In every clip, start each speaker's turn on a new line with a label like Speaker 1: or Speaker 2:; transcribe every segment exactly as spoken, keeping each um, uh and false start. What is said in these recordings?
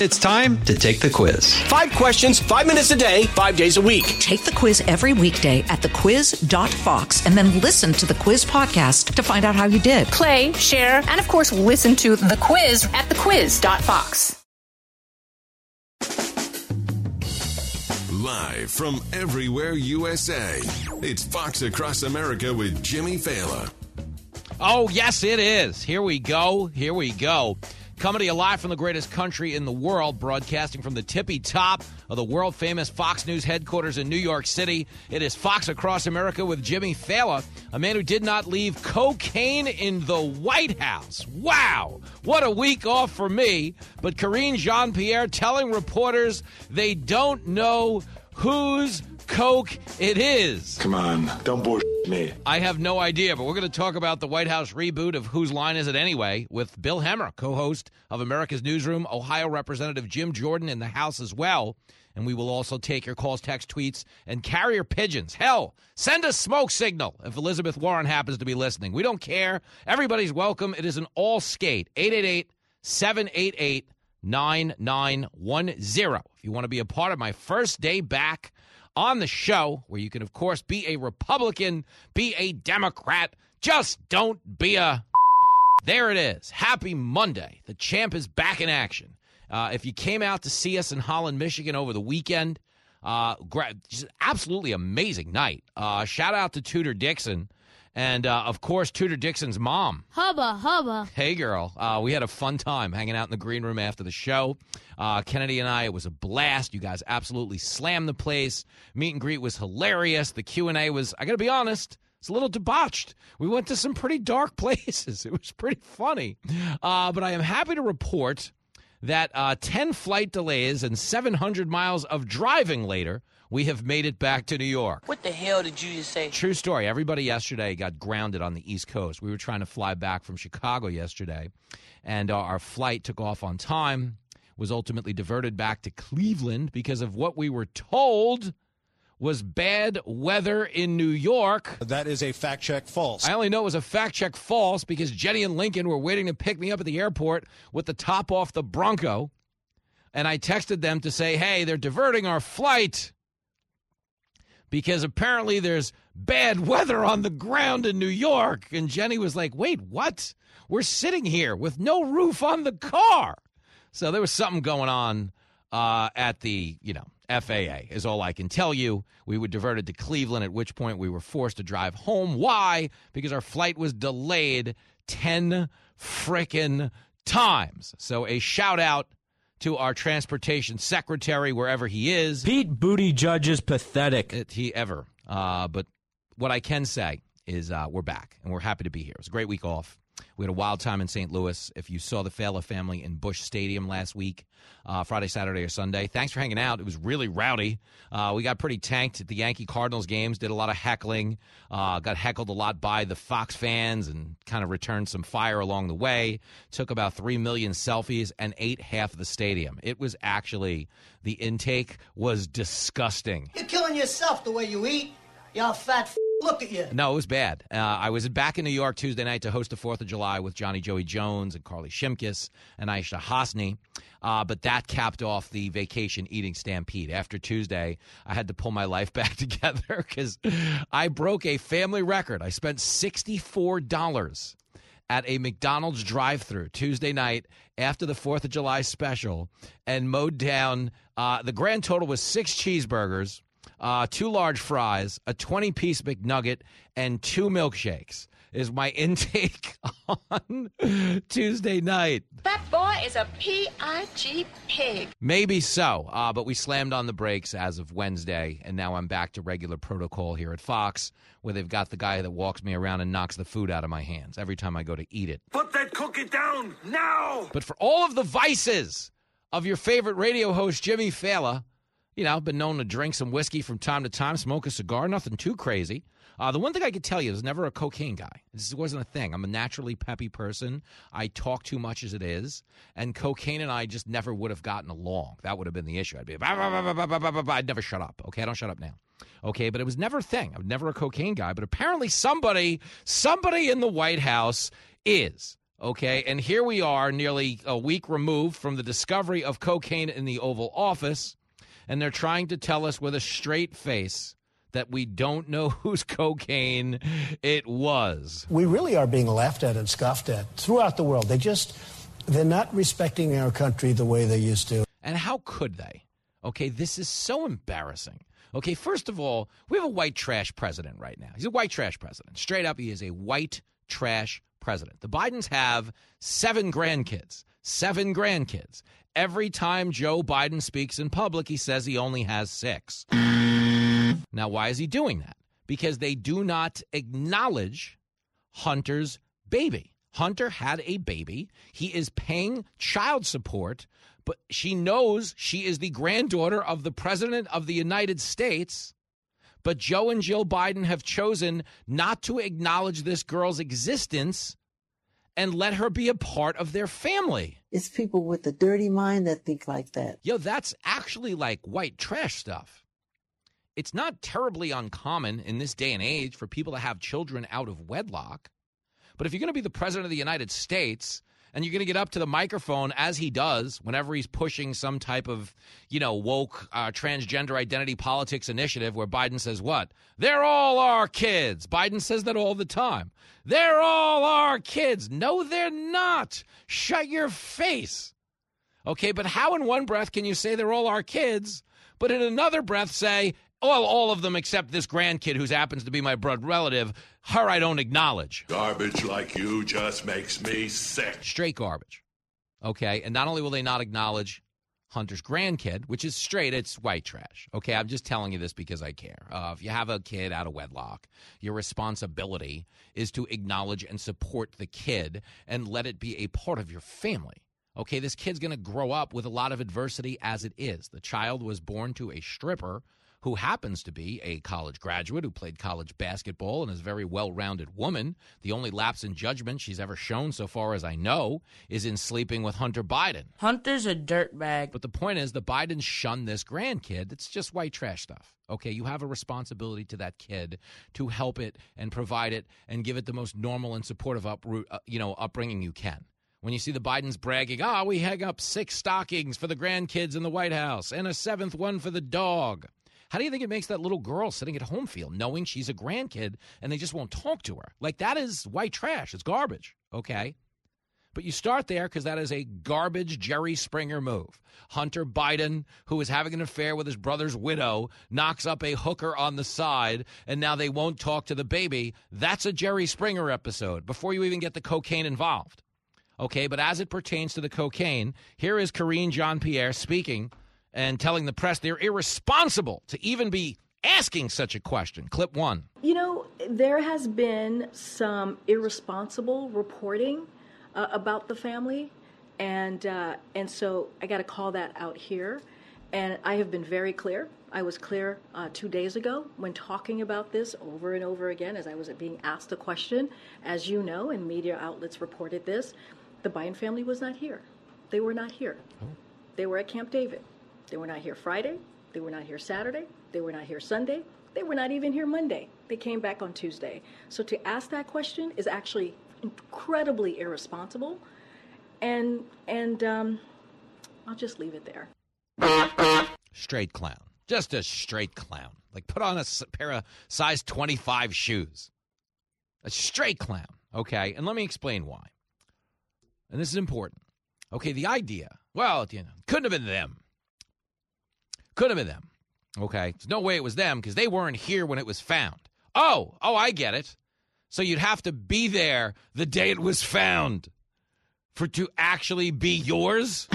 Speaker 1: It's time to take the quiz.
Speaker 2: Five questions, five minutes a day, five days a week.
Speaker 3: Take the quiz every weekday at the quiz dot fox and then listen to the quiz podcast to find out how you did.
Speaker 4: Play, share, and of course, listen to the quiz at the quiz dot fox.
Speaker 5: Live from everywhere U S A, it's Fox Across America with Jimmy Failla.
Speaker 6: Oh, yes, it is. Here we go. Here we go. Coming to you live from the greatest country in the world, broadcasting from the tippy top of the world-famous Fox News headquarters in New York City. It is Fox Across America with Jimmy Failla, a man who did not leave cocaine in the White House. Wow, what a week off for me. But Karine Jean-Pierre telling reporters they don't know whose coke it is.
Speaker 7: Come on, don't bullshit me.
Speaker 6: I have no idea, but we're going to talk about the White House reboot of Whose Line Is It Anyway with Bill Hemmer, co-host of America's Newsroom, Ohio Representative Jim Jordan in the House as well. And we will also take your calls, text, tweets, and carrier pigeons. Hell, send a smoke signal if Elizabeth Warren happens to be listening. We don't care. Everybody's welcome. It is an all skate. eight eight eight, seven eight eight, nine nine one zero. If you want to be a part of my first day back on the show, where you can, of course, be a Republican, be a Democrat, just don't be a... There it is. Happy Monday. The champ is back in action. Uh, if you came out to see us in Holland, Michigan over the weekend, uh, gra- just absolutely amazing night. Uh, shout out to Tudor Dixon. And, uh, of course, Tudor Dixon's mom.
Speaker 8: Hubba, hubba.
Speaker 6: Hey, girl. Uh, we had a fun time hanging out in the green room after the show. Uh, Kennedy and I, it was a blast. You guys absolutely slammed the place. Meet and greet was hilarious. The Q and A was, I got to be honest, it's a little debauched. We went to some pretty dark places. It was pretty funny. Uh, but I am happy to report that uh, ten flight delays and seven hundred miles of driving later, we have made it back to New York.
Speaker 9: What the hell did you just say?
Speaker 6: True story. Everybody yesterday got grounded on the East Coast. We were trying to fly back from Chicago yesterday, and uh, our flight took off on time, was ultimately diverted back to Cleveland because of what we were told was bad weather in New York.
Speaker 10: That is a fact check false.
Speaker 6: I only know it was a fact check false because Jenny and Lincoln were waiting to pick me up at the airport with the top off the Bronco, and I texted them to say, hey, they're diverting our flight because apparently there's bad weather on the ground in New York. And Jenny was like, wait, what? We're sitting here with no roof on the car. So there was something going on uh, at the, you know, F A A is all I can tell you. We were diverted to Cleveland, at which point we were forced to drive home. Why? Because our flight was delayed ten frickin' times. So a shout out to our transportation secretary, wherever he is.
Speaker 11: Pete Buttigieg is pathetic.
Speaker 6: If he ever. Uh, but what I can say is uh, we're back, and we're happy to be here. It was a great week off. We had a wild time in Saint Louis. If you saw the Failla family in Busch Stadium last week, uh, Friday, Saturday, or Sunday, thanks for hanging out. It was really rowdy. Uh, we got pretty tanked at the Yankee-Cardinals games, did a lot of heckling, uh, got heckled a lot by the Fox fans and kind of returned some fire along the way, took about three million selfies, and ate half the stadium. It was actually, the intake was disgusting.
Speaker 12: You're killing yourself the way you eat. You fat f- look at you.
Speaker 6: No, it was bad. Uh, I was back in New York Tuesday night to host the fourth of July with Johnny Joey Jones and Carly Shimkus and Aisha Hasni. Uh, but that capped off the vacation eating stampede. After Tuesday, I had to pull my life back together because I broke a family record. I spent sixty-four dollars at a McDonald's drive-thru Tuesday night after the fourth of July special and mowed down. Uh, the grand total was six cheeseburgers, Uh, two large fries, a twenty-piece McNugget, and two milkshakes is my intake on Tuesday night.
Speaker 13: That boy is a P I G pig.
Speaker 6: Maybe so, uh, but we slammed on the brakes as of Wednesday, and now I'm back to regular protocol here at Fox, where they've got the guy that walks me around and knocks the food out of my hands every time I go to eat it.
Speaker 7: Put that cookie down now!
Speaker 6: But for all of the vices of your favorite radio host, Jimmy Failla, you know, been known to drink some whiskey from time to time, smoke a cigar, nothing too crazy. Uh, the one thing I could tell you is never a cocaine guy. This wasn't a thing. I'm a naturally peppy person. I talk too much as it is. And cocaine and I just never would have gotten along. That would have been the issue. I'd be, bah, bah, bah, bah, bah, bah, bah, bah. I'd never shut up. Okay, I don't shut up now. Okay, but it was never a thing. I was never a cocaine guy. But apparently somebody, somebody in the White House is. Okay, and here we are nearly a week removed from the discovery of cocaine in the Oval Office, and they're trying to tell us with a straight face that we don't know whose cocaine it was.
Speaker 8: We really are being laughed at and scoffed at throughout the world. They just, they're not respecting our country the way they used to.
Speaker 6: And how could they? Okay, this is so embarrassing. Okay, first of all, we have a white trash president right now. He's a white trash president. Straight up, he is a white trash president. The Bidens have seven grandkids. Seven grandkids. Every time Joe Biden speaks in public, he says he only has six. Now, why is he doing that? Because they do not acknowledge Hunter's baby. Hunter had a baby. He is paying child support, but she knows she is the granddaughter of the President of the United States. But Joe and Jill Biden have chosen not to acknowledge this girl's existence and let her be a part of their family.
Speaker 9: It's people with a dirty mind that think like that.
Speaker 6: Yo, that's actually like white trash stuff. It's not terribly uncommon in this day and age for people to have children out of wedlock. But if you're going to be the President of the United States and you're going to get up to the microphone, as he does whenever he's pushing some type of, you know, woke uh, transgender identity politics initiative where Biden says what? They're all our kids. Biden says that all the time. They're all our kids. No, they're not. Shut your face. Okay, but how in one breath can you say they're all our kids, but in another breath say, well, all of them except this grandkid who happens to be my blood relative, her I don't acknowledge.
Speaker 7: Garbage like you just makes me sick.
Speaker 6: Straight garbage. Okay, and not only will they not acknowledge Hunter's grandkid, which is straight, it's white trash. Okay, I'm just telling you this because I care. Uh, if you have a kid out of wedlock, your responsibility is to acknowledge and support the kid and let it be a part of your family. Okay, this kid's going to grow up with a lot of adversity as it is. The child was born to a stripper who happens to be a college graduate who played college basketball and is a very well-rounded woman. The only lapse in judgment she's ever shown, so far as I know, is in sleeping with Hunter Biden.
Speaker 14: Hunter's a dirtbag.
Speaker 6: But the point is, the Bidens shun this grandkid. It's just white trash stuff. Okay, you have a responsibility to that kid to help it and provide it and give it the most normal and supportive uproot, uh, you know, upbringing you can. When you see the Bidens bragging, oh, we hang up six stockings for the grandkids in the White House and a seventh one for the dog. How do you think it makes that little girl sitting at home feel, knowing she's a grandkid and they just won't talk to her? Like, that is white trash. It's garbage, okay? But you start there because that is a garbage Jerry Springer move. Hunter Biden, who is having an affair with his brother's widow, knocks up a hooker on the side, and now they won't talk to the baby. That's a Jerry Springer episode before you even get the cocaine involved. Okay, but as it pertains to the cocaine, here is Karine Jean-Pierre speaking and telling the press they're irresponsible to even be asking such a question. Clip one.
Speaker 15: You know, there has been some irresponsible reporting uh, about the family, and uh, and so I got to call that out here. And I have been very clear. I was clear uh, two days ago when talking about this over and over again as I was being asked a question. As you know, and media outlets reported this, the Biden family was not here. They were not here. Oh. They were at Camp David. They were not here Friday. They were not here Saturday. They were not here Sunday. They were not even here Monday. They came back on Tuesday. So to ask that question is actually incredibly irresponsible. And and um, I'll just leave it there.
Speaker 6: Straight clown. Just a straight clown. Like, put on a pair of size twenty-five shoes. A straight clown. Okay, and let me explain why. And this is important. Okay, the idea, well, you know, couldn't have been them. Couldn't have been them. Okay, there's no way it was them because they weren't here when it was found. Oh, oh, I get it. So you'd have to be there the day it was found for it to actually be yours?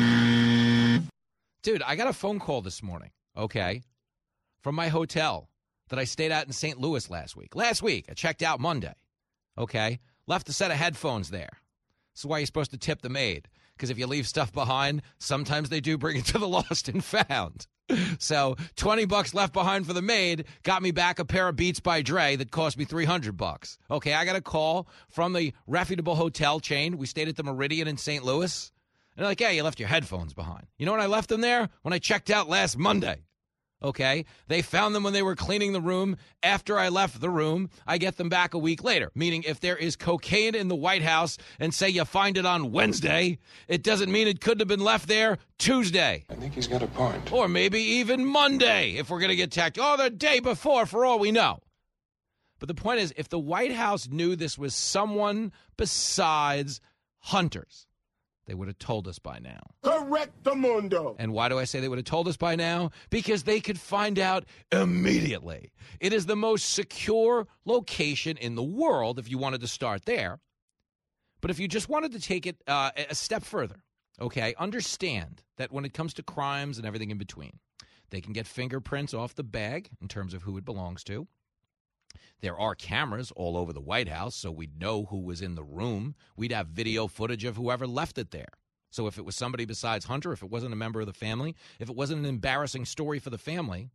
Speaker 6: Dude, I got a phone call this morning, okay, from my hotel that I stayed at in Saint Louis last week. Last week, I checked out Monday, okay, left a set of headphones there. This is why you're supposed to tip the maid, because if you leave stuff behind, sometimes they do bring it to the lost and found. So twenty bucks left behind for the maid got me back a pair of Beats by Dre that cost me three hundred bucks. Okay, I got a call from the reputable hotel chain. We stayed at the Meridian in Saint Louis. And they're like, yeah, you left your headphones behind. You know when I left them there? When I checked out last Monday. Okay? They found them when they were cleaning the room. After I left the room, I get them back a week later. Meaning if there is cocaine in the White House and say you find it on Wednesday, it doesn't mean it couldn't have been left there Tuesday.
Speaker 14: I think he's got a point.
Speaker 6: Or maybe even Monday if we're going to get tactical. Oh, the day before for all we know. But the point is, if the White House knew this was someone besides hunters, they would have told us by now.
Speaker 16: Correctamundo.
Speaker 6: And why do I say they would have told us by now? Because they could find out immediately. It is the most secure location in the world if you wanted to start there. But if you just wanted to take it uh, a step further, okay, understand that when it comes to crimes and everything in between, they can get fingerprints off the bag in terms of who it belongs to. There are cameras all over the White House, so we'd know who was in the room. We'd have video footage of whoever left it there. So if it was somebody besides Hunter, if it wasn't a member of the family, if it wasn't an embarrassing story for the family,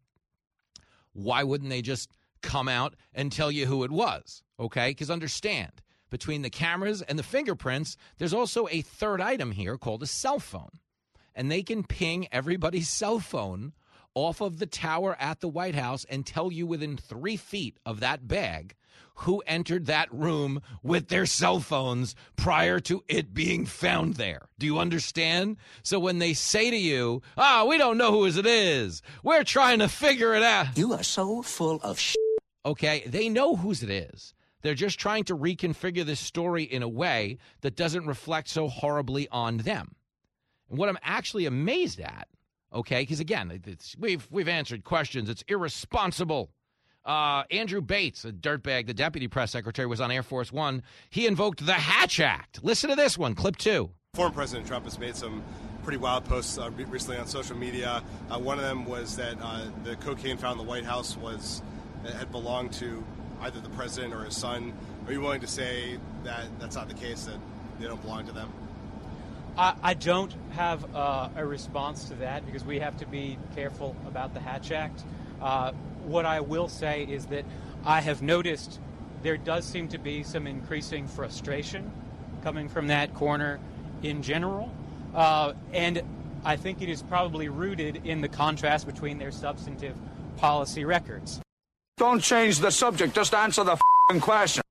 Speaker 6: why wouldn't they just come out and tell you who it was? Okay? Because understand, between the cameras and the fingerprints, there's also a third item here called a cell phone. And they can ping everybody's cell phone off of the tower at the White House and tell you within three feet of that bag who entered that room with their cell phones prior to it being found there. Do you understand? So when they say to you, ah, oh, we don't know who it is, we're trying to figure it out.
Speaker 17: You are so full of shit.
Speaker 6: Okay, they know whose it is. They're just trying to reconfigure this story in a way that doesn't reflect so horribly on them. And what I'm actually amazed at, okay, because, again, it's, we've we've answered questions. It's irresponsible. Uh, Andrew Bates, a dirtbag, the deputy press secretary, was on Air Force One. He invoked the Hatch Act. Listen to this one, clip two.
Speaker 10: Former President Trump has made some pretty wild posts uh, recently on social media. Uh, one of them was that uh, the cocaine found in the White House was had belonged to either the president or his son. Are you willing to say that that's not the case, that they don't belong to them?
Speaker 18: I, I don't have uh, a response to that because we have to be careful about the Hatch Act. Uh, what I will say is that I have noticed there does seem to be some increasing frustration coming from that corner in general. Uh, and I think it is probably rooted in the contrast between their substantive policy records.
Speaker 19: Don't change the subject, just answer the f***ing question.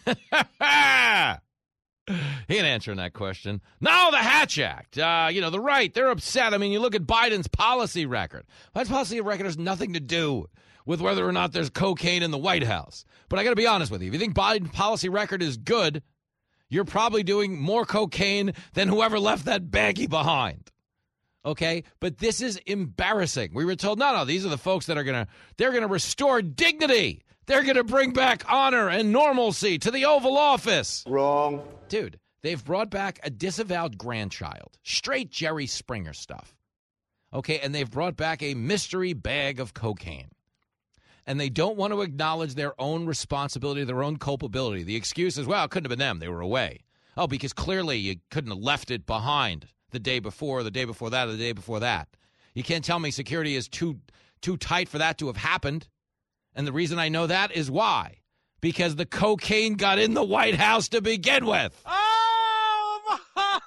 Speaker 6: He ain't answering that question. No, the Hatch Act. Uh, you know, the right, they're upset. I mean, you look at Biden's policy record. Biden's policy record has nothing to do with whether or not there's cocaine in the White House. But I got to be honest with you. If you think Biden's policy record is good, you're probably doing more cocaine than whoever left that baggie behind. Okay? But this is embarrassing. We were told, no, no, these are the folks that are going to, they're going to restore dignity. They're going to bring back honor and normalcy to the Oval Office.
Speaker 16: Wrong.
Speaker 6: Dude, they've brought back a disavowed grandchild. Straight Jerry Springer stuff. Okay, and they've brought back a mystery bag of cocaine. And they don't want to acknowledge their own responsibility, their own culpability. The excuse is, well, it couldn't have been them. They were away. Oh, because clearly you couldn't have left it behind the day before, the day before that, or the day before that. You can't tell me security is too too tight for that to have happened. And the reason I know that is why? Because the cocaine got in the White House to begin with.
Speaker 18: Oh,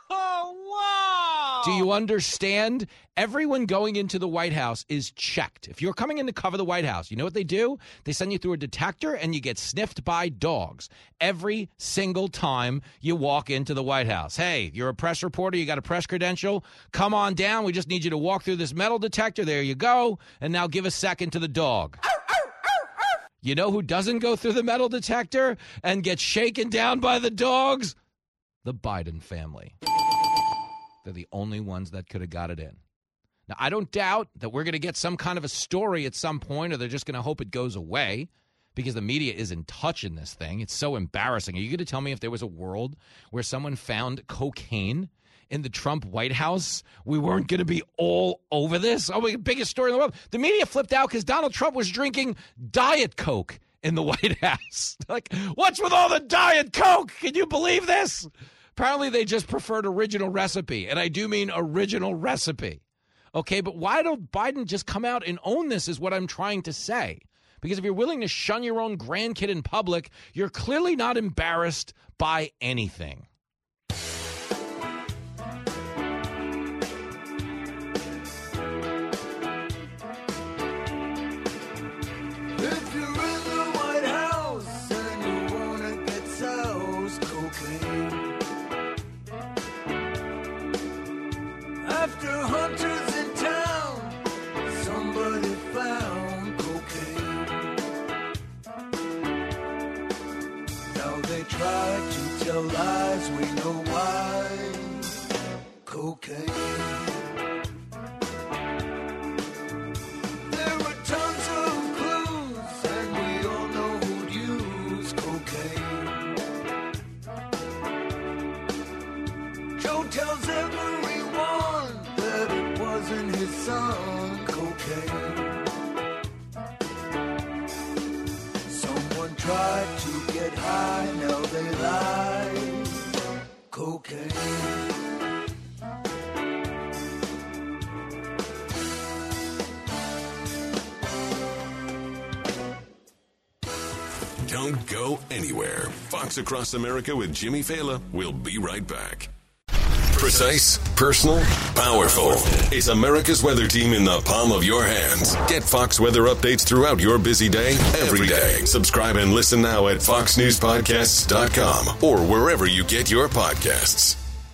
Speaker 18: wow.
Speaker 6: Do you understand? Everyone going into the White House is checked. If you're coming in to cover the White House, you know what they do? They send you through a detector and you get sniffed by dogs every single time you walk into the White House. Hey, you're a press reporter, you got a press credential, come on down. We just need you to walk through this metal detector. There you go. And now give a second to the dog. You know who doesn't go through the metal detector and gets shaken down by the dogs? The Biden family. They're the only ones that could have got it in. Now, I don't doubt that we're going to get some kind of a story at some point, or they're just going to hope it goes away because the media isn't touching this thing. It's so embarrassing. Are you going to tell me if there was a world where someone found cocaine in the Trump White House, we weren't going to be all over this? Oh, the biggest story in the world. The media flipped out because Donald Trump was drinking Diet Coke in the White House. Like, what's with all the Diet Coke? Can you believe this? Apparently, they just preferred original recipe, and I do mean original recipe. Okay, but why don't Biden just come out and own this is what I'm trying to say. Because if you're willing to shun your own grandkid in public, you're clearly not embarrassed by anything.
Speaker 14: tell lies, we know why. Cocaine. There were tons of clues, and we all know who'd use cocaine. Joe tells everyone that it wasn't his son, cocaine. Someone tried to get high, now they lie. Cocaine.
Speaker 5: Don't go anywhere. Fox Across America with Jimmy Fallon. We'll be right back. Precise, personal, powerful. It's America's weather team in the palm of your hands. Get Fox weather updates throughout your busy day, every day. Subscribe and listen now at fox news podcasts dot com or wherever you get your podcasts.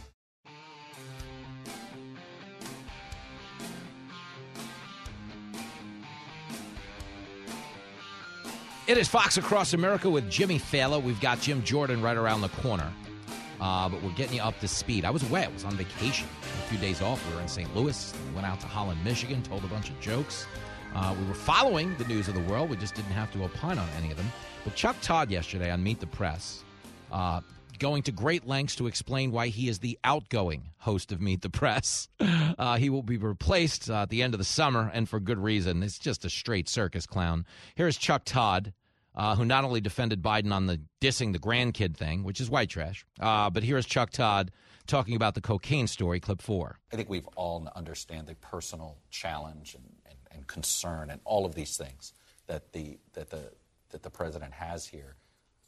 Speaker 6: It is Fox Across America with Jimmy Fallon. We've got Jim Jordan right around the corner. Uh, but we're getting you up to speed. I was away. I was on vacation. A few days off. We were in Saint Louis. We went out to Holland, Michigan, told a bunch of jokes. Uh, we were following the news of the world. We just didn't have to opine on any of them. But Chuck Todd yesterday on Meet the Press, uh, going to great lengths to explain why he is the outgoing host of Meet the Press. Uh, he will be replaced uh, at the end of the summer, and for good reason. It's just a straight circus clown. Here's Chuck Todd, uh, who not only defended Biden on the dissing the grandkid thing, which is white trash, uh, but here's Chuck Todd talking about the cocaine story, clip four.
Speaker 16: I think we've all understand the personal challenge and, and, and concern and all of these things that the that the that the president has here.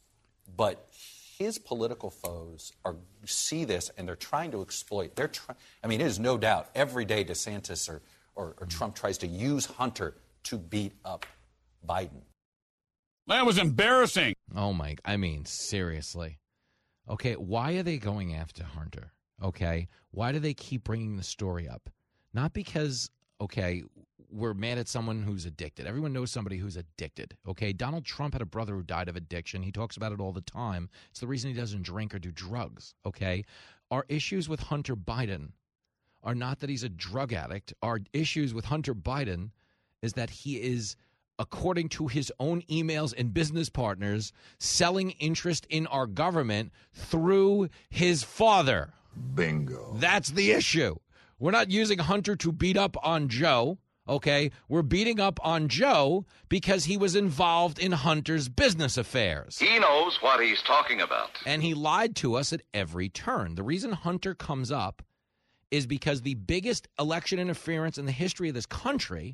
Speaker 16: But his political foes are see this and they're trying to exploit. They're trying. I mean, there's no doubt every day DeSantis or, or, or Trump tries to use Hunter to beat up Biden.
Speaker 19: That was embarrassing.
Speaker 6: Oh, my. I mean, seriously. Okay, why are they going after Hunter? Okay, why do they keep bringing the story up? Not because, okay, we're mad at someone who's addicted. Everyone knows somebody who's addicted, okay? Donald Trump had a brother who died of addiction. He talks about it all the time. It's the reason he doesn't drink or do drugs, okay? Our issues with Hunter Biden are not that he's a drug addict. Our issues with Hunter Biden is that he is, according to his own emails and business partners, selling interest in our government through his father.
Speaker 14: Bingo.
Speaker 6: That's the issue. We're not using Hunter to beat up on Joe, okay? We're beating up on Joe because he was involved in Hunter's business affairs.
Speaker 17: He knows what he's talking about.
Speaker 6: And he lied to us at every turn. The reason Hunter comes up is because the biggest election interference in the history of this country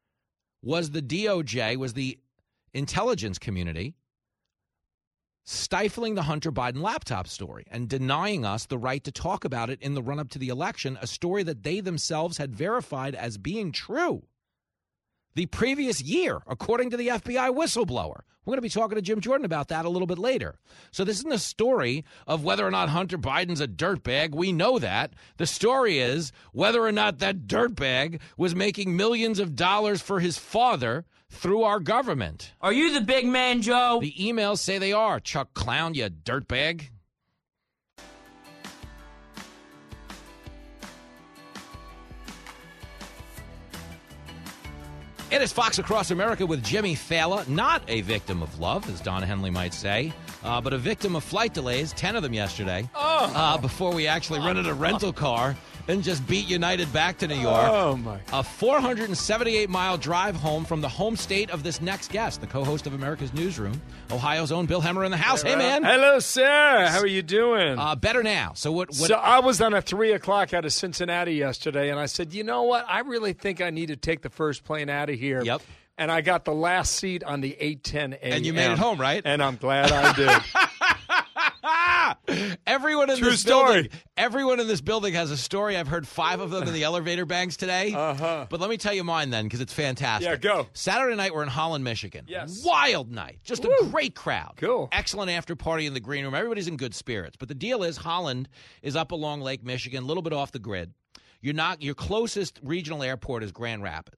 Speaker 6: was the D O J, was the intelligence community, stifling the Hunter Biden laptop story and denying us the right to talk about it in the run-up to the election, a story that they themselves had verified as being true the previous year, according to the F B I whistleblower. We're going to be talking to Jim Jordan about that a little bit later. So this isn't a story of whether or not Hunter Biden's a dirtbag. We know that. The story is whether or not that dirtbag was making millions of dollars for his father through our government.
Speaker 20: Are you the big man, Joe?
Speaker 6: The emails say they are. Chuck Clown, you dirtbag. It is Fox Across America with Jimmy Fallon, not a victim of love, as Don Henley might say, uh, but a victim of flight delays, ten of them yesterday,
Speaker 21: oh.
Speaker 6: uh, before we actually rented a rental car and just beat United back to New York.
Speaker 21: Oh, my.
Speaker 6: A four hundred seventy-eight mile drive home from the home state of this next guest, the co-host of America's Newsroom, Ohio's own Bill Hemmer in the house. Hey, man.
Speaker 21: Hello, sir. How are you doing?
Speaker 6: Uh, better now. So what? what
Speaker 21: so I was on a three o'clock out of Cincinnati yesterday, and I said, you know what? I really think I need to take the first plane out of here.
Speaker 6: Yep.
Speaker 21: And I got the last seat on the eight ten a.m.
Speaker 6: And you made it home, right?
Speaker 21: And I'm glad I did.
Speaker 6: Everyone in
Speaker 21: True
Speaker 6: this
Speaker 21: story.
Speaker 6: building, everyone in this building has a story. I've heard five of them in the elevator banks today.
Speaker 21: Uh-huh.
Speaker 6: But let me tell you mine then, because it's fantastic.
Speaker 21: Yeah, go.
Speaker 6: Saturday night, we're in Holland, Michigan.
Speaker 21: Yes.
Speaker 6: Wild night. Just
Speaker 21: Woo.
Speaker 6: a great crowd.
Speaker 21: Cool.
Speaker 6: Excellent after party in the green room. Everybody's in good spirits. But the deal is, Holland is up along Lake Michigan, a little bit off the grid. You're not. Your closest regional airport is Grand Rapids.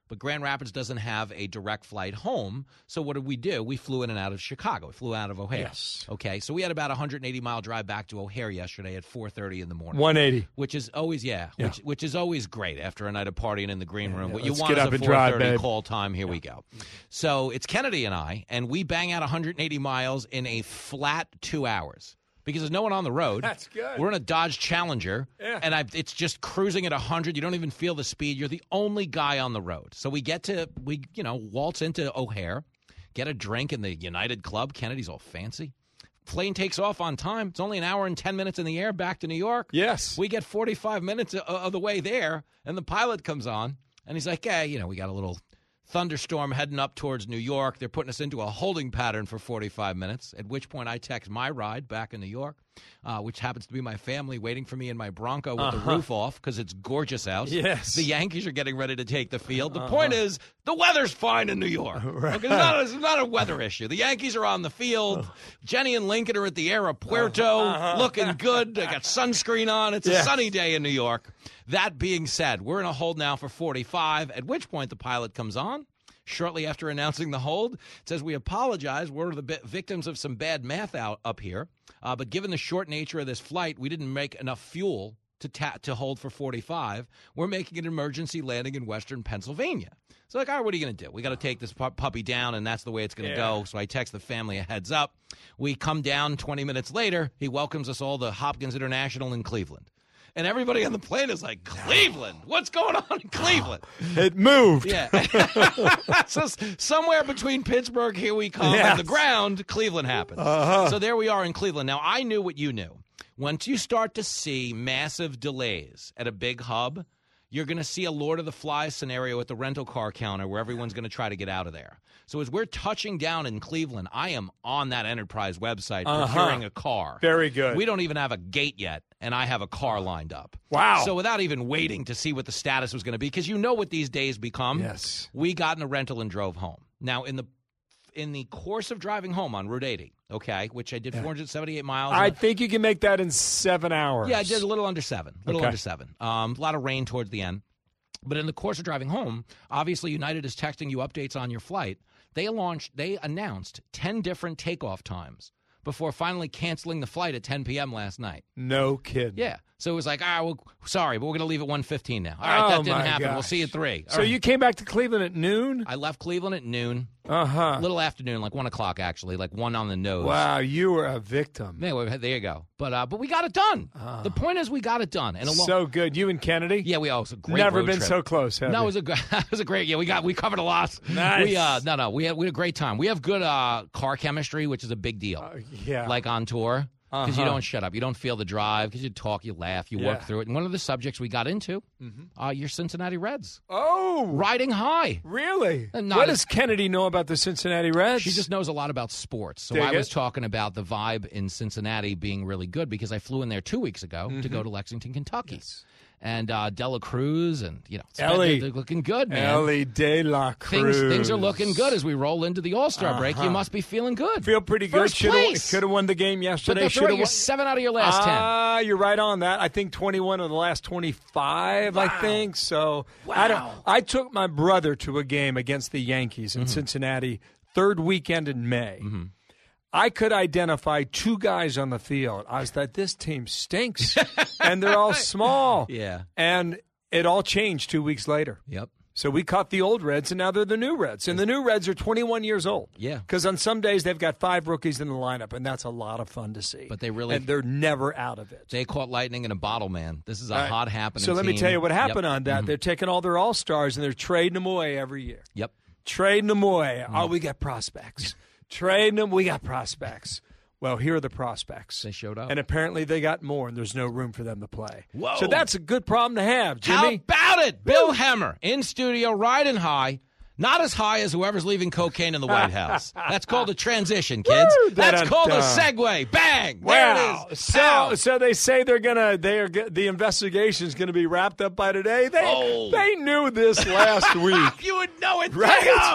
Speaker 6: But Grand Rapids doesn't have a direct flight home. So what did we do? We flew in and out of Chicago. We flew out of O'Hare.
Speaker 21: Yes.
Speaker 6: Okay, so we had about a one hundred eighty mile drive back to O'Hare yesterday at four thirty in the morning.
Speaker 21: one eighty.
Speaker 6: Which is always, yeah,
Speaker 21: Yeah.
Speaker 6: Which, which is always great after a night of partying in the green room.
Speaker 21: yeah,
Speaker 6: What you
Speaker 21: let's
Speaker 6: want
Speaker 21: get
Speaker 6: is
Speaker 21: up
Speaker 6: a
Speaker 21: and drive,
Speaker 6: four thirty
Speaker 21: babe.
Speaker 6: call time. Here we go. So it's Kennedy and I, and we bang out one hundred eighty miles in a flat two hours. Because there's no one on the road.
Speaker 21: That's good.
Speaker 6: We're in a Dodge Challenger,
Speaker 21: Yeah.
Speaker 6: and I, it's just cruising at one hundred. You don't even feel the speed. You're the only guy on the road. So we get to, we you know, waltz into O'Hare, get a drink in the United Club. Kennedy's all fancy. Plane takes off on time. It's only an hour and ten minutes in the air back to New York.
Speaker 21: Yes.
Speaker 6: We get forty-five minutes of, of the way there, and the pilot comes on, and he's like, hey, you know, we got a little thunderstorm heading up towards New York. They're putting us into a holding pattern for forty-five minutes, at which point I text my ride back in New York, uh, which happens to be my family waiting for me in my Bronco with
Speaker 21: Uh-huh.
Speaker 6: the roof off because it's gorgeous out.
Speaker 21: Yes.
Speaker 6: The Yankees are getting ready to take the field. The
Speaker 21: Uh-huh.
Speaker 6: point is, the weather's fine in New York.
Speaker 21: Right.
Speaker 6: Okay, it's, not a, it's not a weather issue. The Yankees are on the field. Jenny and Lincoln are at the Air of Puerto,
Speaker 21: Uh-huh.
Speaker 6: looking good. They got sunscreen on. It's
Speaker 21: Yes.
Speaker 6: a sunny day in New York. That being said, we're in a hold now for forty-five, at which point the pilot comes on. Shortly after announcing the hold, it says, we apologize. We're the bi- victims of some bad math out up here. Uh, but given the short nature of this flight, we didn't make enough fuel to ta- to hold for forty-five. We're making an emergency landing in western Pennsylvania. So, like, all right, what are you going to do? We got to take this pu- puppy down, and that's the way it's going to
Speaker 21: Yeah.
Speaker 6: go. So I text the family a heads up. We come down twenty minutes later. He welcomes us all to Hopkins International in Cleveland. And everybody on the plane is like, Cleveland? What's going on in Cleveland?
Speaker 21: It moved.
Speaker 6: Yeah. So s- somewhere between Pittsburgh, here we come,
Speaker 21: Yes.
Speaker 6: and the ground, Cleveland happens.
Speaker 21: Uh-huh.
Speaker 6: So there we are in Cleveland. Now, I knew what you knew. Once you start to see massive delays at a big hub, you're going to see a Lord of the Flies scenario at the rental car counter where everyone's going to try to get out of there. So as we're touching down in Cleveland, I am on that Enterprise website
Speaker 21: Uh-huh.
Speaker 6: procuring a car.
Speaker 21: Very good.
Speaker 6: We don't even have a gate yet, and I have a car lined up.
Speaker 21: Wow.
Speaker 6: So without even waiting to see what the status was going to be, because you know what these days become,
Speaker 21: Yes.
Speaker 6: we got in a rental and drove home. Now, in the in the course of driving home on Route eighty, okay, which I did four hundred seventy-eight miles.
Speaker 21: I think you can make that in seven hours.
Speaker 6: Yeah, I did a little under seven. A little
Speaker 21: Okay.
Speaker 6: under seven. Um, a lot of rain towards the end. But in the course of driving home, obviously United is texting you updates on your flight. They launched, they announced ten different takeoff times before finally canceling the flight at ten p.m. last night.
Speaker 21: No kidding.
Speaker 6: Yeah. So it was like, ah, well, sorry, but we're going to leave at one fifteen now. All right,
Speaker 21: Oh,
Speaker 6: that didn't
Speaker 21: my
Speaker 6: happen. We'll
Speaker 21: gosh.
Speaker 6: see you at three. All
Speaker 21: So
Speaker 6: right.
Speaker 21: you came back to Cleveland at noon?
Speaker 6: I left Cleveland at noon.
Speaker 21: Uh-huh.
Speaker 6: A little afternoon, like one o'clock, actually, like one on the nose.
Speaker 21: Wow, you were a victim.
Speaker 6: Yeah, well, there you go. But uh, but we got it done. The point is, we got it done. And a lo-
Speaker 21: So good. You and Kennedy?
Speaker 6: yeah, we also great.
Speaker 21: Never
Speaker 6: road
Speaker 21: been
Speaker 6: trip.
Speaker 21: so close, have
Speaker 6: No, it
Speaker 21: you?
Speaker 6: was a great. It was a great. Yeah, we got we covered a lot.
Speaker 21: Nice.
Speaker 6: We uh no no we had we had a great time. We have good uh car chemistry, which is a big deal.
Speaker 21: yeah.
Speaker 6: Like on tour. Because you
Speaker 21: Uh-huh.
Speaker 6: don't shut up. You don't feel the drive. Because you talk, you laugh, you work
Speaker 21: Yeah.
Speaker 6: through it. And one of the subjects we got into, uh, your Cincinnati Reds.
Speaker 21: Oh.
Speaker 6: Riding high.
Speaker 21: Really?
Speaker 6: And not
Speaker 21: What
Speaker 6: as-
Speaker 21: does Kennedy know about the Cincinnati Reds?
Speaker 6: She just knows a lot about sports. So
Speaker 21: Dig
Speaker 6: I was
Speaker 21: it.
Speaker 6: talking about the vibe in Cincinnati being really good because I flew in there two weeks ago to go to Lexington, Kentucky. And uh, Dela Cruz and, you know, it's been-
Speaker 21: Ellie.
Speaker 6: they're looking good, man.
Speaker 21: Ellie De La Cruz.
Speaker 6: Things, things are looking good as we roll into the All-Star break. You
Speaker 21: Uh-huh.
Speaker 6: must be feeling good.
Speaker 21: Feel pretty good.
Speaker 6: First
Speaker 21: Should
Speaker 6: place.
Speaker 21: have won the game
Speaker 6: But
Speaker 21: yesterday.
Speaker 6: that's
Speaker 21: Should
Speaker 6: right.
Speaker 21: have
Speaker 6: You're
Speaker 21: won.
Speaker 6: seven out of your last ten.
Speaker 21: Ah, you're right on that. I think twenty-one of the last twenty-five, I think. So I don't
Speaker 6: Wow.
Speaker 21: I took my brother to a game against the Yankees
Speaker 6: Mm-hmm.
Speaker 21: in Cincinnati, third weekend in May. I could identify two guys on the field. I was like, this team stinks. And they're all small.
Speaker 6: Yeah.
Speaker 21: And it all changed two weeks later.
Speaker 6: Yep.
Speaker 21: So we caught the old Reds, and now they're the new Reds. And the new Reds are twenty-one years old.
Speaker 6: Yeah.
Speaker 21: Because on some days they've got five rookies in the lineup, and that's a lot of fun to see.
Speaker 6: But they really-
Speaker 21: And they're never out of it.
Speaker 6: They caught lightning in a bottle, man. This is a
Speaker 21: All right.
Speaker 6: hot happening
Speaker 21: So let me
Speaker 6: team.
Speaker 21: tell you what happened
Speaker 6: Yep.
Speaker 21: on that.
Speaker 6: Mhm.
Speaker 21: They're taking all their all-stars, and they're trading them away every year.
Speaker 6: Yep.
Speaker 21: Trading them away.
Speaker 6: Mm-hmm.
Speaker 21: Oh, we got prospects. Trading them, we got prospects. Well, here are the prospects.
Speaker 6: They showed up.
Speaker 21: And apparently they got more, and there's no room for them to play.
Speaker 6: Whoa.
Speaker 21: So that's a good problem to have,
Speaker 6: How
Speaker 21: Jimmy.
Speaker 6: about it? Bill Hemmer in studio, riding high. Not as high as whoever's leaving cocaine in the White House. That's called a transition, kids.
Speaker 21: Woo,
Speaker 6: That's called a
Speaker 21: da-da-da.
Speaker 6: segue. Bang.
Speaker 21: Wow.
Speaker 6: There it is.
Speaker 21: So,
Speaker 6: Pow.
Speaker 21: so they say they're gonna. They are. The investigation is gonna be wrapped up by today. They
Speaker 6: Oh.
Speaker 21: they knew this last week.
Speaker 6: You would know it.
Speaker 21: Right?
Speaker 6: Think of.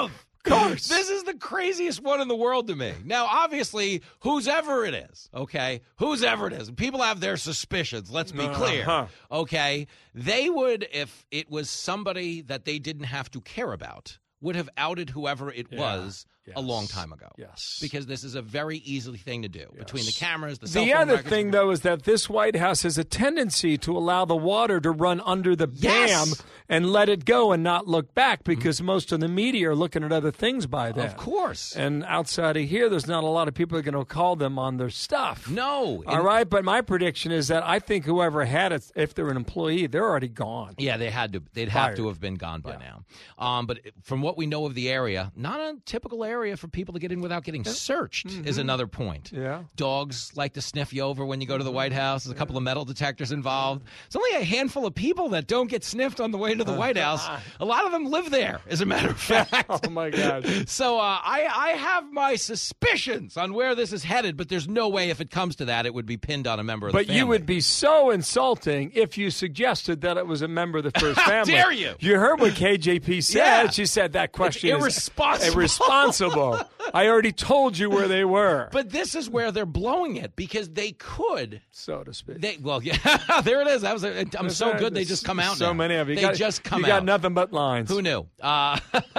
Speaker 21: course.
Speaker 6: This is the craziest one in the world to me. Now, obviously, who's ever it is, okay? Who's ever it is. People have their suspicions, let's be clear,
Speaker 21: Uh-huh.
Speaker 6: okay? They would, if it was somebody that they didn't have to care about, would have outed whoever it
Speaker 21: Yeah.
Speaker 6: was
Speaker 21: Yes.
Speaker 6: a long time ago.
Speaker 21: Yes.
Speaker 6: Because this is a very easy thing to do.
Speaker 21: Yes.
Speaker 6: Between the cameras, the cell
Speaker 21: The
Speaker 6: phone
Speaker 21: other
Speaker 6: records.
Speaker 21: thing, though, is that this White House has a tendency to allow the water to run under the
Speaker 6: Yes.
Speaker 21: dam and let it go and not look back because mm-hmm. most of the media are looking at other things by then.
Speaker 6: Of course.
Speaker 21: And outside of here, there's not a lot of people that are going to call them on their stuff.
Speaker 6: No.
Speaker 21: All right, but my prediction is that I think whoever had it, if they're an employee, they're already gone.
Speaker 6: Yeah, they had to. They'd
Speaker 21: Fired.
Speaker 6: have to have been gone by
Speaker 21: Yeah.
Speaker 6: now. Um, but from what we know of the area, not a typical area for people to get in without getting searched
Speaker 21: Mhm.
Speaker 6: is another point.
Speaker 21: Yeah.
Speaker 6: Dogs like to sniff you over when you go to the White House. There's a couple of metal detectors involved. It's only a handful of people that don't get sniffed on the way to the White House. A lot of them live there, as a matter of fact.
Speaker 21: Oh, my God.
Speaker 6: So uh, I, I have my suspicions on where this is headed, but there's no way if it comes to that it would be pinned on a member of
Speaker 21: But
Speaker 6: the family.
Speaker 21: you would be so insulting if you suggested that it was a member of the first
Speaker 6: How
Speaker 21: family.
Speaker 6: dare you?
Speaker 21: You heard what K J P said.
Speaker 6: Yeah.
Speaker 21: She said that question
Speaker 6: It's
Speaker 21: is
Speaker 6: irresponsible.
Speaker 21: irresponsible. I already told you where they were.
Speaker 6: But this is where they're blowing it because they could,
Speaker 21: so to speak.
Speaker 6: They well, yeah, there it is. That was. A, I'm
Speaker 21: That's
Speaker 6: so
Speaker 21: right.
Speaker 6: good. They
Speaker 21: There's
Speaker 6: just come out.
Speaker 21: So
Speaker 6: now.
Speaker 21: many of you.
Speaker 6: They
Speaker 21: you got,
Speaker 6: just come
Speaker 21: you
Speaker 6: out.
Speaker 21: You got nothing but lines.
Speaker 6: Who knew? Uh,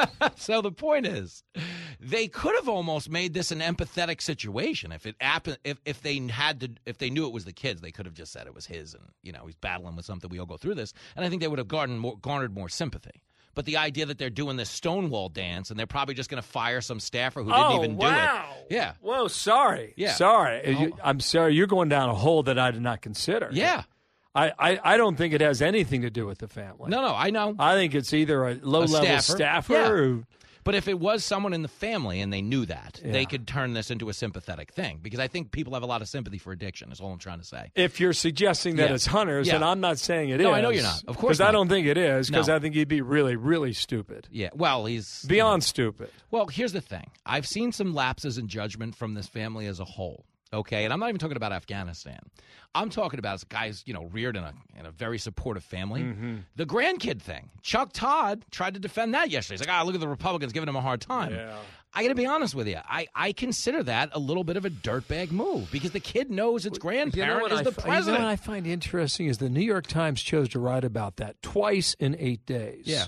Speaker 6: so the point is, they could have almost made this an empathetic situation if it happened. If if they had to, if they knew it was the kids, they could have just said it was his, and you know he's battling with something. We all go through this, and I think they would have garnered more, garnered more sympathy. But the idea that they're doing this Stonewall dance and they're probably just going to fire some staffer who didn't
Speaker 21: oh,
Speaker 6: even
Speaker 21: wow.
Speaker 6: do it. Yeah.
Speaker 21: Whoa, sorry.
Speaker 6: Yeah.
Speaker 21: Sorry.
Speaker 6: Oh.
Speaker 21: You, I'm sorry. You're going down a hole that I did not consider.
Speaker 6: Yeah.
Speaker 21: I, I, I don't think it has anything to do with the family.
Speaker 6: No, no, I know.
Speaker 21: I think it's either a low-level
Speaker 6: staffer.
Speaker 21: staffer
Speaker 6: Yeah.
Speaker 21: or
Speaker 6: But if it was someone in the family and they knew that,
Speaker 21: Yeah.
Speaker 6: they could turn this into a sympathetic thing. Because I think people have a lot of sympathy for addiction, is all I'm trying to say.
Speaker 21: if you're suggesting that
Speaker 6: Yeah.
Speaker 21: it's hunters,
Speaker 6: Yeah.
Speaker 21: and I'm not saying it is.
Speaker 6: No, I know you're not. Of course
Speaker 21: Because I
Speaker 6: not.
Speaker 21: don't think it is, because
Speaker 6: No.
Speaker 21: I think he'd be really, really stupid.
Speaker 6: Yeah, well, he's...
Speaker 21: Beyond stupid.
Speaker 6: Well, here's the thing. I've seen some lapses in judgment from this family as a whole. Okay, and I'm not even talking about Afghanistan. I'm talking about guys, you know, reared in a in a very supportive family.
Speaker 21: Mm-hmm.
Speaker 6: The grandkid thing. Chuck Todd tried to defend that yesterday. He's like, ah, look at the Republicans giving him a hard time.
Speaker 21: Yeah.
Speaker 6: I got to be honest with you. I, I consider that a little bit of a dirtbag move because the kid knows its grandparent
Speaker 21: You know what
Speaker 6: is
Speaker 21: I
Speaker 6: the
Speaker 21: fi-
Speaker 6: president.
Speaker 21: You know what I find interesting is the New York Times chose to write about that twice in eight days.
Speaker 6: Yeah.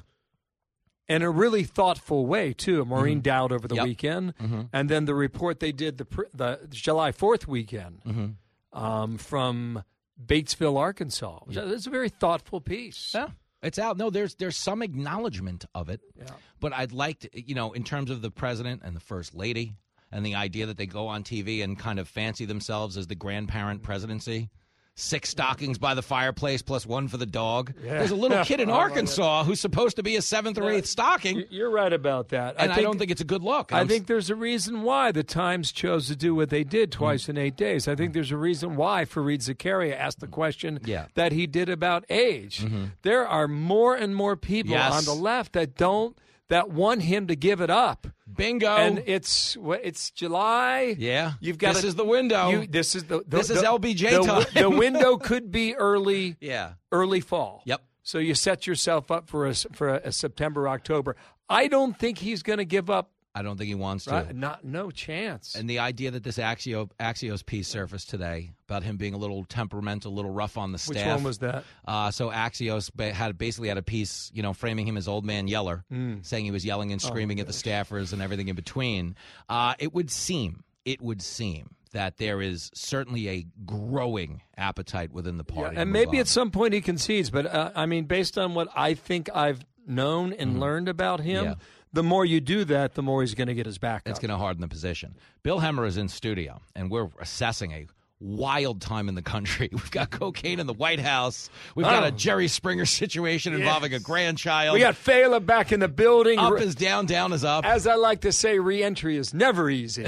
Speaker 21: In a really thoughtful way, too. Maureen
Speaker 6: Mhm.
Speaker 21: Dowd over the
Speaker 6: Yep.
Speaker 21: weekend.
Speaker 6: Mhm.
Speaker 21: And then the report they did the pr- the July fourth weekend
Speaker 6: Mhm.
Speaker 21: um, from Batesville, Arkansas.
Speaker 6: Yeah.
Speaker 21: It's a very thoughtful piece.
Speaker 6: Yeah. It's out. No, there's there's some acknowledgement of it.
Speaker 21: Yeah.
Speaker 6: But I'd like to, you know, in terms of the president and the first lady and the idea that they go on T V and kind of fancy themselves as the grandparent presidency. Six stockings by the fireplace plus one for the dog.
Speaker 21: Yeah.
Speaker 6: There's a little kid in
Speaker 21: I love
Speaker 6: Arkansas who's supposed to be a seventh or eighth stocking.
Speaker 21: You're right about that.
Speaker 6: And I,
Speaker 21: think,
Speaker 6: don't think it's a good look.
Speaker 21: I
Speaker 6: I'm
Speaker 21: think there's a reason why the Times chose to do what they did twice
Speaker 6: Mm.
Speaker 21: in eight days. I think there's a reason why Fareed Zakaria asked the question
Speaker 6: Yeah.
Speaker 21: that he did about age.
Speaker 6: Mm-hmm.
Speaker 21: There are more and more people
Speaker 6: Yes.
Speaker 21: on the left that don't that want him to give it up.
Speaker 6: Bingo.
Speaker 21: And it's what it's July.
Speaker 6: Yeah.
Speaker 21: You've got
Speaker 6: This
Speaker 21: to-
Speaker 6: is the window.
Speaker 21: You, this is the, the
Speaker 6: This is
Speaker 21: the-
Speaker 6: L B J
Speaker 21: the,
Speaker 6: time.
Speaker 21: The window could be early.
Speaker 6: Yeah.
Speaker 21: Early fall.
Speaker 6: Yep.
Speaker 21: So you set yourself up for a for a, a September October. I don't think he's going to give up.
Speaker 6: I don't think he wants to.
Speaker 21: Right? Not no chance.
Speaker 6: And the idea that this Axio, Axios piece surfaced today about him being a little temperamental, a little rough on the staff.
Speaker 21: Which one was that?
Speaker 6: Uh, so Axios ba- had basically had a piece, you know, framing him as old man yeller,
Speaker 21: Mm.
Speaker 6: saying he was yelling and
Speaker 21: Oh,
Speaker 6: screaming at the staffers and everything in between. Uh, it would seem, it would seem that there is certainly a growing appetite within the party. to
Speaker 21: and
Speaker 6: move
Speaker 21: maybe
Speaker 6: on.
Speaker 21: at some point he concedes, but uh, I mean, based on what I think I've known and learned about him,
Speaker 6: Yeah.
Speaker 21: the more you do that, the more he's going to get his back
Speaker 6: It's
Speaker 21: up.
Speaker 6: going to harden the position. Bill Hemmer is in studio, and we're assessing a wild time in the country. We've got cocaine in the White House. We've got
Speaker 21: Oh.
Speaker 6: a Jerry Springer situation involving a grandchild.
Speaker 21: We got Fela back in the building.
Speaker 6: Up
Speaker 21: Re-
Speaker 6: is down, down is up.
Speaker 21: As I like to say, re-entry is never easy.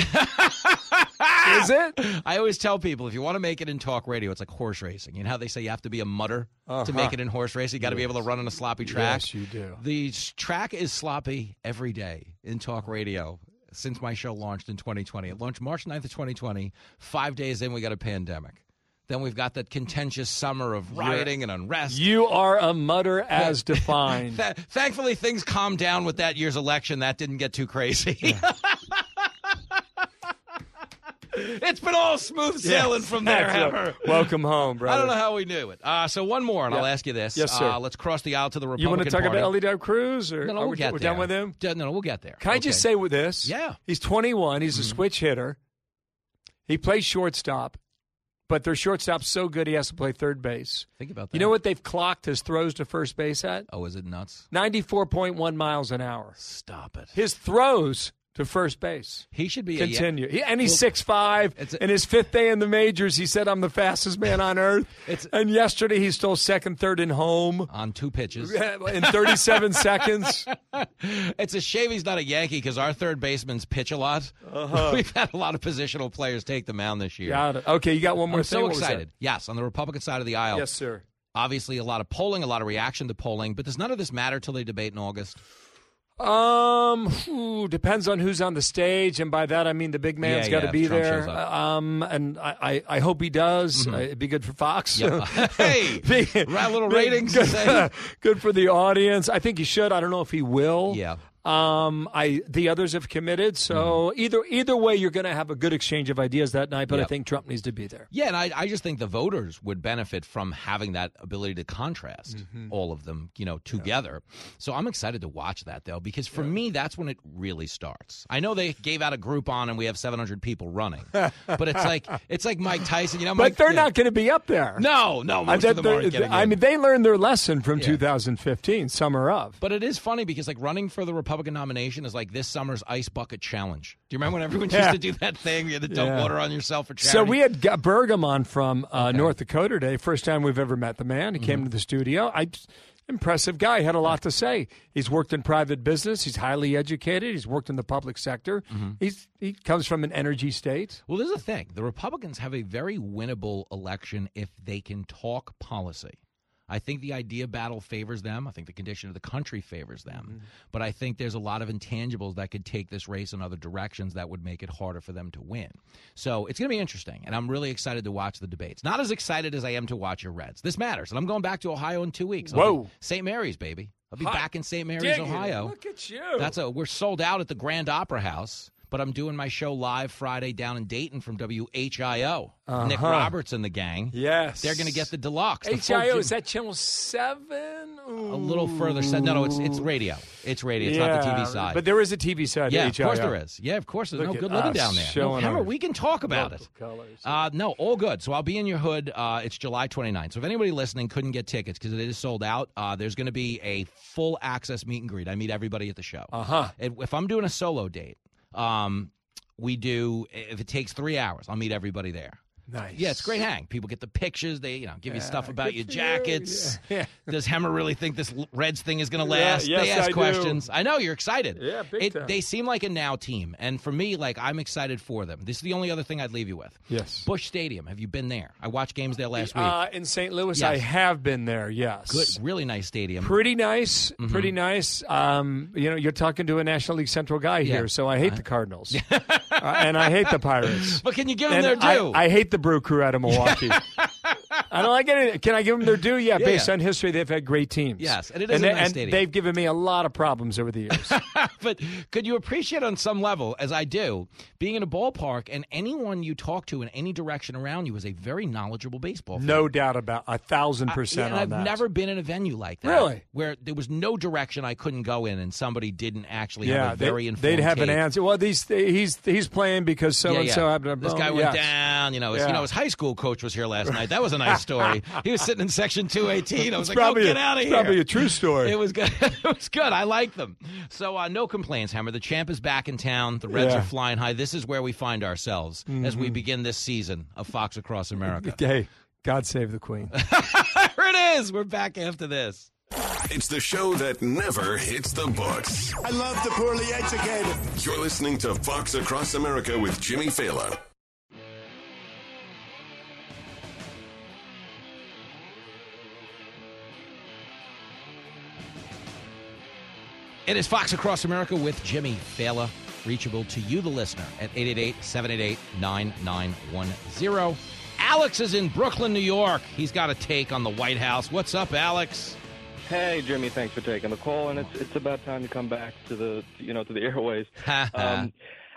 Speaker 21: Is it?
Speaker 6: I always tell people, if you want to make it in talk radio, it's like horse racing. You know how they say you have to be a mutter
Speaker 21: Uh-huh.
Speaker 6: to make it in horse racing? You got to be able to run on a sloppy track.
Speaker 21: Yes, you do.
Speaker 6: The s- track is sloppy every day in talk radio since my show launched in twenty twenty. It launched March ninth of twenty twenty. Five days in, we got a pandemic. Then we've got that contentious summer of rioting and unrest.
Speaker 21: You are a mutter as defined.
Speaker 6: Th- thankfully, things calmed down with that year's election. That didn't get too crazy. Yeah. It's been all smooth sailing yes, from there, Hammer.
Speaker 21: Welcome home, brother.
Speaker 6: I don't know how we knew it. Uh, so one more, and
Speaker 21: yeah.
Speaker 6: I'll ask you this.
Speaker 21: Yes, sir.
Speaker 6: Uh, let's cross the aisle to the Republican
Speaker 21: You want to talk
Speaker 6: Party.
Speaker 21: about Ellie Dub Cruz? Or
Speaker 6: no, no, we'll
Speaker 21: we,
Speaker 6: get
Speaker 21: we're
Speaker 6: there.
Speaker 21: done with him?
Speaker 6: No, no, we'll get there.
Speaker 21: Can
Speaker 6: okay.
Speaker 21: I just say with this?
Speaker 6: Yeah.
Speaker 21: He's twenty-one. He's a
Speaker 6: mm-hmm.
Speaker 21: switch hitter. He plays shortstop, but their shortstop's so good he has to play third base.
Speaker 6: Think about that.
Speaker 21: You know what they've clocked his throws to first base at?
Speaker 6: Oh, is it nuts?
Speaker 21: ninety-four point one miles an hour.
Speaker 6: Stop it.
Speaker 21: His throws to first base.
Speaker 6: He should be
Speaker 21: Continue.
Speaker 6: a...
Speaker 21: He, and he's six five.
Speaker 6: Well,
Speaker 21: In his fifth day in the majors, he said, I'm the fastest man on earth.
Speaker 6: It's,
Speaker 21: and yesterday, he stole second, third, and home.
Speaker 6: On two pitches.
Speaker 21: In thirty-seven seconds.
Speaker 6: It's a shame he's not a Yankee because our third basemen's pitch a lot. Uh-huh. We've had a lot of positional players take the mound this year.
Speaker 21: Got it. Okay, you got one more
Speaker 6: I'm
Speaker 21: thing.
Speaker 6: so
Speaker 21: What
Speaker 6: excited. Yes, on the Republican side of the aisle.
Speaker 21: Yes, sir.
Speaker 6: Obviously, a lot of polling, a lot of reaction to polling, but does none of this matter till they debate in August?
Speaker 21: Um, ooh, depends on who's on the stage, and by that I mean the big man's
Speaker 6: yeah,
Speaker 21: got to
Speaker 6: yeah,
Speaker 21: be
Speaker 6: Trump
Speaker 21: there. Um, and I, I, I hope he does.
Speaker 6: Mm-hmm.
Speaker 21: Uh, it'd be good for Fox.
Speaker 6: Yep. Hey, right, little ratings.
Speaker 21: Good, good for the audience. I think he should. I don't know if he will.
Speaker 6: Yeah.
Speaker 21: Um, I the others have committed, so mm-hmm. either either way, you're going to have a good exchange of ideas that night. But
Speaker 6: yep.
Speaker 21: I think Trump needs to be there.
Speaker 6: Yeah, and I, I just think the voters would benefit from having that ability to contrast
Speaker 21: mm-hmm.
Speaker 6: all of them, you know, together. Yeah. So I'm excited to watch that though, because for yeah. me, that's when it really starts. I know they gave out a Groupon and we have seven hundred people running, but it's like it's like Mike Tyson, you know. Mike,
Speaker 21: but they're
Speaker 6: yeah.
Speaker 21: not going to be up there.
Speaker 6: No, no, most
Speaker 21: I,
Speaker 6: of them aren't getting
Speaker 21: I
Speaker 6: in.
Speaker 21: mean, they learned their lesson from
Speaker 6: yeah.
Speaker 21: two thousand fifteen, summer of.
Speaker 6: But it is funny because like running for the Republican nomination is like this summer's ice bucket challenge. Do you remember when everyone
Speaker 21: yeah.
Speaker 6: used to do that thing? You had to dump
Speaker 21: yeah.
Speaker 6: water on yourself for charity.
Speaker 21: So we had got Burgum on from uh, okay. North Dakota today. First time we've ever met the man. He mm-hmm. came to the studio. I impressive guy. He had a lot to say. He's worked in private business. He's highly educated. He's worked in the public sector. Mm-hmm. He's he comes from an energy state.
Speaker 6: Well, there's a thing. The Republicans have a very winnable election if they can talk policy. I think the idea battle favors them. I think the condition of the country favors them. Mm-hmm. But I think there's a lot of intangibles that could take this race in other directions that would make it harder for them to win. So it's going to be interesting, and I'm really excited to watch the debates. Not as excited as I am to watch your Reds. This matters, and I'm going back to Ohio in two weeks.
Speaker 21: Whoa.
Speaker 6: Saint Mary's, baby. I'll be
Speaker 21: Hot
Speaker 6: back in Saint Mary's,
Speaker 21: diggity.
Speaker 6: Ohio.
Speaker 21: Look at you.
Speaker 6: That's a, we're sold out at the Grand Opera House. But I'm doing my show live Friday down in Dayton from W H I O.
Speaker 21: Uh-huh.
Speaker 6: Nick Roberts and the gang.
Speaker 21: Yes.
Speaker 6: They're going to get the deluxe. The
Speaker 21: H I O,
Speaker 6: full-
Speaker 21: is that channel seven? Ooh.
Speaker 6: A little further. No, no, it's it's radio. It's radio. It's
Speaker 21: yeah,
Speaker 6: not the T V side.
Speaker 21: But there is a T V side
Speaker 6: yeah,
Speaker 21: to H I O.
Speaker 6: of course there is. Yeah, of course there's
Speaker 21: Look
Speaker 6: no good
Speaker 21: at
Speaker 6: living
Speaker 21: us
Speaker 6: down there. No,
Speaker 21: showing
Speaker 6: Hammer,
Speaker 21: our
Speaker 6: we can talk about it.
Speaker 21: Colors.
Speaker 6: Uh, no, all good. So I'll be in your hood. Uh, it's July twenty-ninth. So if anybody listening couldn't get tickets because it is sold out, uh, there's going to be a full access meet and greet. I meet everybody at the show.
Speaker 21: Uh-huh.
Speaker 6: If I'm doing a solo date, um, we do, if it takes three hours, I'll meet everybody there.
Speaker 21: Nice.
Speaker 6: Yeah, it's a great hang. People get the pictures. They, you know, give
Speaker 21: yeah,
Speaker 6: you stuff about your
Speaker 21: you.
Speaker 6: jackets.
Speaker 21: Yeah. Yeah.
Speaker 6: Does Hemmer really think this Reds thing is going to last?
Speaker 21: Yeah, yes,
Speaker 6: they ask
Speaker 21: I
Speaker 6: questions.
Speaker 21: do.
Speaker 6: I know you're excited.
Speaker 21: Yeah, big
Speaker 6: it,
Speaker 21: time.
Speaker 6: They seem like a now team, and for me, like I'm excited for them. This is the only other thing I'd leave you with.
Speaker 21: Yes.
Speaker 6: Busch Stadium. Have you been there? I watched games there last week.
Speaker 21: Uh, in Saint Louis,
Speaker 6: yes.
Speaker 21: I have been there. Yes.
Speaker 6: Good, really nice stadium.
Speaker 21: Pretty nice.
Speaker 6: Mm-hmm.
Speaker 21: Pretty nice. Um, you know, you're talking to a National League Central guy
Speaker 6: Yeah.
Speaker 21: here, so I hate uh, the Cardinals, uh, and I hate the Pirates.
Speaker 6: But can you give them
Speaker 21: and
Speaker 6: their due?
Speaker 21: I, I hate the Brew Crew out of Milwaukee. I don't like it. Can I give them their due? Yeah,
Speaker 6: yeah
Speaker 21: based
Speaker 6: yeah.
Speaker 21: on history, they've had great teams.
Speaker 6: Yes, and it is
Speaker 21: and
Speaker 6: a
Speaker 21: they,
Speaker 6: nice
Speaker 21: and
Speaker 6: stadium.
Speaker 21: They've given me a lot of problems over the years.
Speaker 6: But could you appreciate on some level, as I do, being in a ballpark and anyone you talk to in any direction around you is a very knowledgeable baseball fan?
Speaker 21: No doubt about a thousand percent
Speaker 6: I, yeah,
Speaker 21: on
Speaker 6: I've
Speaker 21: that.
Speaker 6: never been in a venue like that.
Speaker 21: Really?
Speaker 6: Where there was no direction I couldn't go in and somebody didn't actually
Speaker 21: yeah,
Speaker 6: have a very
Speaker 21: they,
Speaker 6: informed
Speaker 21: they'd have
Speaker 6: take.
Speaker 21: an answer. Well, these, he's he's playing because so
Speaker 6: yeah,
Speaker 21: and
Speaker 6: yeah.
Speaker 21: so happened.
Speaker 6: This guy
Speaker 21: oh,
Speaker 6: went
Speaker 21: yes.
Speaker 6: down. You know, his,
Speaker 21: yeah.
Speaker 6: you know, his high school coach was here last night. That was a nice story. He was sitting in section two eighteen. I was
Speaker 21: it's
Speaker 6: like,
Speaker 21: probably
Speaker 6: oh, get
Speaker 21: a,
Speaker 6: out of
Speaker 21: it's
Speaker 6: here.
Speaker 21: Probably a true story.
Speaker 6: It was good. It was good. I like them. So uh, no complaints, Hammer. The champ is back in town. The Reds
Speaker 21: yeah.
Speaker 6: are flying high. This is where we find ourselves
Speaker 21: mm-hmm.
Speaker 6: as we begin this season of Fox Across America.
Speaker 21: Hey, God save the Queen.
Speaker 6: Here it is. We're back after this.
Speaker 5: It's the show that never hits the books.
Speaker 8: I love the poorly educated.
Speaker 5: You're listening to Fox Across America with Jimmy Fallon.
Speaker 6: It is Fox Across America with Jimmy Fallon, reachable to you, the listener, at eight eight eight, seven eight eight, nine nine one zero. Alex is in Brooklyn, New York. He's got a take on the White House. What's up, Alex?
Speaker 1: Hey, Jimmy. Thanks for taking the call, and it's it's about time to come back to the you know to the airways. um,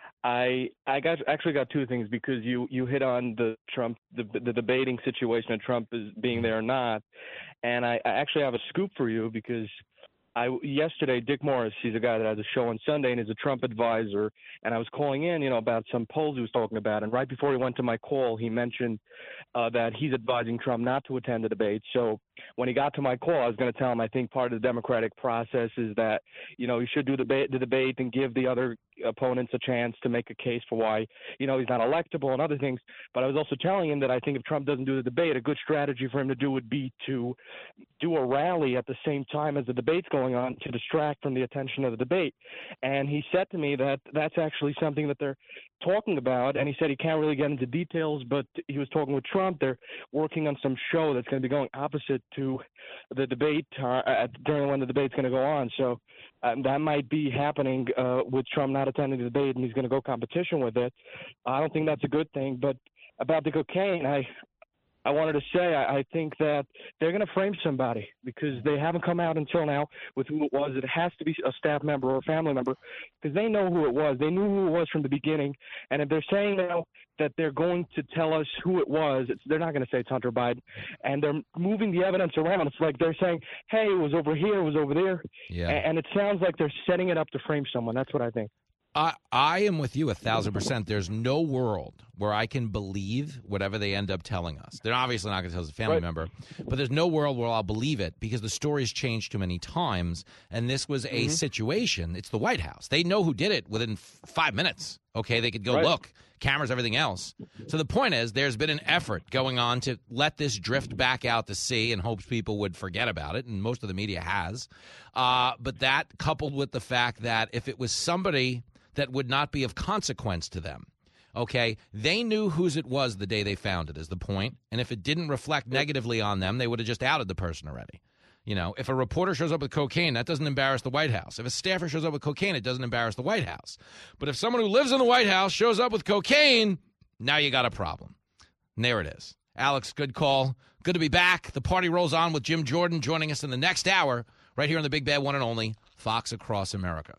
Speaker 1: I I got actually got two things because you, you hit on the Trump the the debating situation of Trump is being there or not, and I, I actually have a scoop for you because I yesterday Dick Morris, he's a guy that has a show on Sunday and is a Trump advisor, and I was calling in, you know, about some polls he was talking about, and right before he went to my call, he mentioned uh, that he's advising Trump not to attend the debate. So when he got to my call, I was going to tell him I think part of the Democratic process is that, you know, he should do the debate, the debate and give the other opponents a chance to make a case for why, you know, he's not electable and other things. But I was also telling him that I think if Trump doesn't do the debate, a good strategy for him to do would be to do a rally at the same time as the debate's going on to distract from the attention of the debate. And he said to me that that's actually something that they're talking about. And he said he can't really get into details, but he was talking with Trump. They're working on some show that's going to be going opposite to the debate uh, at, during when the debate's going to go on. So um, that might be happening uh, with Trump not attending the debate, and he's going to go competition with it. I don't think that's a good thing. But about the cocaine, I I wanted to say I, I think that they're going to frame somebody because they haven't come out until now with who it was. It has to be a staff member or a family member because they know who it was. They knew who it was from the beginning. And if they're saying now that they're going to tell us who it was, it's, they're not going to say it's Hunter Biden. And they're moving the evidence around. It's like they're saying, hey, it was over here, it was over there.
Speaker 6: Yeah.
Speaker 1: And, and it sounds like they're setting it up to frame someone. That's what I think.
Speaker 6: I, I am with you a thousand percent. There's no world where I can believe whatever they end up telling us. They're obviously not going to tell us a family right. member, but there's no world where I'll believe it because the story's changed too many times. And this was a mm-hmm. situation. It's the White House. They know who did it within f- five minutes. Okay, they could go right. look, cameras, everything else. So the point is, there's been an effort going on to let this drift back out to sea and hopes people would forget about it, and most of the media has. Uh, but that coupled with the fact that if it was somebody that would not be of consequence to them. Okay, they knew whose it was the day they found it is the point. And if it didn't reflect negatively on them, they would have just outed the person already. You know, if a reporter shows up with cocaine, that doesn't embarrass the White House. If a staffer shows up with cocaine, it doesn't embarrass the White House. But if someone who lives in the White House shows up with cocaine, now you got a problem. And there it is. Alex, good call. Good to be back. The party rolls on with Jim Jordan joining us in the next hour right here on the Big Bad One and Only Fox Across America.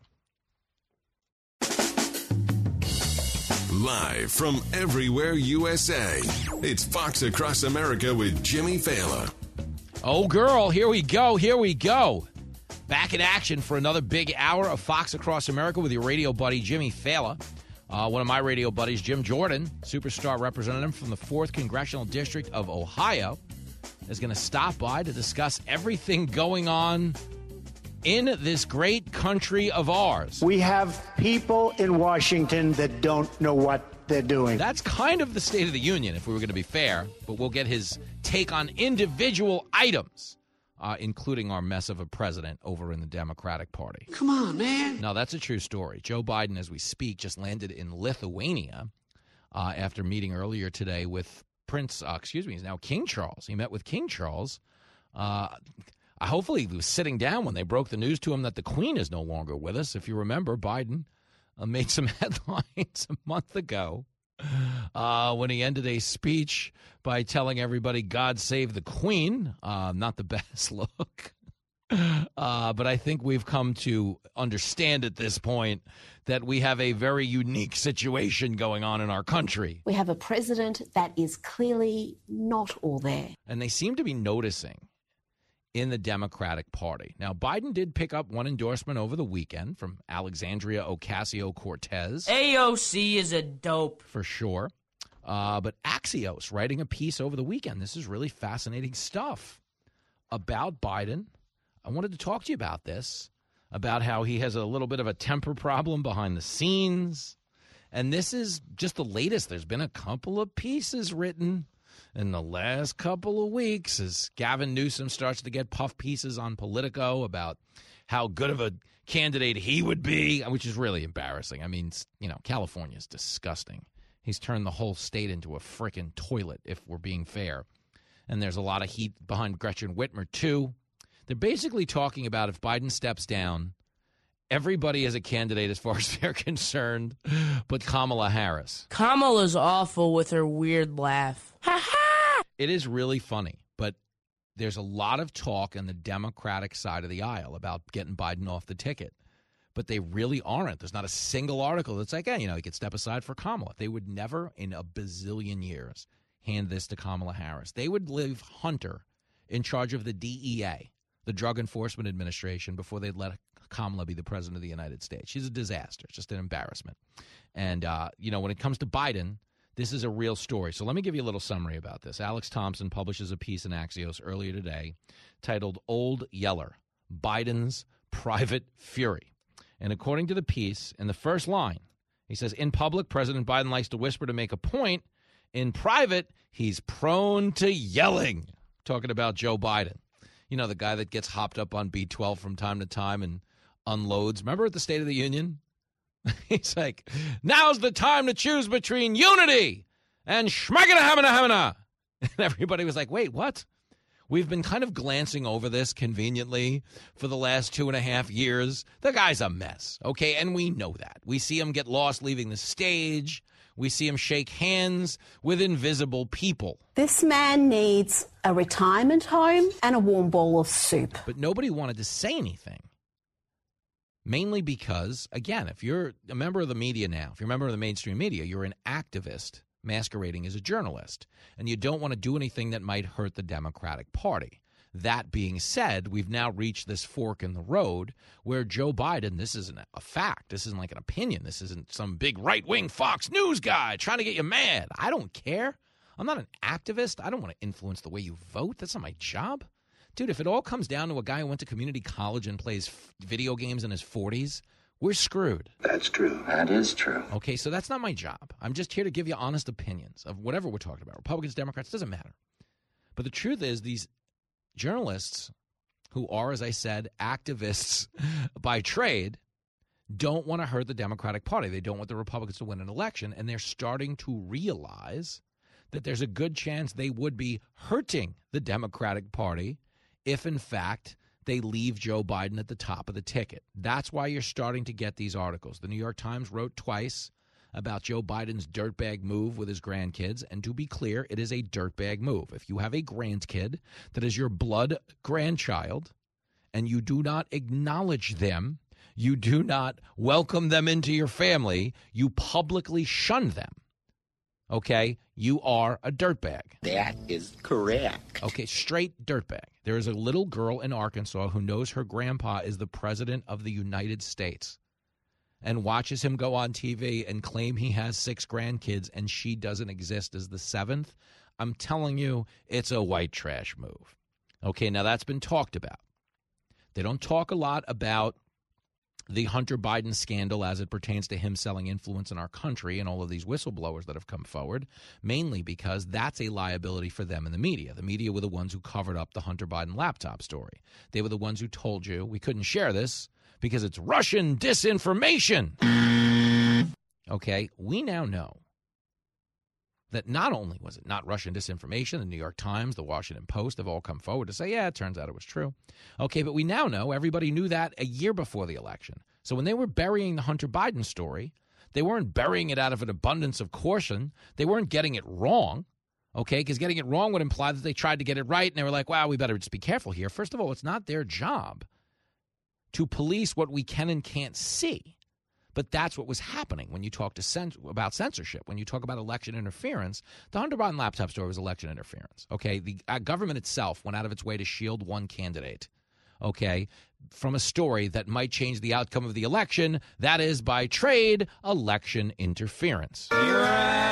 Speaker 5: Live from everywhere U S A, it's Fox Across America with Jimmy Fallon.
Speaker 6: Oh, girl, here we go, here we go. Back in action for another big hour of Fox Across America with your radio buddy, Jimmy Fallon. Uh, one of my radio buddies, Jim Jordan, superstar representative from the fourth Congressional District of Ohio, is going to stop by to discuss everything going on in this great country of ours.
Speaker 8: We have people in Washington that don't know what they're doing.
Speaker 6: That's kind of the State of the Union, if we were going to be fair, but we'll get his take on individual items, uh, including our mess of a president over in the Democratic Party.
Speaker 12: Come on, man.
Speaker 6: No, that's a true story. Joe Biden, as we speak, just landed in Lithuania uh, after meeting earlier today with Prince, uh, excuse me, he's now King Charles. He met with King Charles. Uh Hopefully he was sitting down when they broke the news to him that the Queen is no longer with us. If you remember, Biden uh, made some headlines a month ago uh, when he ended a speech by telling everybody, God save the Queen. Uh, not the best look. Uh, but I think we've come to understand at this point that we have a very unique situation going on in our country.
Speaker 22: We have a president that is clearly not all there.
Speaker 6: And they seem to be noticing in the Democratic Party. Now, Biden did pick up one endorsement over the weekend from Alexandria Ocasio-Cortez.
Speaker 20: A O C is a dope.
Speaker 6: For sure. Uh, but Axios writing a piece over the weekend. This is really fascinating stuff about Biden. I wanted to talk to you about this, about how he has a little bit of a temper problem behind the scenes. And this is just the latest. There's been a couple of pieces written in the last couple of weeks as Gavin Newsom starts to get puff pieces on Politico about how good of a candidate he would be, which is really embarrassing. I mean, you know, California is disgusting. He's turned the whole state into a frickin' toilet, if we're being fair. And there's a lot of heat behind Gretchen Whitmer, too. They're basically talking about if Biden steps down, everybody is a candidate as far as they're concerned, but Kamala Harris.
Speaker 20: Kamala's awful with her weird laugh. Ha ha!
Speaker 6: It is really funny, but there's a lot of talk on the Democratic side of the aisle about getting Biden off the ticket. But they really aren't. There's not a single article that's like, hey, you know, he could step aside for Kamala. They would never in a bazillion years hand this to Kamala Harris. They would leave Hunter in charge of the D E A, the Drug Enforcement Administration, before they'd let Kamala be the president of the United States. She's a disaster. It's just an embarrassment. And, uh, you know, when it comes to Biden, this is a real story. So let me give you a little summary about this. Alex Thompson publishes a piece in Axios earlier today titled Old Yeller, Biden's Private Fury. And according to the piece, in the first line, he says, in public, President Biden likes to whisper to make a point. In private, he's prone to yelling. Talking about Joe Biden. You know, the guy that gets hopped up on B twelve from time to time and unloads. Remember at the State of the Union? He's like, now's the time to choose between unity and schmagana-hamana-hamana. And everybody was like, wait, what? We've been kind of glancing over this conveniently for the last two and a half years. The guy's a mess, okay? And we know that. We see him get lost leaving the stage. We see him shake hands with invisible people.
Speaker 22: This man needs a retirement home and a warm bowl of soup.
Speaker 6: But nobody wanted to say anything. Mainly because, again, if you're a member of the media now, if you're a member of the mainstream media, you're an activist masquerading as a journalist, and you don't want to do anything that might hurt the Democratic Party. That being said, we've now reached this fork in the road where Joe Biden, this isn't a fact, this isn't like an opinion, this isn't some big right-wing Fox News guy trying to get you mad. I don't care. I'm not an activist. I don't want to influence the way you vote. That's not my job. Dude, if it all comes down to a guy who went to community college and plays f- video games in his forties, we're screwed.
Speaker 17: That's true. That is true.
Speaker 6: Okay, so that's not my job. I'm just here to give you honest opinions of whatever we're talking about. Republicans, Democrats, doesn't matter. But the truth is these journalists who are, as I said, activists by trade don't want to hurt the Democratic Party. They don't want the Republicans to win an election, and they're starting to realize that there's a good chance they would be hurting the Democratic Party if, in fact, they leave Joe Biden at the top of the ticket. That's why you're starting to get these articles. The New York Times wrote twice about Joe Biden's dirtbag move with his grandkids. And to be clear, it is a dirtbag move. If you have a grandkid that is your blood grandchild and you do not acknowledge them, you do not welcome them into your family, you publicly shun them. Okay, you are a dirtbag.
Speaker 17: That is correct.
Speaker 6: Okay, straight dirtbag. There is a little girl in Arkansas who knows her grandpa is the president of the United States and watches him go on T V and claim he has six grandkids and she doesn't exist as the seventh. I'm telling you, it's a white trash move. Okay, now that's been talked about. They don't talk a lot about the Hunter Biden scandal as it pertains to him selling influence in our country and all of these whistleblowers that have come forward, mainly because that's a liability for them in the media. The media were the ones who covered up the Hunter Biden laptop story. They were the ones who told you we couldn't share this because it's Russian disinformation. Okay, we now know that not only was it not Russian disinformation, the New York Times, the Washington Post have all come forward to say, yeah, it turns out it was true. Okay, but we now know everybody knew that a year before the election. So when they were burying the Hunter Biden story, they weren't burying it out of an abundance of caution. They weren't getting it wrong, okay, because getting it wrong would imply that they tried to get it right, and they were like, wow, we better just be careful here. First of all, it's not their job to police what we can and can't see. But that's what was happening when you talk to cens- about censorship, when you talk about election interference. The Hunter Biden laptop story was election interference, okay? The uh, government itself went out of its way to shield one candidate, okay, from a story that might change the outcome of the election. That is, by trade, election interference.
Speaker 14: You're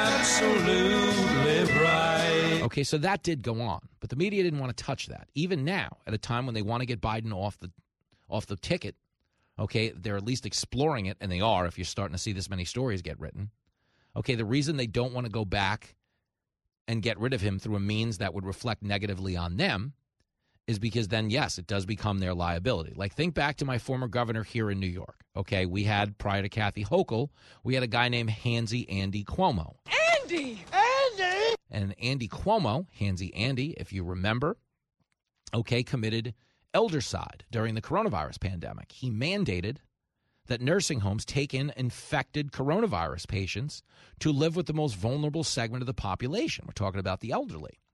Speaker 14: absolutely right.
Speaker 6: Okay, so that did go on, but the media didn't want to touch that. Even now, at a time when they want to get Biden off the off the ticket, okay, they're at least exploring it, and they are if you're starting to see this many stories get written. Okay, the reason they don't want to go back and get rid of him through a means that would reflect negatively on them is because then, yes, it does become their liability. Like, think back to my former governor here in New York. Okay, we had, prior to Kathy Hochul, we had a guy named Handsy Andy Cuomo.
Speaker 14: Andy! Andy!
Speaker 6: And Andy Cuomo, Handsy Andy, if you remember, okay, committed eldercide during the coronavirus pandemic. He mandated that nursing homes take in infected coronavirus patients to live with the most vulnerable segment of the population. We're talking about the elderly.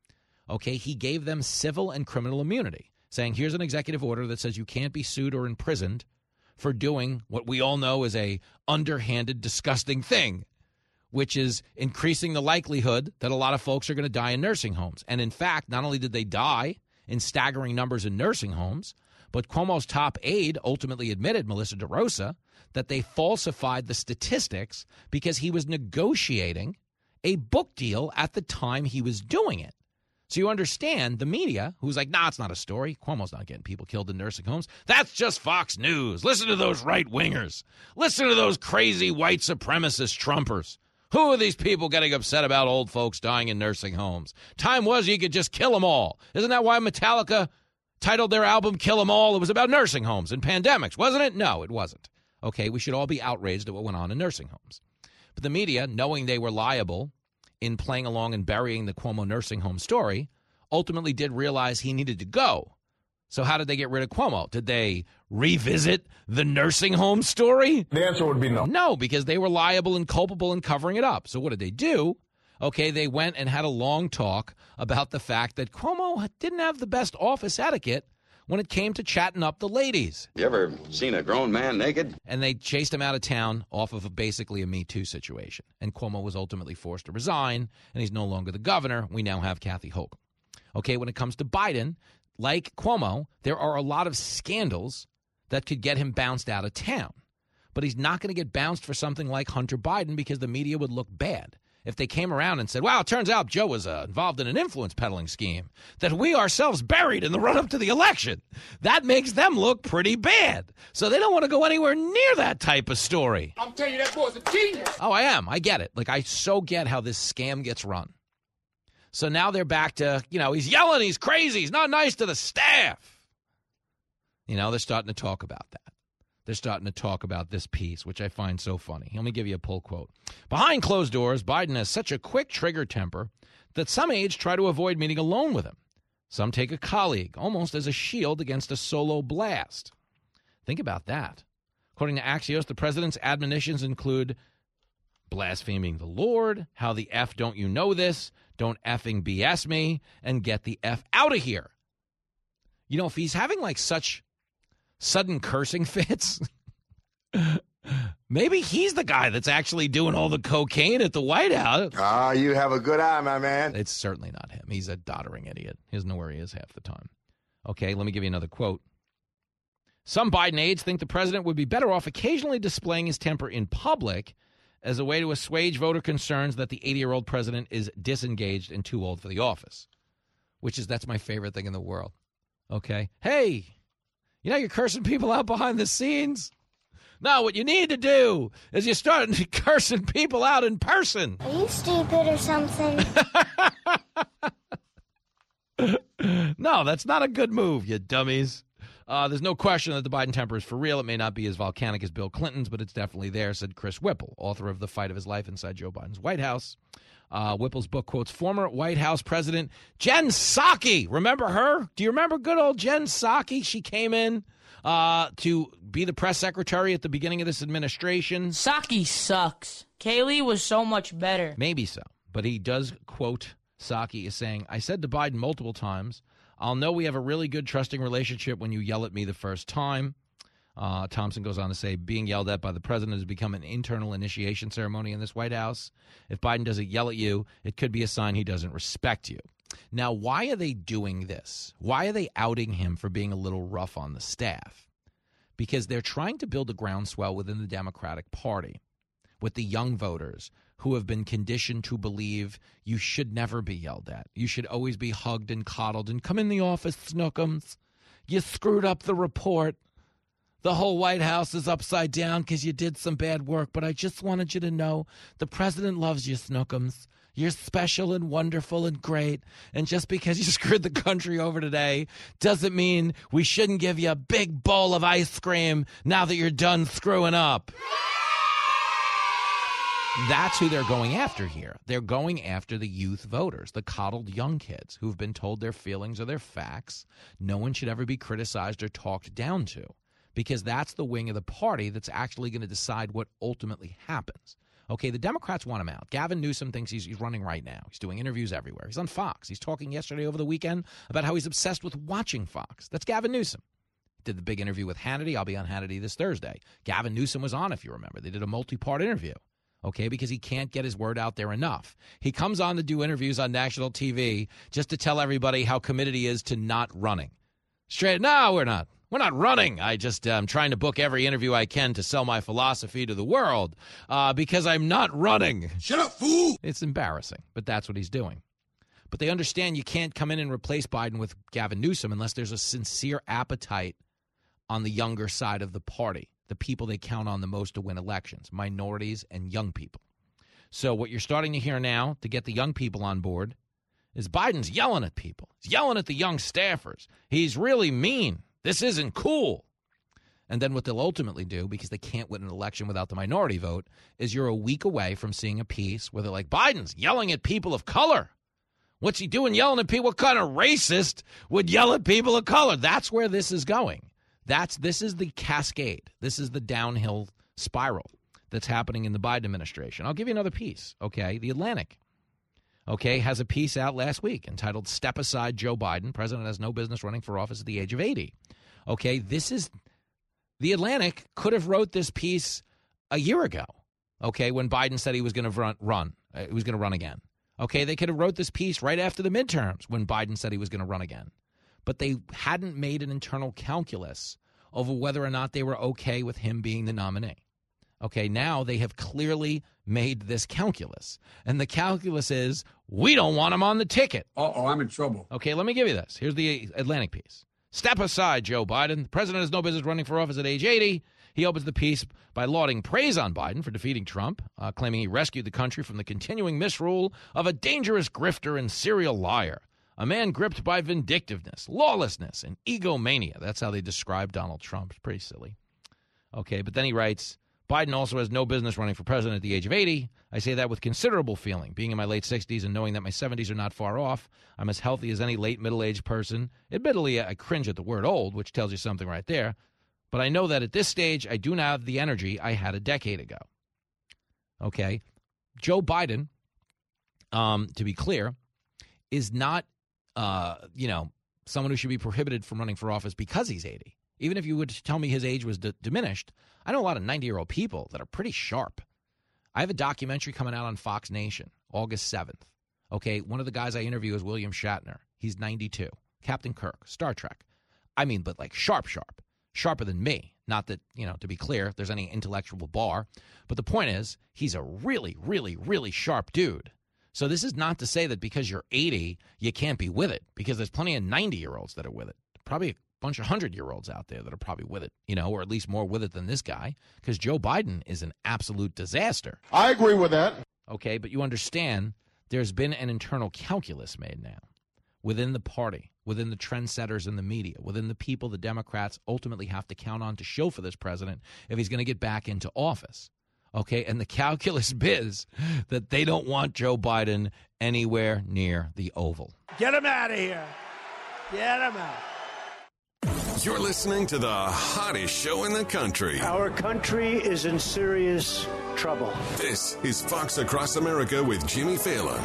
Speaker 6: Okay, he gave them civil and criminal immunity, saying here's an executive order that says you can't be sued or imprisoned for doing what we all know is a underhanded, disgusting thing, which is increasing the likelihood that a lot of folks are going to die in nursing homes. And in fact, not only did they die in staggering numbers in nursing homes, but Cuomo's top aide ultimately admitted, Melissa DeRosa, that they falsified the statistics because he was negotiating a book deal at the time he was doing it. So you understand the media, who's like, nah, it's not a story. Cuomo's not getting people killed in nursing homes. That's just Fox News. Listen to those right-wingers. Listen to those crazy white supremacist Trumpers. Who are these people getting upset about old folks dying in nursing homes? Time was you could just kill them all. Isn't that why Metallica titled their album Kill 'Em All? It was about nursing homes and pandemics, wasn't it? No, it wasn't. Okay, we should all be outraged at what went on in nursing homes. But the media, knowing they were liable in playing along and burying the Cuomo nursing home story, ultimately did realize he needed to go. So how did they get rid of Cuomo? Did they revisit the nursing home story?
Speaker 19: The answer would be no.
Speaker 6: No, because they were liable and culpable in covering it up. So what did they do? Okay, they went and had a long talk about the fact that Cuomo didn't have the best office etiquette when it came to chatting up the ladies.
Speaker 17: You ever seen a grown man naked?
Speaker 6: And they chased him out of town off of a, basically a Me Too situation. And Cuomo was ultimately forced to resign, and he's no longer the governor. We now have Kathy Hochul. Okay, when it comes to Biden, like Cuomo, there are a lot of scandals that could get him bounced out of town. But he's not going to get bounced for something like Hunter Biden because the media would look bad. If they came around and said, wow, it turns out Joe was uh, involved in an influence peddling scheme that we ourselves buried in the run-up to the election, that makes them look pretty bad. So they don't want to go anywhere near that type of story.
Speaker 19: I'm telling you, that boy's a genius.
Speaker 6: Oh, I am. I get it. Like, I so get how this scam gets run. So now they're back to, you know, he's yelling, he's crazy, he's not nice to the staff. You know, they're starting to talk about that. They're starting to talk about this piece, which I find so funny. Let me give you a pull quote. Behind closed doors, Biden has such a quick trigger temper that some aides try to avoid meeting alone with him. Some take a colleague, almost as a shield against a solo blast. Think about that. According to Axios, the president's admonitions include blaspheming the Lord, how the F don't you know this, don't effing B S me, and get the F out of here. You know, if he's having like such sudden cursing fits, maybe he's the guy that's actually doing all the cocaine at the White House.
Speaker 19: Ah, you have a good eye, my man.
Speaker 6: It's certainly not him. He's a doddering idiot. He doesn't know where he is half the time. Okay, let me give you another quote. Some Biden aides think the president would be better off occasionally displaying his temper in public as a way to assuage voter concerns that the eighty-year-old president is disengaged and too old for the office, which is, that's my favorite thing in the world. Okay? Hey, you know you're cursing people out behind the scenes? No, what you need to do is you start cursing people out in person.
Speaker 2: Are you stupid or something?
Speaker 6: No, that's not a good move, you dummies. Uh, there's no question that the Biden temper is for real. It may not be as volcanic as Bill Clinton's, but it's definitely there, said Chris Whipple, author of The Fight of His Life Inside Joe Biden's White House. Uh, Whipple's book quotes former White House President Jen Psaki. Remember her? Do you remember good old Jen Psaki? She came in uh, to be the press secretary at the beginning of this administration.
Speaker 20: Psaki sucks. Kaylee was so much better.
Speaker 6: Maybe so. But he does quote Psaki as saying, I said to Biden multiple times, I'll know we have a really good trusting relationship when you yell at me the first time. Uh, Thompson goes on to say, being yelled at by the president has become an internal initiation ceremony in this White House. If Biden doesn't yell at you, it could be a sign he doesn't respect you. Now, why are they doing this? Why are they outing him for being a little rough on the staff? Because they're trying to build a groundswell within the Democratic Party with the young voters who have been conditioned to believe you should never be yelled at. You should always be hugged and coddled and come in the office, Snookums. You screwed up the report. The whole White House is upside down because you did some bad work, but I just wanted you to know the president loves you, Snookums. You're special and wonderful and great, and just because you screwed the country over today doesn't mean we shouldn't give you a big bowl of ice cream now that you're done screwing up. That's who they're going after here. They're going after the youth voters, the coddled young kids who've been told their feelings are their facts. No one should ever be criticized or talked down to, because that's the wing of the party that's actually going to decide what ultimately happens. Okay, the Democrats want him out. Gavin Newsom thinks he's, he's running right now. He's doing interviews everywhere. He's on Fox. He's talking yesterday over the weekend about how he's obsessed with watching Fox. That's Gavin Newsom. Did the big interview with Hannity. I'll be on Hannity this Thursday. Gavin Newsom was on, if you remember. They did a multi-part interview, okay, because he can't get his word out there enough. He comes on to do interviews on national T V just to tell everybody how committed he is to not running. Straight, no, we're not. We're not running. I just am um, trying to book every interview I can to sell my philosophy to the world uh, because I'm not running.
Speaker 7: Shut up, fool!
Speaker 6: It's embarrassing, but that's what he's doing. But they understand you can't come in and replace Biden with Gavin Newsom unless there's a sincere appetite on the younger side of the party, the people they count on the most to win elections, minorities and young people. So what you're starting to hear now to get the young people on board is Biden's yelling at people. He's yelling at the young staffers. He's really mean. This isn't cool. And then what they'll ultimately do, because they can't win an election without the minority vote, is you're a week away from seeing a piece where they're like, Biden's yelling at people of color. What's he doing yelling at people? What kind of racist would yell at people of color? That's where this is going. That's This is the cascade. This is the downhill spiral that's happening in the Biden administration. I'll give you another piece, okay? The Atlantic, okay, has a piece out last week entitled Step Aside Joe Biden. President has no business running for office at the age of eighty. Okay, this is the Atlantic could have wrote this piece a year ago, okay, when Biden said he was going to run, run. Uh, he was going to run again. Okay, they could have wrote this piece right after the midterms when Biden said he was going to run again. But they hadn't made an internal calculus over whether or not they were okay with him being the nominee. Okay, now they have clearly made this calculus. And the calculus is, we don't want him on the ticket.
Speaker 19: Uh-oh, I'm in trouble.
Speaker 6: Okay, let me give you this. Here's the Atlantic piece. Step aside, Joe Biden. The president has no business running for office at age eighty. He opens the piece by lauding praise on Biden for defeating Trump, uh, claiming he rescued the country from the continuing misrule of a dangerous grifter and serial liar, a man gripped by vindictiveness, lawlessness, and egomania. That's how they describe Donald Trump. It's pretty silly. Okay, but then he writes, Biden also has no business running for president at the age of eighty. I say that with considerable feeling. Being in my late sixties and knowing that my seventies are not far off, I'm as healthy as any late middle-aged person. Admittedly, I cringe at the word old, which tells you something right there. But I know that at this stage, I do not have the energy I had a decade ago. Okay? Joe Biden, um, to be clear, is not, uh, you know, someone who should be prohibited from running for office because he's eighty. Even if you would tell me his age was d- diminished, I know a lot of ninety-year-old people that are pretty sharp. I have a documentary coming out on Fox Nation, August seventh. Okay, one of the guys I interview is William Shatner. He's ninety-two. Captain Kirk, Star Trek. I mean, but like sharp, sharp. Sharper than me. Not that, you know, to be clear, there's any intellectual bar. But the point is, he's a really, really, really sharp dude. So this is not to say that because you're eighty, you can't be with it. Because there's plenty of ninety-year-olds that are with it. Probably a bunch of hundred-year-olds out there that are probably with it, you know, or at least more with it than this guy, because Joe Biden is an absolute disaster.
Speaker 7: I agree with that.
Speaker 6: Okay, but you understand there's been an internal calculus made now within the party, within the trendsetters in the media, within the people the Democrats ultimately have to count on to show for this president if he's going to get back into office. Okay, and the calculus is that they don't want Joe Biden anywhere near the Oval.
Speaker 12: Get him out of here. Get him out.
Speaker 5: You're listening to the hottest show in the country.
Speaker 8: Our country is in serious trouble.
Speaker 5: This is Fox Across America with Jimmy Fallon.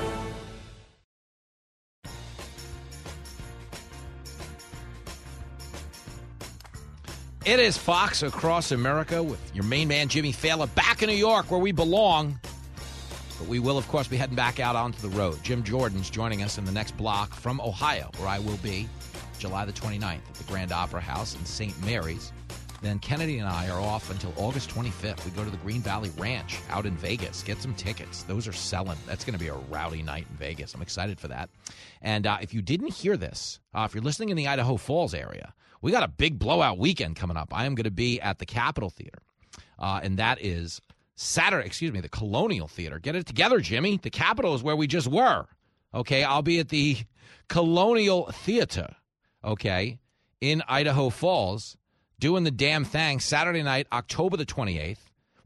Speaker 6: It is Fox Across America with your main man, Jimmy Fallon, back in New York where we belong. But we will, of course, be heading back out onto the road. Jim Jordan's joining us in the next block from Ohio, where I will be July the twenty-ninth at the Grand Opera House in Saint Mary's. Then Kennedy and I are off until August twenty-fifth. We go to the Green Valley Ranch out in Vegas. Get some tickets. Those are selling. That's going to be a rowdy night in Vegas. I'm excited for that. And uh, if you didn't hear this, uh, if you're listening in the Idaho Falls area, we got a big blowout weekend coming up. I am going to be at the Capitol Theater, uh, and that is Saturday, excuse me, the Colonial Theater. Get it together, Jimmy. The Capitol is where we just were. Okay, I'll be at the Colonial Theater, okay, in Idaho Falls, doing the damn thing Saturday night, October the twenty-eighth.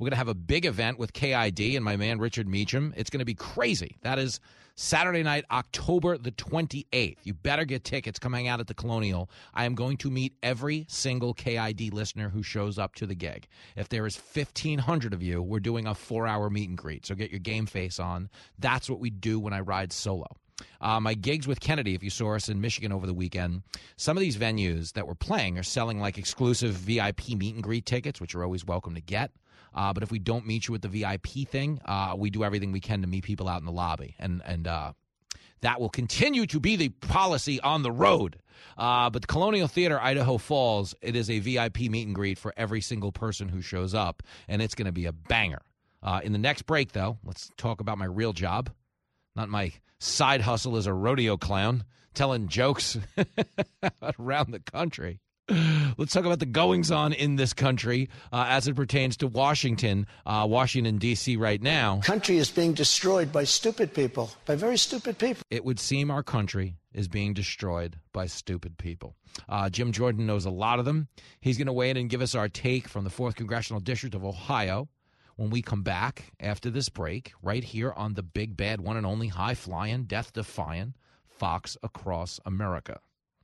Speaker 6: We're going to have a big event with K I D and my man Richard Meacham. It's going to be crazy. That is Saturday night, October the twenty-eighth. You better get tickets. Come hang out at the Colonial. I am going to meet every single K I D listener who shows up to the gig. If there is fifteen hundred of you, we're doing a four-hour meet and greet. So get your game face on. That's what we do when I ride solo. Uh, my gigs with Kennedy, if you saw us in Michigan over the weekend, some of these venues that we're playing are selling like exclusive V I P meet and greet tickets, which you're always welcome to get. Uh, but if we don't meet you with the V I P thing, uh, we do everything we can to meet people out in the lobby. And and uh, that will continue to be the policy on the road. Uh, but the Colonial Theater, Idaho Falls, it is a V I P meet and greet for every single person who shows up, and it's going to be a banger. Uh, in the next break, though, let's talk about my real job, not my side hustle as a rodeo clown telling jokes around the country. Let's talk about the goings-on in this country uh, as it pertains to Washington, uh, Washington, D C right now.
Speaker 8: Country is being destroyed by stupid people, by very stupid people.
Speaker 6: It would seem our country is being destroyed by stupid people. Uh, Jim Jordan knows a lot of them. He's going to weigh in and give us our take from the fourth Congressional District of Ohio when we come back after this break, right here on the big, bad, one and only high-flying, death-defying Fox Across America.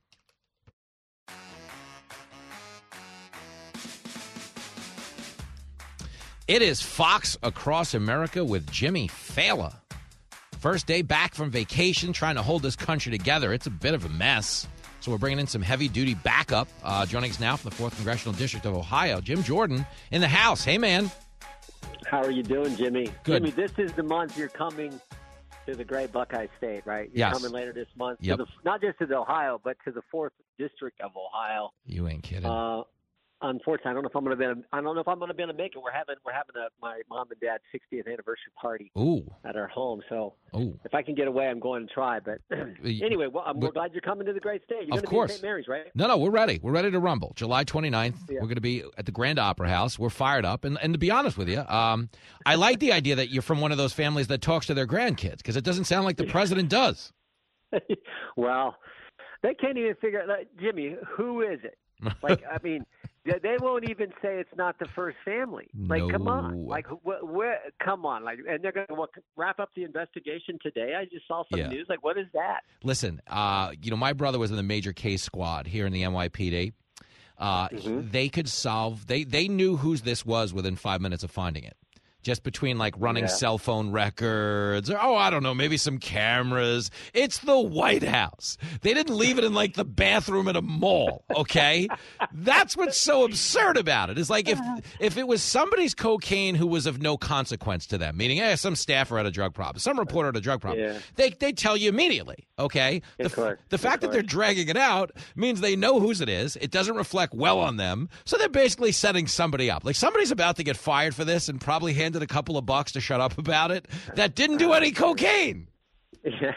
Speaker 6: It is Fox Across America with Jimmy Failla. First day back from vacation, trying to hold this country together. It's a bit of a mess. So we're bringing in some heavy-duty backup. Uh, joining us now from the fourth Congressional District of Ohio, Jim Jordan in the house. Hey, man.
Speaker 3: How are you doing, Jimmy?
Speaker 6: Good.
Speaker 3: Jimmy, this is the month you're coming to the great Buckeye State, right? You're
Speaker 6: yes.
Speaker 3: coming later this month.
Speaker 6: Yep.
Speaker 3: To the, not just to the Ohio, but to the fourth District of Ohio.
Speaker 6: You ain't kidding.
Speaker 3: Uh, Unfortunately, I don't know if I'm going to be. Able, I don't know if I'm going to be able to make it. We're having we're having a, my mom and dad's sixtieth anniversary party
Speaker 6: Ooh.
Speaker 3: at our home. So
Speaker 6: Ooh.
Speaker 3: if I can get away, I'm going to try. But anyway, well, I'm we're glad you're coming to the great state. You're
Speaker 6: of
Speaker 3: going to
Speaker 6: course.
Speaker 3: be at Saint Mary's, right?
Speaker 6: No, no, we're ready. We're ready to rumble. July twenty-ninth,
Speaker 3: yeah.
Speaker 6: We're going to be at the Grand Opera House. We're fired up. And, and to be honest with you, um, I like the idea that you're from one of those families that talks to their grandkids, because it doesn't sound like the president does.
Speaker 3: Well, they can't even figure out, like, Jimmy, who is it? Like, I mean, they won't even say it's not the first family. Like,
Speaker 6: no.
Speaker 3: come on. Like, wh- where, come on. Like, and they're going to wrap up the investigation today. I just saw some
Speaker 6: yeah.
Speaker 3: news. Like, what is that?
Speaker 6: Listen, uh, you know, my brother was in the major case squad here in the N Y P D. Uh, mm-hmm. They could solve, they, they knew whose this was within five minutes of finding it. Just between, like, running yeah. cell phone records or, oh, I don't know, maybe some cameras. It's the White House. They didn't leave it in, like, the bathroom at a mall, okay? That's what's so absurd about it. It's like if if it was somebody's cocaine who was of no consequence to them, meaning, hey, some staffer had a drug problem, some reporter had a drug problem,
Speaker 3: yeah.
Speaker 6: they they tell you immediately, okay?
Speaker 3: Of
Speaker 6: the
Speaker 3: course.
Speaker 6: the
Speaker 3: of
Speaker 6: fact
Speaker 3: course.
Speaker 6: that they're dragging it out means they know whose it is. It doesn't reflect well on them. So they're basically setting somebody up. Like, somebody's about to get fired for this and probably hand a couple of bucks to shut up about it that didn't do any cocaine.
Speaker 3: Yeah.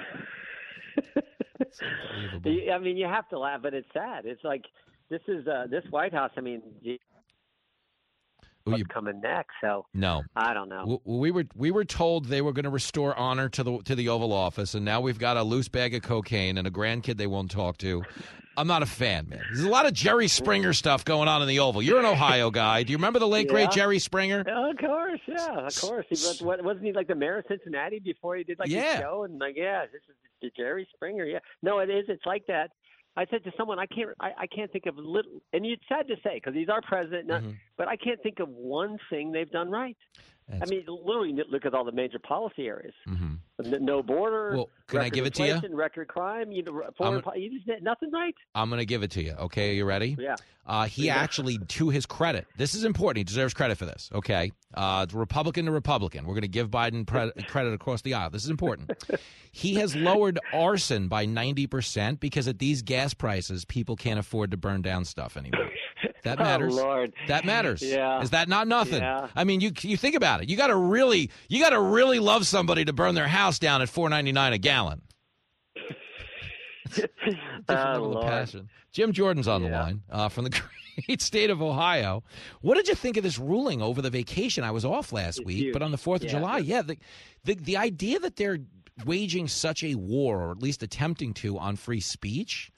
Speaker 3: I mean, you have to laugh, but it's sad. It's like this is uh, this White House. I mean, what's
Speaker 6: you,
Speaker 3: coming next? So
Speaker 6: no,
Speaker 3: I don't know.
Speaker 6: We, we were we were told they were going to restore honor to the to the Oval Office, and now we've got a loose bag of cocaine and a grandkid they won't talk to. I'm not a fan, man. There's a lot of Jerry Springer stuff going on in the Oval. You're an Ohio guy. Do you remember the late,
Speaker 3: yeah.
Speaker 6: great Jerry Springer?
Speaker 3: Yeah, of course, yeah, of course. He was, wasn't he like the mayor of Cincinnati before he did like
Speaker 6: yeah.
Speaker 3: his show? And like, yeah, this is Jerry Springer. Yeah, no, it is. It's like that. I said to someone, I can't, I, I can't think of little, and it's sad to say because he's our president, not, mm-hmm. but I can't think of one thing they've done right. That's... I mean, literally, look at all the major policy areas.
Speaker 6: Mm-hmm.
Speaker 3: No border.
Speaker 6: Well, can I give it to you?
Speaker 3: Record crime. You know, foreign,
Speaker 6: gonna,
Speaker 3: you just, nothing right.
Speaker 6: I'm going to give it to you. Okay, are you ready?
Speaker 3: Yeah.
Speaker 6: Uh, he
Speaker 3: yeah.
Speaker 6: actually, to his credit, this is important. He deserves credit for this. Okay, uh, Republican to Republican. We're going to give Biden pre- credit across the aisle. This is important. He has lowered arson by ninety percent because at these gas prices, people can't afford to burn down stuff anymore. That matters.
Speaker 3: Oh, Lord.
Speaker 6: That matters.
Speaker 3: Yeah.
Speaker 6: Is that not nothing?
Speaker 3: Yeah.
Speaker 6: I mean, you you think about it. You got to really you got to really love somebody to burn their house down at four ninety-nine a gallon. Different
Speaker 3: oh,
Speaker 6: level
Speaker 3: Lord.
Speaker 6: of passion. Jim Jordan's on
Speaker 3: yeah.
Speaker 6: the line uh, from the great state of Ohio. What did you think of this ruling over the vacation? I was off last
Speaker 3: it's
Speaker 6: week,
Speaker 3: huge.
Speaker 6: but on the fourth of
Speaker 3: yeah.
Speaker 6: July, yeah, the, the the idea that they're waging such a war, or at least attempting to, on free speech.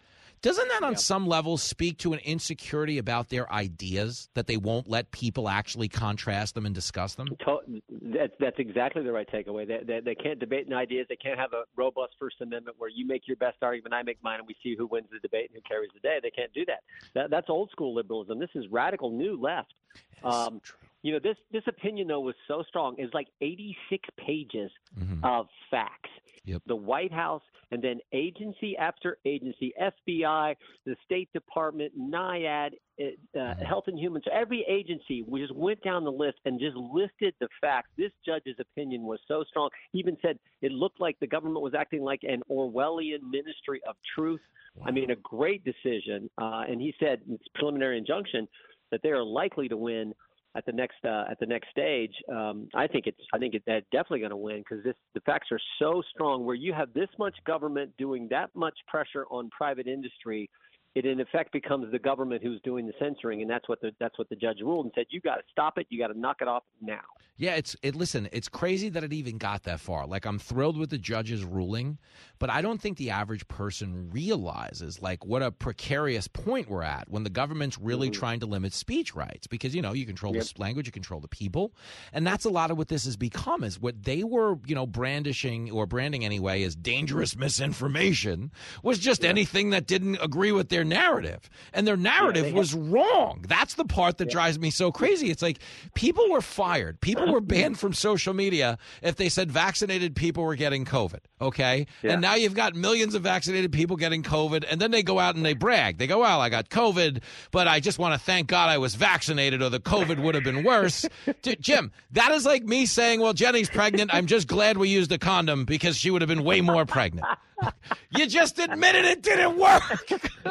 Speaker 6: Doesn't that on
Speaker 3: Yeah.
Speaker 6: some level speak to an insecurity about their ideas, that they won't let people actually contrast them and discuss them?
Speaker 3: To- That's, that's exactly the right takeaway. They, they, they can't debate in ideas. They can't have a robust First Amendment where you make your best argument, I make mine, and we see who wins the debate and who carries the day. They can't do that. that that's old school liberalism. This is radical new left. Um, you know, this, this opinion, though, was so strong. It's like eighty-six pages
Speaker 6: mm-hmm.
Speaker 3: of facts.
Speaker 6: Yep.
Speaker 3: The White House, and then agency after agency, F B I, the State Department, NIAID, uh,
Speaker 6: mm-hmm.
Speaker 3: Health and Human, so every agency, we just went down the list and just listed the facts. This judge's opinion was so strong. He even said it looked like the government was acting like an Orwellian ministry of truth. Wow. I mean, a great decision. Uh, and he said in his preliminary injunction that they are likely to win at the next uh, at the next stage. um, I think it's I think it, they're definitely going to win because this the facts are so strong. Where you have this much government doing that much pressure on private industry, it in effect becomes the government who's doing the censoring, and that's what the that's what the judge ruled and said. You got to stop it. You got to knock it off now.
Speaker 6: Yeah, it's it. Listen, it's crazy that it even got that far. Like, I'm thrilled with the judge's ruling, but I don't think the average person realizes like what a precarious point we're at when the government's really mm-hmm. trying to limit speech rights because, you know, you control yep. the language, you control the people, and that's a lot of what this has become. Is what they were, you know, brandishing or branding anyway as dangerous misinformation was just yeah. anything that didn't agree with their narrative, and their narrative yeah, was have- wrong. That's the part that yeah. drives me so crazy. It's like people were fired. People were banned from social media if they said vaccinated people were getting COVID, okay? Yeah. And now you've got millions of vaccinated people getting COVID, and then they go out and they brag. They go, well, I got COVID, but I just want to thank God I was vaccinated or the COVID would have been worse. D- Jim, that is like me saying, well, Jenny's pregnant. I'm just glad we used a condom because she would have been way more pregnant. You just admitted it didn't work.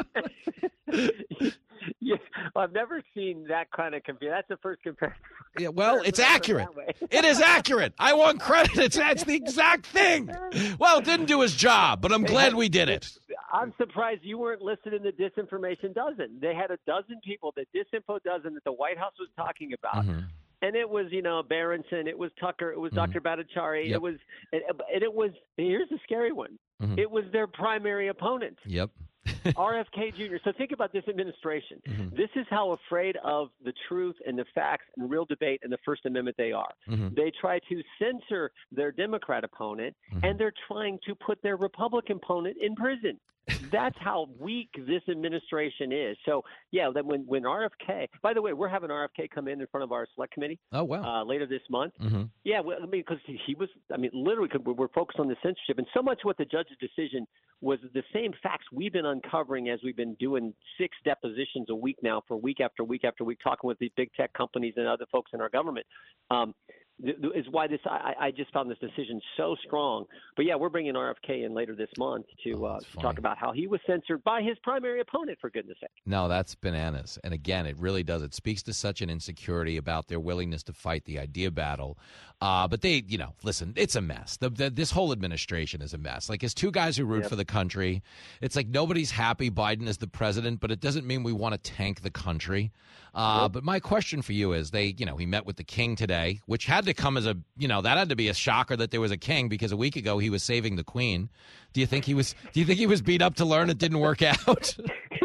Speaker 3: Yeah, well, I've never seen that kind of comparison. That's the first comparison.
Speaker 6: Yeah, well, it's accurate. It is accurate. I want credit. It's, it's the exact thing. Well, it didn't do his job, but I'm glad we did it.
Speaker 3: I'm surprised you weren't listed in the disinformation dozen. They had a dozen people, the disinfo dozen that the White House was talking about. Mm-hmm. And it was, you know, Berenson, it was Tucker, it was mm-hmm. Doctor Bhattacharya,
Speaker 6: yep.
Speaker 3: it was, and it was, here's the scary one. Mm-hmm. It was their primary opponent.
Speaker 6: Yep.
Speaker 3: R F K Junior So think about this administration.
Speaker 6: Mm-hmm.
Speaker 3: This is how afraid of the truth and the facts and real debate and the First Amendment they are.
Speaker 6: Mm-hmm.
Speaker 3: They try to censor their Democrat opponent,
Speaker 6: mm-hmm.
Speaker 3: and they're trying to put their Republican opponent in prison. That's how weak this administration is. So, yeah, then when, when R F K – by the way, we're having R F K come in in front of our select committee
Speaker 6: oh, wow.
Speaker 3: uh, later this month.
Speaker 6: Mm-hmm.
Speaker 3: Yeah, well, I mean, because he, he was – I mean, literally we're focused on the censorship. And so much what the judge's decision was the same facts we've been uncovering as we've been doing six depositions a week now for week after week after week, talking with these big tech companies and other folks in our government. Um, is why this I, I just found this decision so strong. But yeah, we're bringing R F K in later this month to, uh, to talk about how he was censored by his primary opponent, for goodness sake.
Speaker 6: No, that's bananas. And again, it really does. It speaks to such an insecurity about their willingness to fight the idea battle. Uh, but they, you know, listen, it's a mess. The, the, this whole administration is a mess. Like, as two guys who root yep. for the country, it's like nobody's happy Biden is the president, but it doesn't mean we want to tank the country. Uh, yep. But my question for you is, they, you know, he met with the king today, which had to come as a, you know, that had to be a shocker that there was a king, because a week ago he was saving the queen. Do you think he was? Do you think he was beat up to learn it didn't work out?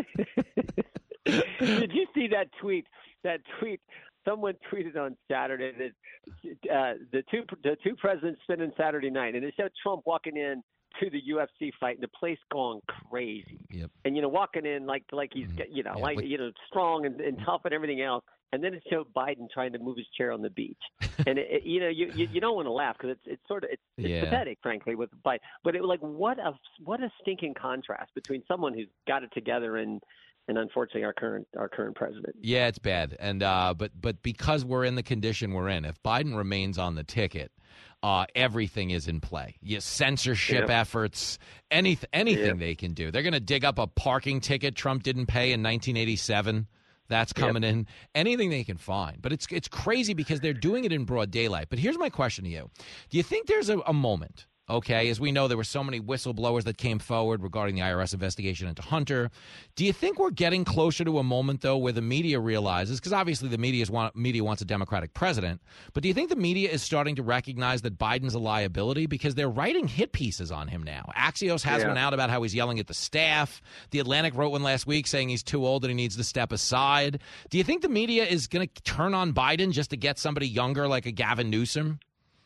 Speaker 3: Did you see that tweet? That tweet. Someone tweeted on Saturday that uh, the two the two presidents spending Saturday night, and it showed Trump walking in to the U F C fight, and the place going crazy.
Speaker 6: Yep.
Speaker 3: And you know, walking in like like he's mm-hmm. you know yeah, like but, you know strong and, and tough and everything else. And then it showed Biden trying to move his chair on the beach. And, it, it, you know, you, you you don't want to laugh because it's it's sort of it's, it's
Speaker 6: yeah.
Speaker 3: pathetic, frankly, with Biden. But it was like, what a what a stinking contrast between someone who's got it together and and unfortunately our current our current president.
Speaker 6: Yeah, it's bad. And uh, but but because we're in the condition we're in, if Biden remains on the ticket, uh, everything is in play. Yes, censorship
Speaker 3: yeah.
Speaker 6: efforts, any, anything
Speaker 3: yeah.
Speaker 6: they can do. They're going to dig up a parking ticket Trump didn't pay in nineteen eighty-seven. That's coming yep. in. Anything they can find. But it's it's crazy because they're doing it in broad daylight. But here's my question to you. Do you think there's a, a moment okay? As we know, there were so many whistleblowers that came forward regarding the I R S investigation into Hunter. Do you think we're getting closer to a moment, though, where the media realizes, because obviously the media's want, media wants a Democratic president, but do you think the media is starting to recognize that Biden's a liability? Because they're writing hit pieces on him now. Axios has
Speaker 3: Yeah.
Speaker 6: one out about how he's yelling at the staff. The Atlantic wrote one last week saying he's too old and he needs to step aside. Do you think the media is going to turn on Biden just to get somebody younger like a Gavin Newsom?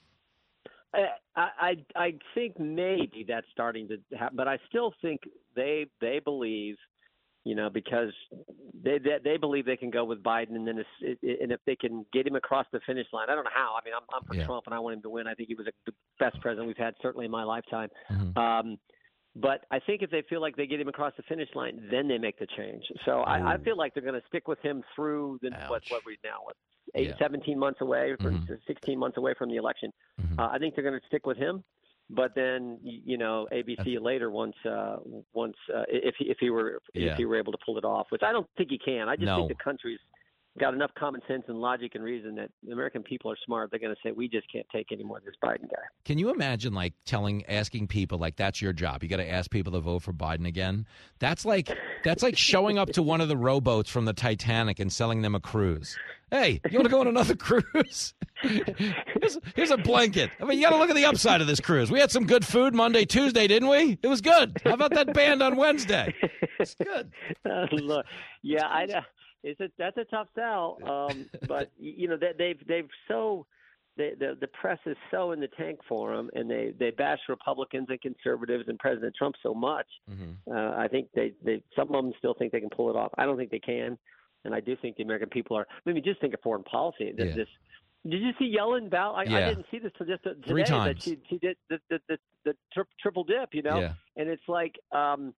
Speaker 3: I, I I think maybe that's starting to happen, but I still think they they believe, you know, because they they, they believe they can go with Biden, and then it's, it, and if they can get him across the finish line, I don't know how. I mean, I'm, I'm for
Speaker 6: Yeah.
Speaker 3: Trump, and I want him to win. I think he was a, the best president we've had certainly in my lifetime.
Speaker 6: Mm-hmm.
Speaker 3: Um, but I think if they feel like they get him across the finish line, then they make the change. So I, I feel like they're going to stick with him through the what what we now what eight
Speaker 6: Yeah.
Speaker 3: seventeen months away from
Speaker 6: Mhm.
Speaker 3: sixteen months away from the election. Uh, I think they're going to stick with him. But then, y- you know, A B C later once, uh, once uh, if he, if he were
Speaker 6: Yeah.
Speaker 3: if he were able to pull it off, which I don't think he can. I just
Speaker 6: No.
Speaker 3: think the country's got enough common sense and logic and reason that the American people are smart. They're going to say we just can't take any more of this Biden guy.
Speaker 6: Can you imagine, like, telling, asking people, like, that's your job. You got to ask people to vote for Biden again. That's like, that's like showing up to one of the rowboats from the Titanic and selling them a cruise. Hey, you want to go on another cruise? here's, here's a blanket. I mean, you got to look at the upside of this cruise. We had some good food Monday, Tuesday, didn't we? It was good. How about that band on Wednesday? It's good.
Speaker 3: Uh, look, yeah, I. Uh, it's a, that's a tough sell. Um, but y- you know, they, they've they've so. They, the the press is so in the tank for them, and they, they bash Republicans and conservatives and President Trump so much.
Speaker 6: Mm-hmm.
Speaker 3: Uh, I think they, they some of them still think they can pull it off. I don't think they can, and I do think the American people are. I mean, just think of foreign policy. This,
Speaker 6: Yeah.
Speaker 3: this did you see Yellen bow? I,
Speaker 6: Yeah.
Speaker 3: I didn't see this till just today.
Speaker 6: Three times.
Speaker 3: That she she did the the the, the tri- triple dip, you know,
Speaker 6: Yeah.
Speaker 3: and it's like, um,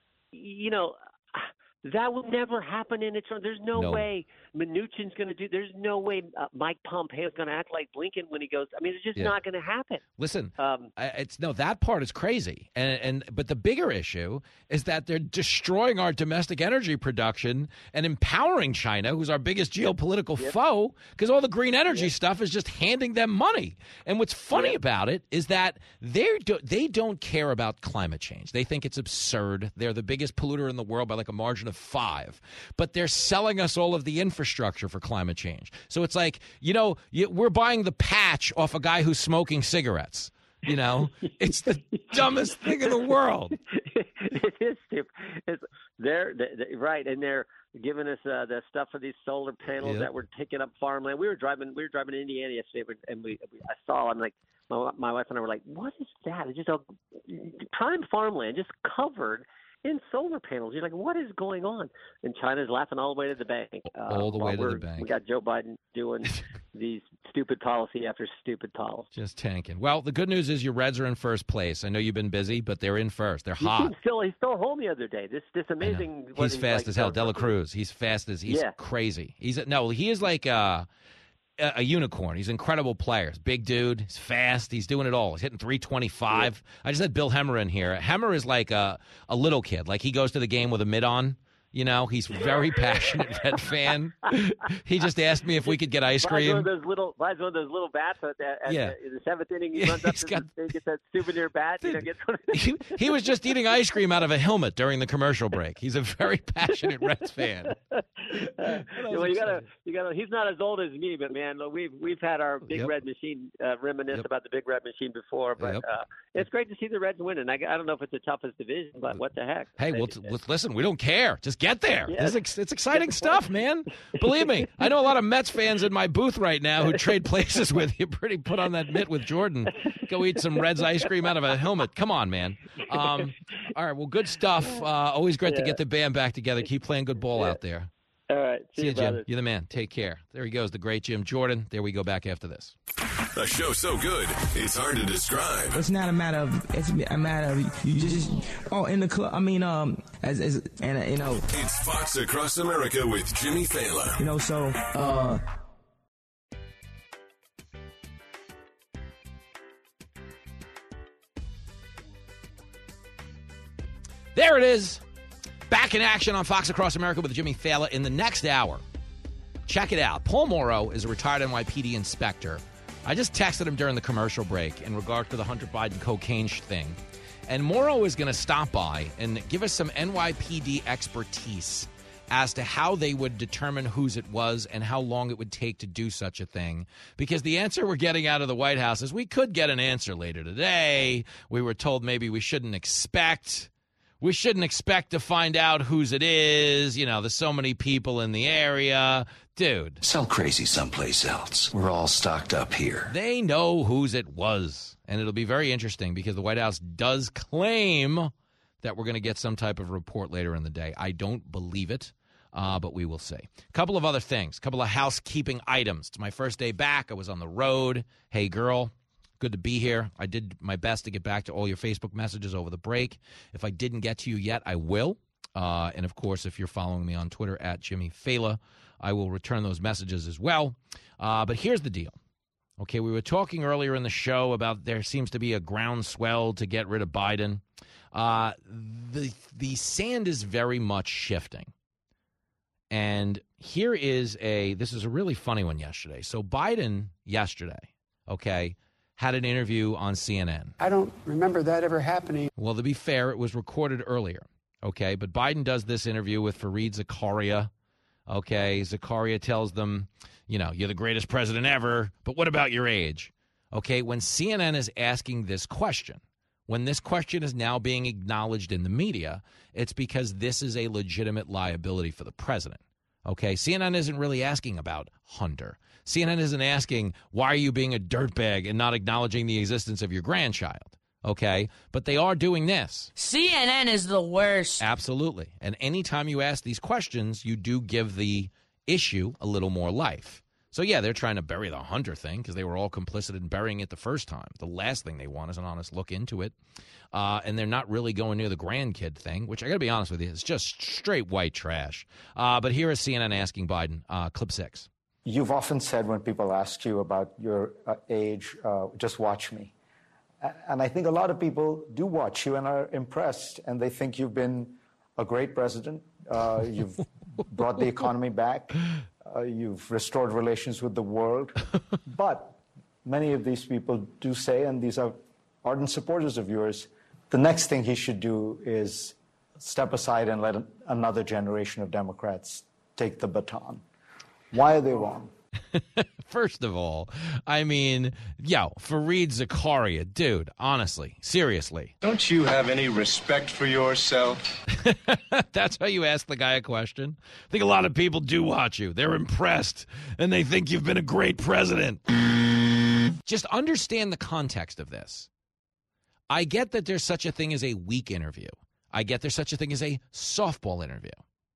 Speaker 3: you know. That will never happen in its own. There's no,
Speaker 6: No.
Speaker 3: way Mnuchin's going to do. There's no way uh, Mike Pompeo's going to act like Blinken when he goes. I mean, it's just
Speaker 6: Yeah.
Speaker 3: not going to happen.
Speaker 6: Listen,
Speaker 3: Um,
Speaker 6: I- it's no, that part is crazy, and and but the bigger issue is that they're destroying our domestic energy production and empowering China, who's our biggest geopolitical foe, because all the green energy stuff is just handing them money. And what's funny about it is that they do, they don't care about climate change. They think it's absurd. They're the biggest polluter in the world by like a margin of five, but they're selling us all of the infrastructure for climate change. So it's like, you know, you, we're buying the patch off a guy who's smoking cigarettes. You know, it's the dumbest thing in the world.
Speaker 3: it is stupid. It's, they're, they right, and they're giving us uh, the stuff for these solar panels
Speaker 6: Yep.
Speaker 3: that were taking up farmland. We were driving. We were driving to Indiana yesterday, and we, we I saw. I'm like, my, my wife and I were like, "What is that? It's just a prime farmland, just covered in solar panels." You're like, "What is going on?" And China's laughing all the way to the bank. Uh,
Speaker 6: All the way
Speaker 3: while
Speaker 6: to the
Speaker 3: we're-
Speaker 6: bank.
Speaker 3: We got Joe Biden doing these stupid policy after stupid policy.
Speaker 6: Just tanking. Well, the good news is your Reds are in first place. I know you've been busy, but they're in first. They're
Speaker 3: He
Speaker 6: hot.
Speaker 3: still he stole home the other day. This this amazing. what
Speaker 6: He's fast
Speaker 3: like,
Speaker 6: as hell.
Speaker 3: uh,
Speaker 6: Dela Cruz. He's fast as he's
Speaker 3: Yeah.
Speaker 6: crazy. He's a, no, he is like a, a, a unicorn. He's an incredible player. He's a big dude. He's fast. He's doing it all. He's hitting three twenty-five. I just had Bill Hemmer in here. Hemmer is like a, a little kid. Like he goes to the game with a mitt on. You know, he's very passionate Red fan. He just asked me if we could get ice
Speaker 3: Buys one
Speaker 6: cream.
Speaker 3: of those little, buys one of those little bats at, at,
Speaker 6: Yeah.
Speaker 3: at in the seventh inning. He
Speaker 6: Yeah,
Speaker 3: runs up
Speaker 6: he's
Speaker 3: to
Speaker 6: got-
Speaker 3: the, gets that souvenir bat. You know, gets one.
Speaker 6: he, he was just eating ice cream out of a helmet during the commercial break. He's a very passionate Reds fan.
Speaker 3: Uh, well, you gotta, you gotta. He's not as old as me, but man, look, we've we've had our Big
Speaker 6: Yep.
Speaker 3: Red Machine uh, reminisce
Speaker 6: Yep.
Speaker 3: about the Big Red Machine before. But
Speaker 6: Yep.
Speaker 3: uh, it's great to see the Reds winning. I, I don't know if it's the toughest division, but what the heck?
Speaker 6: Hey,
Speaker 3: They-
Speaker 6: well, t- well, listen, we don't care. Just get there.
Speaker 3: Yeah.
Speaker 6: This is ex- it's exciting stuff, man. Believe me, I know a lot of Mets fans in my booth right now who trade places with you. Pretty put on that mitt with Jordan. Go eat some Reds ice cream out of a helmet. Come on, man. Um, all right, well, good stuff. Uh, always great to
Speaker 3: Yeah.
Speaker 6: get the band back together. Keep playing good ball out there.
Speaker 3: All right, see,
Speaker 6: See you,
Speaker 3: you,
Speaker 6: Jim.
Speaker 3: brother.
Speaker 6: You're the man. Take care. There he goes, the great Jim Jordan. There we go back after this.
Speaker 5: A show so good, it's hard to describe.
Speaker 4: It's not a matter of. It's a matter of you just. Oh, in the club. I mean, um, as as and uh, you know.
Speaker 5: It's Fox Across America with Jimmy Fallon.
Speaker 4: You know, so uh.
Speaker 6: There it is. Back in action on Fox Across America with Jimmy Fallon in the next hour. Check it out. Paul Morrow is a retired N Y P D inspector I just texted him during the commercial break in regard to the Hunter Biden cocaine thing. And Mauro is going to stop by and give us some N Y P D expertise as to how they would determine whose it was and how long it would take to do such a thing. Because the answer we're getting out of the White House is we could get an answer later today. We were told maybe we shouldn't expect. We shouldn't expect to find out whose it is. You know, there's so many people in the area. Dude.
Speaker 11: Sell crazy someplace else. We're all stocked up here.
Speaker 6: They know whose it was. And it'll be very interesting because the White House does claim that we're going to get some type of report later in the day. I don't believe it, uh, but we will see. A couple of other things, a couple of housekeeping items. It's my first day back. I was on the road. Hey, girl. Good to be here. I did my best to get back to all your Facebook messages over the break. If I didn't get to you yet, I will. Uh, and, of course, if you're following me on Twitter at Jimmy Fela, I will return those messages as well. Uh, but here's the deal. Okay, we were talking earlier in the show about there seems to be a groundswell to get rid of Biden. Uh, the the sand is very much shifting. And here is a, this is a really funny one yesterday. So Biden yesterday, okay, had an interview on C N N.
Speaker 13: I don't remember that ever happening.
Speaker 6: Well, to be fair, it was recorded earlier, okay? But Biden does this interview with Fareed Zakaria, okay? Zakaria tells them, you know, you're the greatest president ever, but what about your age? Okay, when C N N is asking this question, when this question is now being acknowledged in the media, it's because this is a legitimate liability for the president, okay? C N N isn't really asking about Hunter. C N N isn't asking, why are you being a dirtbag and not acknowledging the existence of your grandchild, okay? But they are doing this.
Speaker 20: C N N is the worst.
Speaker 6: Absolutely. And anytime you ask these questions, you do give the issue a little more life. So, yeah, they're trying to bury the Hunter thing because they were all complicit in burying it the first time. The last thing they want is an honest look into it. Uh, and they're not really going near the grandkid thing, which I got to be honest with you, it's just straight white trash. Uh, but here is C N N asking Biden, uh, clip six.
Speaker 23: You've often said when people ask you about your uh, age, uh, just watch me. And I think a lot of people do watch you and are impressed, and they think you've been a great president. Uh, you've brought the economy back. Uh, you've restored relations with the world. But many of these people do say, and these are ardent supporters of yours, the next thing he should do is step aside and let another generation of Democrats take the baton. Why are they wrong?
Speaker 6: First of all, I mean, yo, Fareed Zakaria, dude, honestly, seriously.
Speaker 24: Don't you have any respect for yourself?
Speaker 6: That's how you ask the guy a question? I think a lot of people do watch you. They're impressed, and they think you've been a great president. Just understand the context of this. I get that there's such a thing as a weak interview. I get there's such a thing as a softball interview.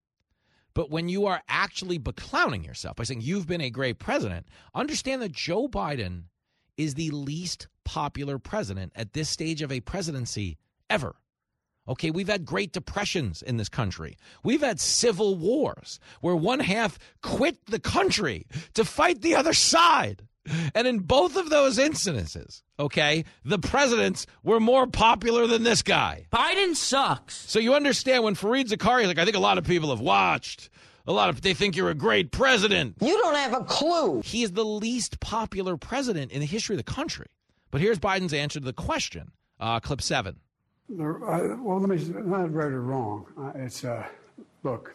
Speaker 6: But when you are actually beclowning yourself by saying you've been a great president, understand that Joe Biden is the least popular president at this stage of a presidency ever. Okay, we've had great depressions in this country. We've had civil wars where one half quit the country to fight the other side. And in both of those incidences, okay, the presidents were more popular than this guy.
Speaker 20: Biden sucks.
Speaker 6: So you understand when Fareed Zakaria is like, I think a lot of people have watched. A lot of they think you're a great president.
Speaker 12: You don't have a clue.
Speaker 6: He is the least popular president in the history of the country. But here's Biden's answer to the question. Uh, clip seven.
Speaker 25: Uh, well, let me not right or wrong. Uh, it's uh, look.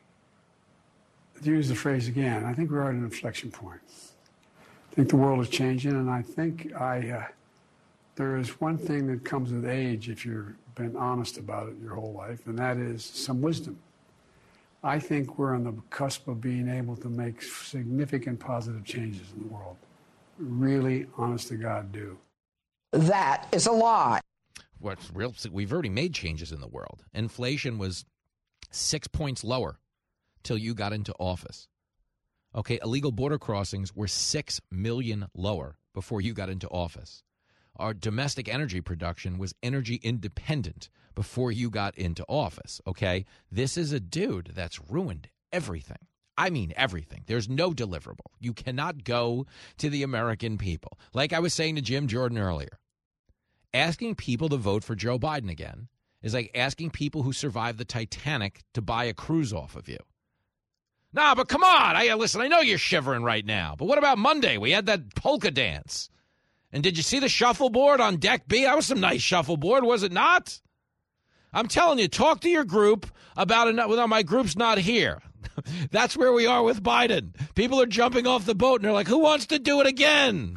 Speaker 25: To use the phrase again, I think we're at an inflection point. I think the world is changing, and I think I uh, there is one thing that comes with age if you've been honest about it your whole life, and that is some wisdom. I think we're on the cusp of being able to make significant positive changes in the world. Really, honest to God, do.
Speaker 12: That is a lie.
Speaker 6: What's real? We've already made changes in the world. Inflation was six points lower till you got into office. Okay, illegal border crossings were six million lower before you got into office. Our domestic energy production was energy independent before you got into office, okay? This is a dude that's ruined everything. I mean everything. There's no deliverable. You cannot go to the American people. Like I was saying to Jim Jordan earlier, asking people to vote for Joe Biden again is like asking people who survived the Titanic to buy a cruise off of you. Nah, but come on. I listen, I know you're shivering right now. But what about Monday? We had that polka dance. And did you see the shuffleboard on deck B? That was some nice shuffleboard, was it not? I'm telling you, talk to your group about it. Well, my group's not here. That's where we are with Biden. People are jumping off the boat, and they're like, who wants to do it again?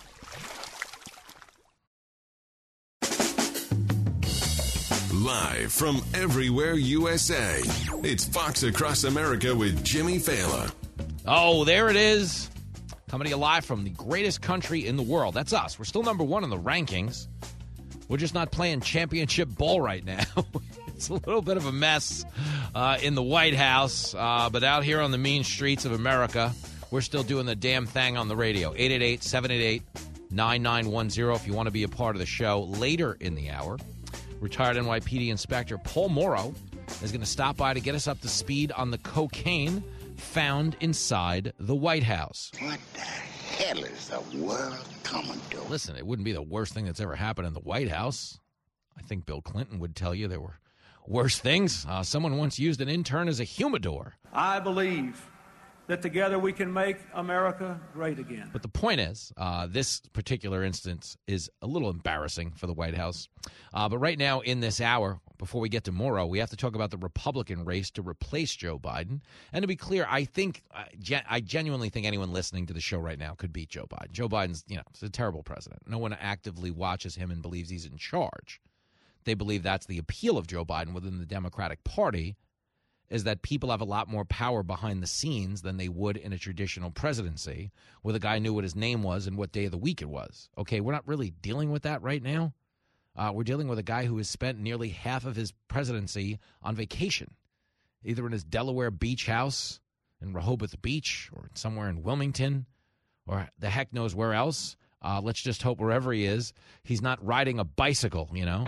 Speaker 5: Live from everywhere U S A, it's Fox Across America with Jimmy Failla.
Speaker 6: Oh, there it is. Coming to you live from the greatest country in the world. That's us. We're still number one in the rankings. We're just not playing championship ball right now. It's a little bit of a mess uh, in the White House. Uh, but out here on the mean streets of America, we're still doing the damn thing on the radio. eight eight eight, seven eight eight, nine nine one zero if you want to be a part of the show. Later in the hour, retired N Y P D Inspector Paul Morrow is going to stop by to get us up to speed on the cocaine found inside the White House.
Speaker 9: What the hell is the world coming to?
Speaker 6: Listen, it wouldn't be the worst thing that's ever happened in the White House. I think Bill Clinton would tell you there were worse things. Uh, someone once used an intern as a humidor.
Speaker 10: I believe that together we can make America great again.
Speaker 6: But the point is, uh, this particular instance is a little embarrassing for the White House. Uh, but right now, in this hour, before we get to Morrow, we have to talk about the Republican race to replace Joe Biden. And to be clear, I think, uh, gen- I genuinely think anyone listening to the show right now could beat Joe Biden. Joe Biden's, you know, he's a terrible president. No one actively watches him and believes he's in charge. They believe that's the appeal of Joe Biden within the Democratic Party, is that people have a lot more power behind the scenes than they would in a traditional presidency, where the guy knew what his name was and what day of the week it was. Okay, we're not really dealing with that right now. Uh, we're dealing with a guy who has spent nearly half of his presidency on vacation, either in his Delaware beach house in Rehoboth Beach or somewhere in Wilmington or the heck knows where else. Uh, let's just hope wherever he is, he's not riding a bicycle, you know.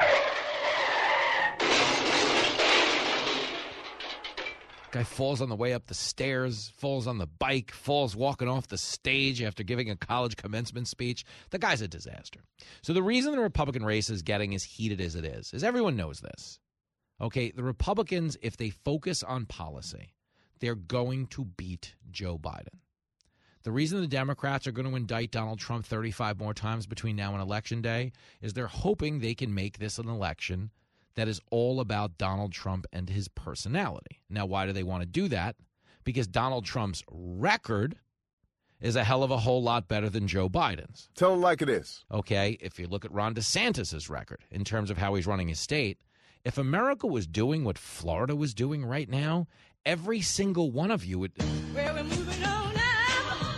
Speaker 6: Guy falls on the way up the stairs, falls on the bike, falls walking off the stage after giving a college commencement speech. The guy's a disaster. So the reason the Republican race is getting as heated as it is, is everyone knows this. Okay, the Republicans, if they focus on policy, they're going to beat Joe Biden. The reason the Democrats are going to indict Donald Trump thirty-five more times between now and Election Day is they're hoping they can make this an election that is all about Donald Trump and his personality. Now, why do they want to do that? Because Donald Trump's record is a hell of a whole lot better than Joe Biden's.
Speaker 15: Tell him like it is.
Speaker 6: Okay, if you look at Ron DeSantis' record in terms of how he's running his state, if America was doing what Florida was doing right now, every single one of you would well, we're moving on now.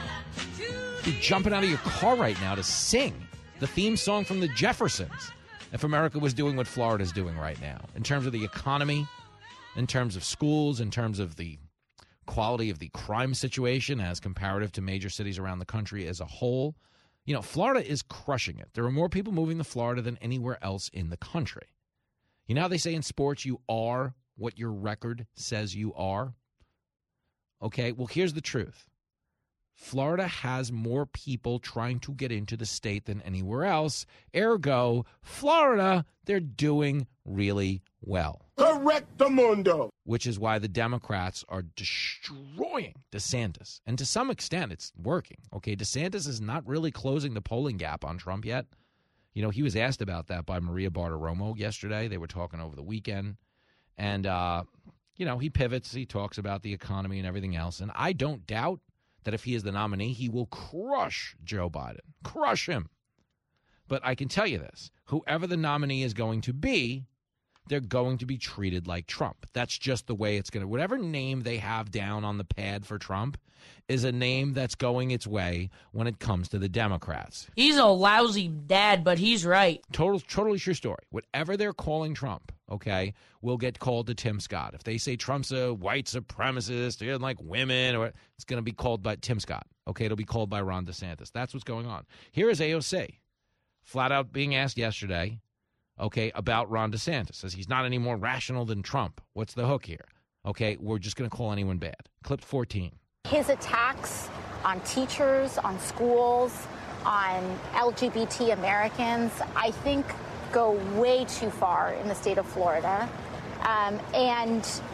Speaker 6: Be jumping out of your car right now to sing the theme song from the Jeffersons. If America was doing what Florida's doing right now, in terms of the economy, in terms of schools, in terms of the quality of the crime situation as comparative to major cities around the country as a whole, you know, Florida is crushing it. There are more people moving to Florida than anywhere else in the country. You know how they say in sports, you are what your record says you are? Okay, well, here's the truth. Florida has more people trying to get into the state than anywhere else. Ergo, Florida, they're doing really well.
Speaker 15: Correctamundo.
Speaker 6: Which is why the Democrats are destroying DeSantis. And to some extent, it's working. Okay, DeSantis is not really closing the polling gap on Trump yet. You know, he was asked about that by Maria Bartiromo yesterday. They were talking over the weekend. And, uh, you know, he pivots. He talks about the economy and everything else. And I don't doubt that if he is the nominee, he will crush Joe Biden. Crush him. But I can tell you this. Whoever the nominee is going to be, they're going to be treated like Trump. That's just the way it's going to. Whatever name they have down on the pad for Trump is a name that's going its way when it comes to the Democrats.
Speaker 20: He's a lousy dad, but he's right.
Speaker 6: Total, totally true story. Whatever they're calling Trump, okay, will get called to Tim Scott. If they say Trump's a white supremacist, he doesn't like women, or it's going to be called by Tim Scott. Okay, it'll be called by Ron DeSantis. That's what's going on. Here is A O C, flat out being asked yesterday, okay, about Ron DeSantis. Says he's not any more rational than Trump. What's the hook here? Okay, we're just going to call anyone bad. Clip fourteen.
Speaker 16: His attacks on teachers, on schools, on L G B T Americans, I think go way too far in the state of Florida. Um, and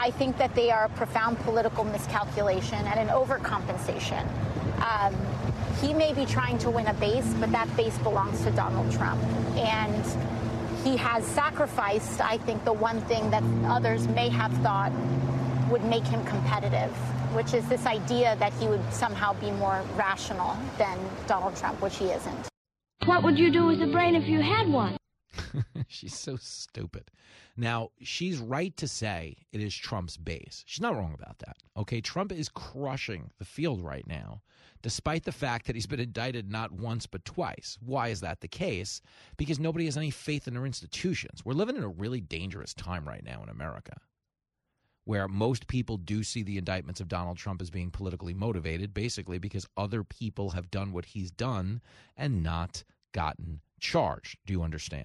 Speaker 16: I think that they are a profound political miscalculation and an overcompensation. Um, he may be trying to win a base, but that base belongs to Donald Trump. And he has sacrificed, I think, the one thing that others may have thought would make him competitive, which is this idea that he would somehow be more rational than Donald Trump, which he isn't.
Speaker 2: What would you do with a brain if you had one?
Speaker 6: She's so stupid. Now, she's right to say it is Trump's base. She's not wrong about that. Okay, Trump is crushing the field right now, despite the fact that he's been indicted not once but twice. Why is that the case? Because nobody has any faith in their institutions. We're living in a really dangerous time right now in America, where most people do see the indictments of Donald Trump as being politically motivated, basically because other people have done what he's done and not gotten charged. Do you understand?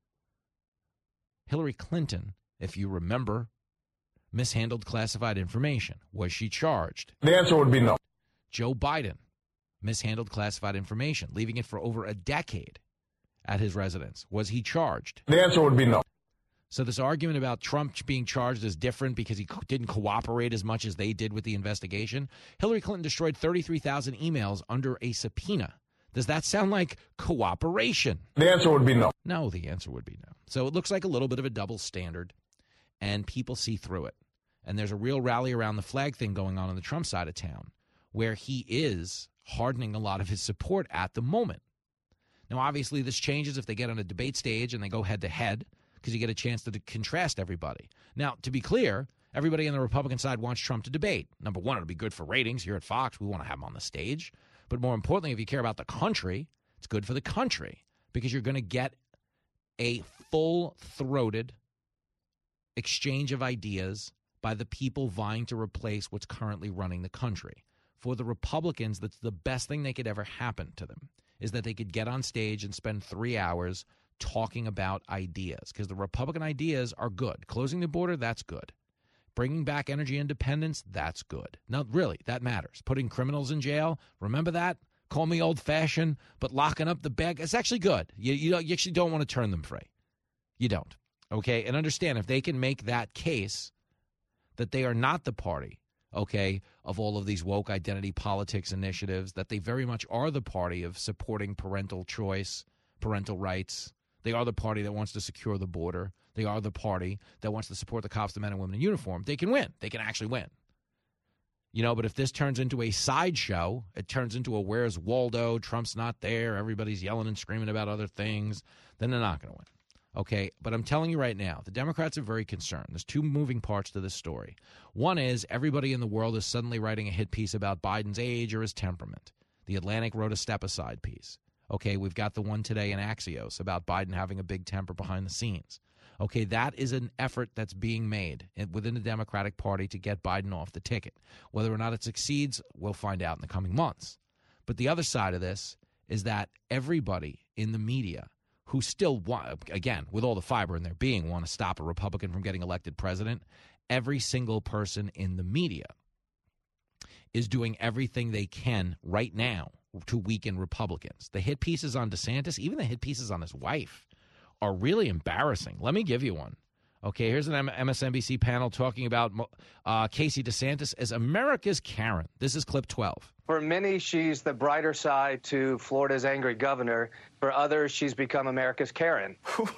Speaker 6: Hillary Clinton, if you remember, mishandled classified information. Was she charged?
Speaker 15: The answer would be no.
Speaker 6: Joe Biden mishandled classified information, leaving it for over a decade at his residence. Was he charged?
Speaker 15: The answer would be no.
Speaker 6: So this argument about Trump being charged is different because he didn't cooperate as much as they did with the investigation. Hillary Clinton destroyed thirty-three thousand emails under a subpoena. Does that sound like cooperation?
Speaker 15: The answer would be no.
Speaker 6: No, the answer would be no. So it looks like a little bit of a double standard, and people see through it. And there's a real rally around the flag thing going on on the Trump side of town, where he is hardening a lot of his support at the moment. Now, obviously, this changes if they get on a debate stage and they go head-to-head, because you get a chance to contrast everybody. Now, to be clear, everybody on the Republican side wants Trump to debate. Number one, it'll be good for ratings here at Fox. We want to have him on the stage. But more importantly, if you care about the country, it's good for the country because you're going to get a full-throated exchange of ideas by the people vying to replace what's currently running the country. For the Republicans, that's the best thing that could ever happen to them, is that they could get on stage and spend three hours talking about ideas, because the Republican ideas are good. Closing the border, that's good. Bringing back energy independence, that's good. Now, really, that matters. Putting criminals in jail, remember that? Call me old-fashioned, but locking up the bag, it's actually good. You, you, don't, you actually don't want to turn them free. You don't. Okay? And understand, if they can make that case that they are not the party, okay, of all of these woke identity politics initiatives, that they very much are the party of supporting parental choice, parental rights. They are the party that wants to secure the border. They are the party that wants to support the cops, the men and women in uniform. They can win. They can actually win. You know, but if this turns into a sideshow, it turns into a where's Waldo, Trump's not there, everybody's yelling and screaming about other things, then they're not going to win. Okay, but I'm telling you right now, the Democrats are very concerned. There's two moving parts to this story. One is everybody in the world is suddenly writing a hit piece about Biden's age or his temperament. The Atlantic wrote a step-aside piece. Okay, we've got the one today in Axios about Biden having a big temper behind the scenes. Okay, that is an effort that's being made within the Democratic Party to get Biden off the ticket. Whether or not it succeeds, we'll find out in the coming months. But the other side of this is that everybody in the media who still want, again, with all the fiber in their being, want to stop a Republican from getting elected president, every single person in the media is doing everything they can right now to weaken Republicans. The hit pieces on DeSantis, even the hit pieces on his wife, are really embarrassing. Let me give you one. Okay, here's an M S N B C panel talking about uh, Casey DeSantis as America's Karen. This is clip twelve.
Speaker 1: For many, she's the brighter side to Florida's angry governor. For others, she's become America's Karen.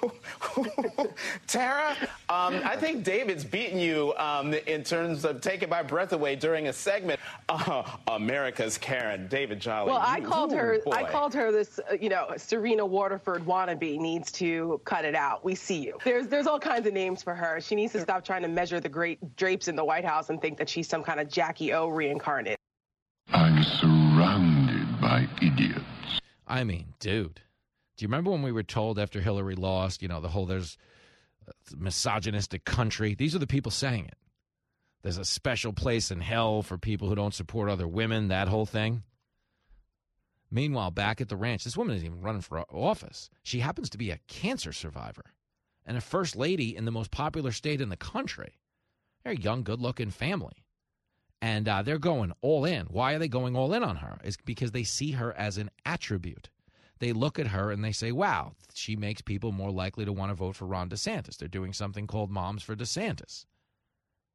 Speaker 14: Tara, um, I think David's beaten you um, in terms of taking my breath away during a segment. Uh, America's Karen, David Jolly.
Speaker 18: Well, I
Speaker 14: you,
Speaker 18: called
Speaker 14: ooh,
Speaker 18: her.
Speaker 14: Boy.
Speaker 18: I called her this. Uh, you know, Serena Waterford wannabe needs to cut it out. We see you. There's there's all kinds of names for her. She needs to stop trying to measure the great drapes in the White House and think that she's some kind of Jackie O reincarnate.
Speaker 7: I'm surrounded by idiots.
Speaker 6: I mean, dude, do you remember when we were told after Hillary lost, you know, the whole there's a misogynistic country? These are the people saying it. There's a special place in hell for people who don't support other women, that whole thing. Meanwhile, back at the ranch, this woman isn't even running for office. She happens to be a cancer survivor and a first lady in the most popular state in the country. They're a young, good-looking family. And uh, they're going all in. Why are they going all in on her? It's because they see her as an attribute. They look at her and they say, wow, she makes people more likely to want to vote for Ron DeSantis. They're doing something called Moms for DeSantis.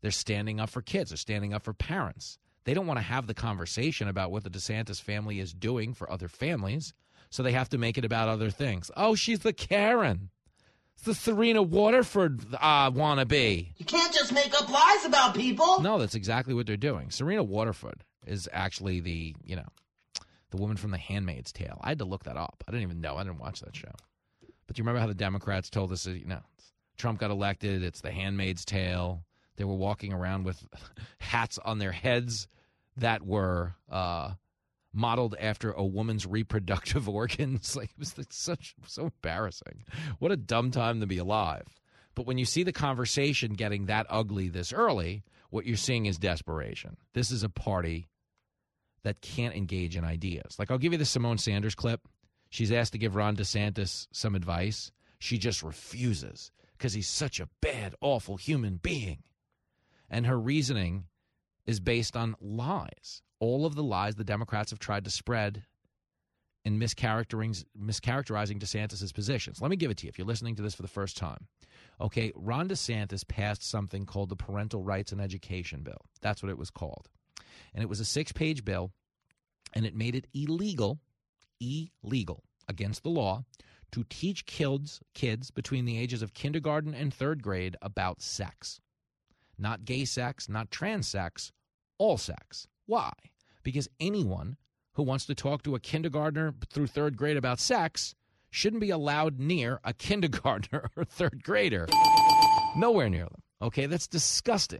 Speaker 6: They're standing up for kids. They're standing up for parents. They don't want to have the conversation about what the DeSantis family is doing for other families, so they have to make it about other things. Oh, she's the Karen. It's the Serena Waterford uh, wannabe.
Speaker 12: You can't just make up lies about people.
Speaker 6: No, that's exactly what they're doing. Serena Waterford is actually the, you know, the woman from The Handmaid's Tale. I had to look that up. I didn't even know. I didn't watch that show. But do you remember how the Democrats told us, you know, Trump got elected, it's The Handmaid's Tale. They were walking around with hats on their heads that were uh, modeled after a woman's reproductive organs. Like, it was like such so embarrassing. What a dumb time to be alive. But when you see the conversation getting that ugly this early, what you're seeing is desperation. This is a party that can't engage in ideas. Like, I'll give you the Simone Sanders clip. She's asked to give Ron DeSantis some advice. She just refuses because he's such a bad, awful human being. And her reasoning is based on lies. All of the lies the Democrats have tried to spread in mischaracterizing, mischaracterizing DeSantis' positions. Let me give it to you if you're listening to this for the first time. Okay, Ron DeSantis passed something called the Parental Rights and Education Bill. That's what it was called. And it was a six-page bill, and it made it illegal, illegal, against the law, to teach kids, kids between the ages of kindergarten and third grade about sex. Not gay sex, not trans sex, all sex. Why? Because anyone who wants to talk to a kindergartner through third grade about sex shouldn't be allowed near a kindergartner or third grader. Nowhere near them. Okay, that's disgusting.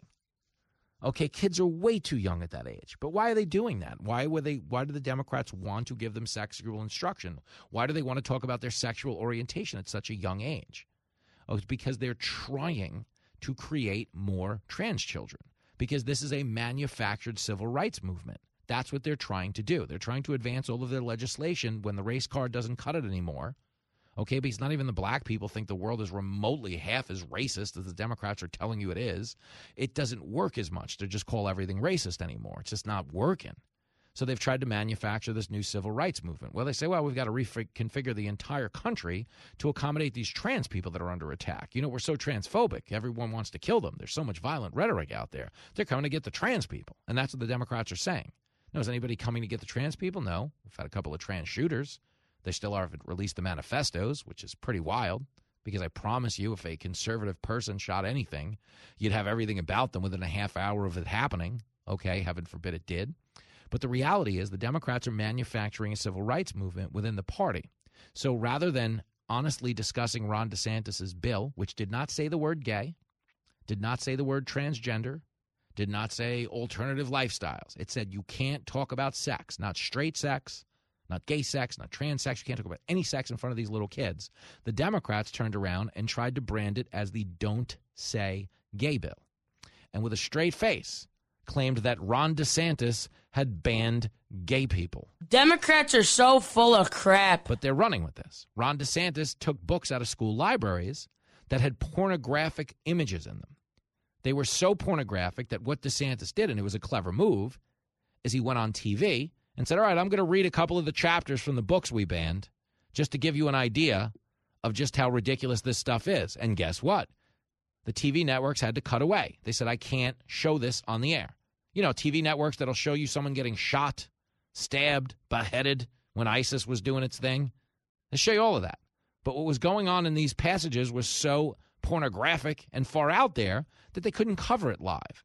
Speaker 6: Okay, kids are way too young at that age. But why are they doing that? Why were they? Why do the Democrats want to give them sexual instruction? Why do they want to talk about their sexual orientation at such a young age? Oh, it's because they're trying to create more trans children, because this is a manufactured civil rights movement. That's what they're trying to do. They're trying to advance all of their legislation when the race card doesn't cut it anymore. Okay, because not even the black people think the world is remotely half as racist as the Democrats are telling you it is. It doesn't work as much to just call everything racist anymore. It's just not working. So they've tried to manufacture this new civil rights movement. Well, they say, well, we've got to reconfigure the entire country to accommodate these trans people that are under attack. You know, we're so transphobic. Everyone wants to kill them. There's so much violent rhetoric out there. They're coming to get the trans people. And that's what the Democrats are saying. No, is anybody coming to get the trans people? No. We've had a couple of trans shooters. They still haven't released the manifestos, which is pretty wild, because I promise you if a conservative person shot anything, you'd have everything about them within a half hour of it happening. Okay, heaven forbid it did. But the reality is the Democrats are manufacturing a civil rights movement within the party. So rather than honestly discussing Ron DeSantis' bill, which did not say the word gay, did not say the word transgender, did not say alternative lifestyles. It said you can't talk about sex, not straight sex, not gay sex, not trans sex. You can't talk about any sex in front of these little kids. The Democrats turned around and tried to brand it as the Don't Say Gay bill. And with a straight face, claimed that Ron DeSantis had banned gay people.
Speaker 20: Democrats are so full of crap.
Speaker 6: But they're running with this. Ron DeSantis took books out of school libraries that had pornographic images in them. They were so pornographic that what DeSantis did, and it was a clever move, is he went on T V and said, all right, I'm going to read a couple of the chapters from the books we banned just to give you an idea of just how ridiculous this stuff is. And guess what? The T V networks had to cut away. They said, I can't show this on the air. You know, T V networks that'll show you someone getting shot, stabbed, beheaded when ISIS was doing its thing. They show you all of that. But what was going on in these passages was so pornographic and far out there that they couldn't cover it live.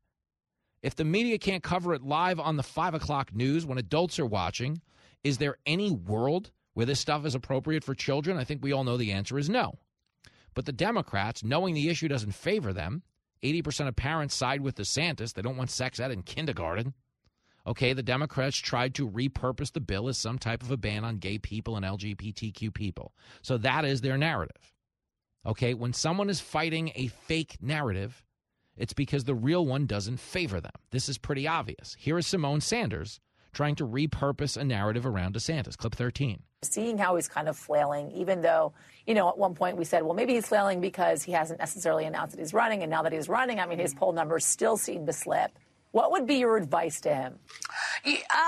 Speaker 6: If the media can't cover it live on the five o'clock news when adults are watching, is there any world where this stuff is appropriate for children? I think we all know the answer is no. But the Democrats, knowing the issue doesn't favor them, eighty percent of parents side with DeSantis. They don't want sex ed in kindergarten. Okay, the Democrats tried to repurpose the bill as some type of a ban on gay people and L G B T Q people. So that is their narrative. Okay, when someone is fighting a fake narrative, it's because the real one doesn't favor them. This is pretty obvious. Here is Simone Sanders trying to repurpose a narrative around DeSantis. Clip thirteen.
Speaker 8: Seeing how he's kind of flailing, even though, you know, at one point we said, well, maybe he's flailing because he hasn't necessarily announced that he's running. And now that he's running, I mean, his poll numbers still seem to slip. What would be your advice to him?
Speaker 17: Uh,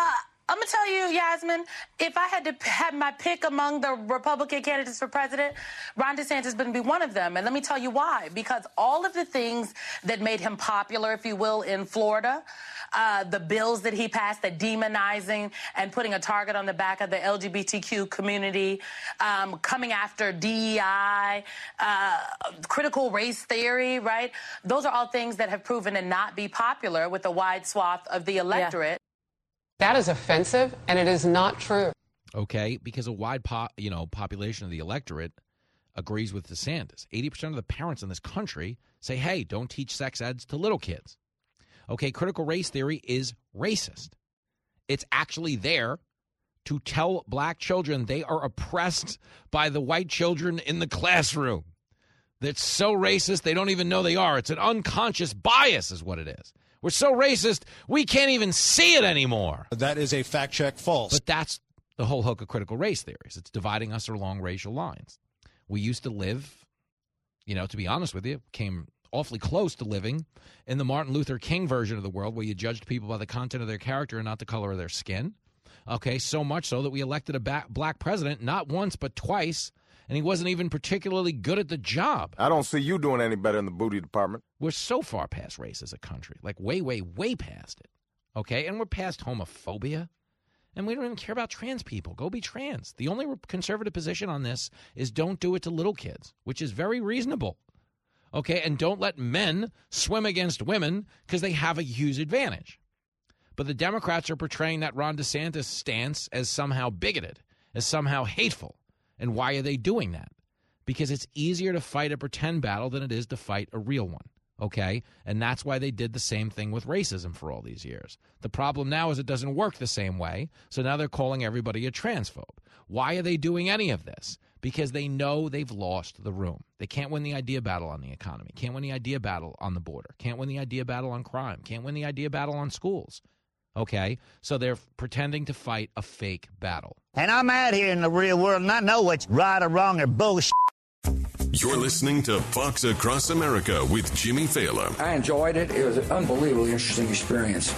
Speaker 3: I'm going to tell you, Yasmin, if I had to p- have my pick among the Republican candidates for president, Ron DeSantis is going to be one of them. And let me tell you why. Because all of the things that made him popular, if you will, in Florida, uh, the bills that he passed, the demonizing and putting a target on the back of the L G B T Q community, um, coming after D E I, uh, critical race theory, right? Those are all things that have proven to not be popular with a wide swath of the electorate. Yeah.
Speaker 17: That is offensive, and it is not true.
Speaker 6: Okay, because a wide po- you know, population of the electorate agrees with DeSantis. eighty percent of the parents in this country say, hey, don't teach sex eds to little kids. Okay, critical race theory is racist. It's actually there to tell black children they are oppressed by the white children in the classroom. That's so racist they don't even know they are. It's an unconscious bias is what it is. We're so racist, we can't even see it anymore.
Speaker 19: That is a fact check false.
Speaker 6: But that's the whole hook of critical race theories. It's dividing us along racial lines. We used to live, you know, to be honest with you, came awfully close to living in the Martin Luther King version of the world where you judged people by the content of their character and not the color of their skin. Okay, so much so that we elected a ba- black president not once but twice, and he wasn't even particularly good at the job.
Speaker 15: I don't see you doing any better in the booty department.
Speaker 6: We're so far past race as a country, like way, way, way past it, okay? And we're past homophobia, and we don't even care about trans people. Go be trans. The only conservative position on this is don't do it to little kids, which is very reasonable, okay? And don't let men swim against women because they have a huge advantage. But the Democrats are portraying that Ron DeSantis stance as somehow bigoted, as somehow hateful. And why are they doing that? Because it's easier to fight a pretend battle than it is to fight a real one, okay? And that's why they did the same thing with racism for all these years. The problem now is it doesn't work the same way, so now they're calling everybody a transphobe. Why are they doing any of this? Because they know they've lost the room. They can't win the idea battle on the economy, can't win the idea battle on the border, can't win the idea battle on crime, can't win the idea battle on schools. Okay, so they're pretending to fight a fake battle.
Speaker 21: And I'm out here in the real world, and I know what's right or wrong or bullshit.
Speaker 5: You're listening to Fox Across America with Jimmy Fallon.
Speaker 22: I enjoyed it. It was an unbelievably interesting experience.